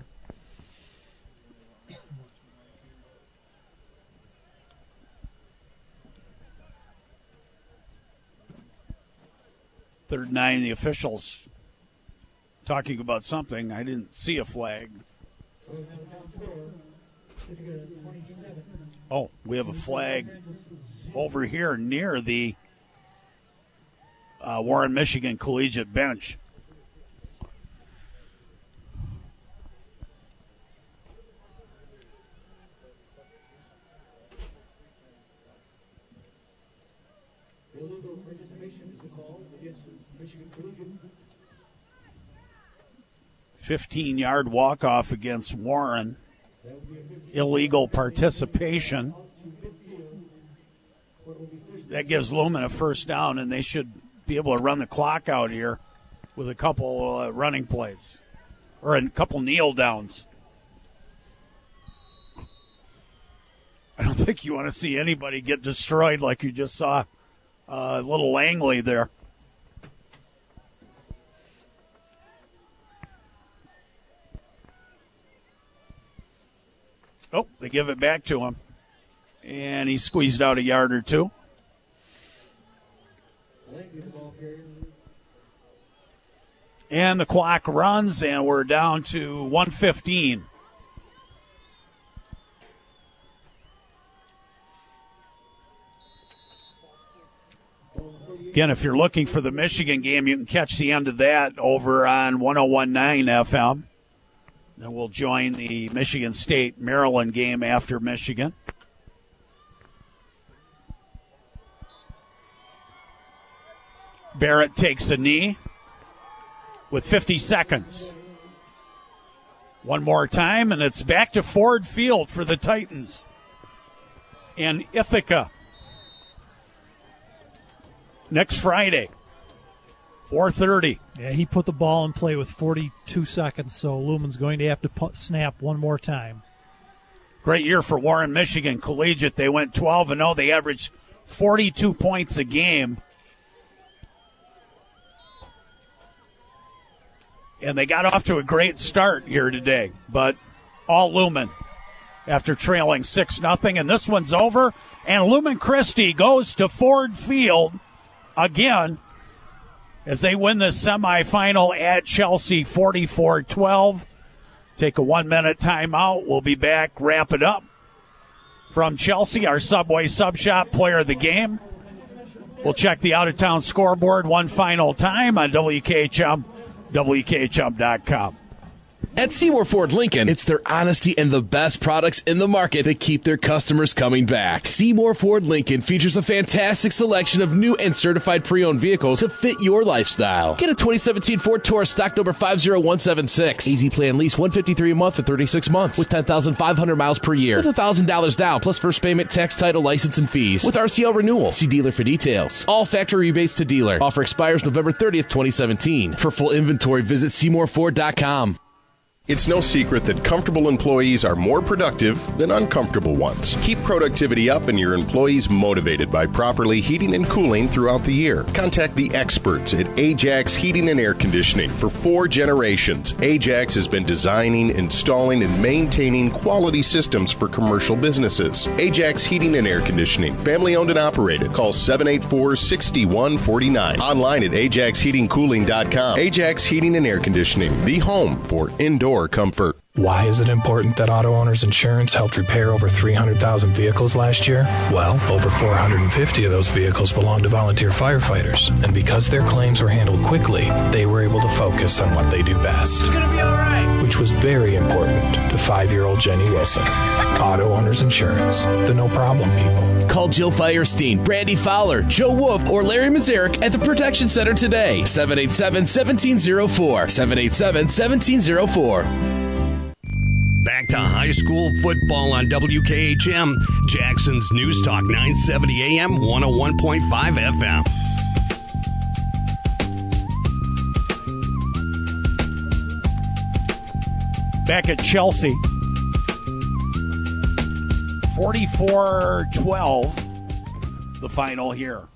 Speaker 1: Third nine, the officials talking about something. I didn't see a flag. Oh, we have a flag over here near the Uh, Warren, Michigan collegiate bench.
Speaker 12: Illegal participation is the call against Michigan collegiate.
Speaker 1: fifteen-yard walk-off against Warren. Illegal participation. That gives Lumen a first down, and they should be able to run the clock out here with a couple uh, running plays or a couple kneel downs. I don't think you want to see anybody get destroyed like you just saw uh, little Langley there. Oh, they give it back to him. And he squeezed out a yard or two. And the clock runs, and we're down to one fifteen. Again, if you're looking for the Michigan game, you can catch the end of that over on one oh one point nine F M. Then we'll join the Michigan State-Maryland game after Michigan. Barrett takes a knee with fifty seconds. One more time, and it's back to Ford Field for the Titans in Ithaca. Next Friday, four thirty.
Speaker 2: Yeah, he put the ball in play with forty-two seconds, so Lumen's going to have to put, snap one more time.
Speaker 1: Great year for Warren, Michigan Collegiate. They went twelve and oh. They averaged forty-two points a game. And they got off to a great start here today, but all Lumen after trailing six nothing. And this one's over, and Lumen Christi goes to Ford Field again as they win the semifinal at Chelsea forty-four twelve. Take a one-minute timeout. We'll be back, wrap it up. From Chelsea, our Subway Sub Shop player of the game. We'll check the out-of-town scoreboard one final time on W K H M. W K H M dot com.
Speaker 7: At Seymour Ford Lincoln, it's their honesty and the best products in the market that keep their customers coming back. Seymour Ford Lincoln features a fantastic selection of new and certified pre-owned vehicles to fit your lifestyle. Get a twenty seventeen Ford Taurus stock number five zero one seven six. Easy plan lease one hundred fifty-three dollars a month for thirty-six months with ten thousand five hundred miles per year. With one thousand dollars down plus first payment, tax, title, license, and fees. With R C L renewal. See dealer for details. All factory rebates to dealer. Offer expires November thirtieth, twenty seventeen. For full inventory, visit Seymour Ford dot com.
Speaker 19: It's no secret that comfortable employees are more productive than uncomfortable ones. Keep productivity up and your employees motivated by properly heating and cooling throughout the year. Contact the experts at Ajax Heating and Air Conditioning. For four generations, Ajax has been designing, installing, and maintaining quality systems for commercial businesses. Ajax Heating and Air Conditioning, family owned and operated. Call seven eight four, six one four nine. Online at ajax heating cooling dot com. Ajax Heating and Air Conditioning, the home for indoor comfort.
Speaker 13: Why is it important that Auto Owners Insurance helped repair over three hundred thousand vehicles last year? Well, over four hundred fifty of those vehicles belong to volunteer firefighters. And because their claims were handled quickly, they were able to focus on what they do best.
Speaker 3: It's gonna be all right.
Speaker 13: Which was very important to five-year-old Jenny Wilson. Auto Owners Insurance, the no-problem people.
Speaker 7: Call Jill Firestein, Brandy Fowler, Joe Wolf, or Larry Mazarek at the Protection Center today. seven eight seven, one seven zero four. seven eight seven, one seven zero four.
Speaker 10: Back to high school football on W K H M, Jackson's News Talk nine seventy A M, one oh one point five F M.
Speaker 1: Back at Chelsea, forty-four twelve, the final here.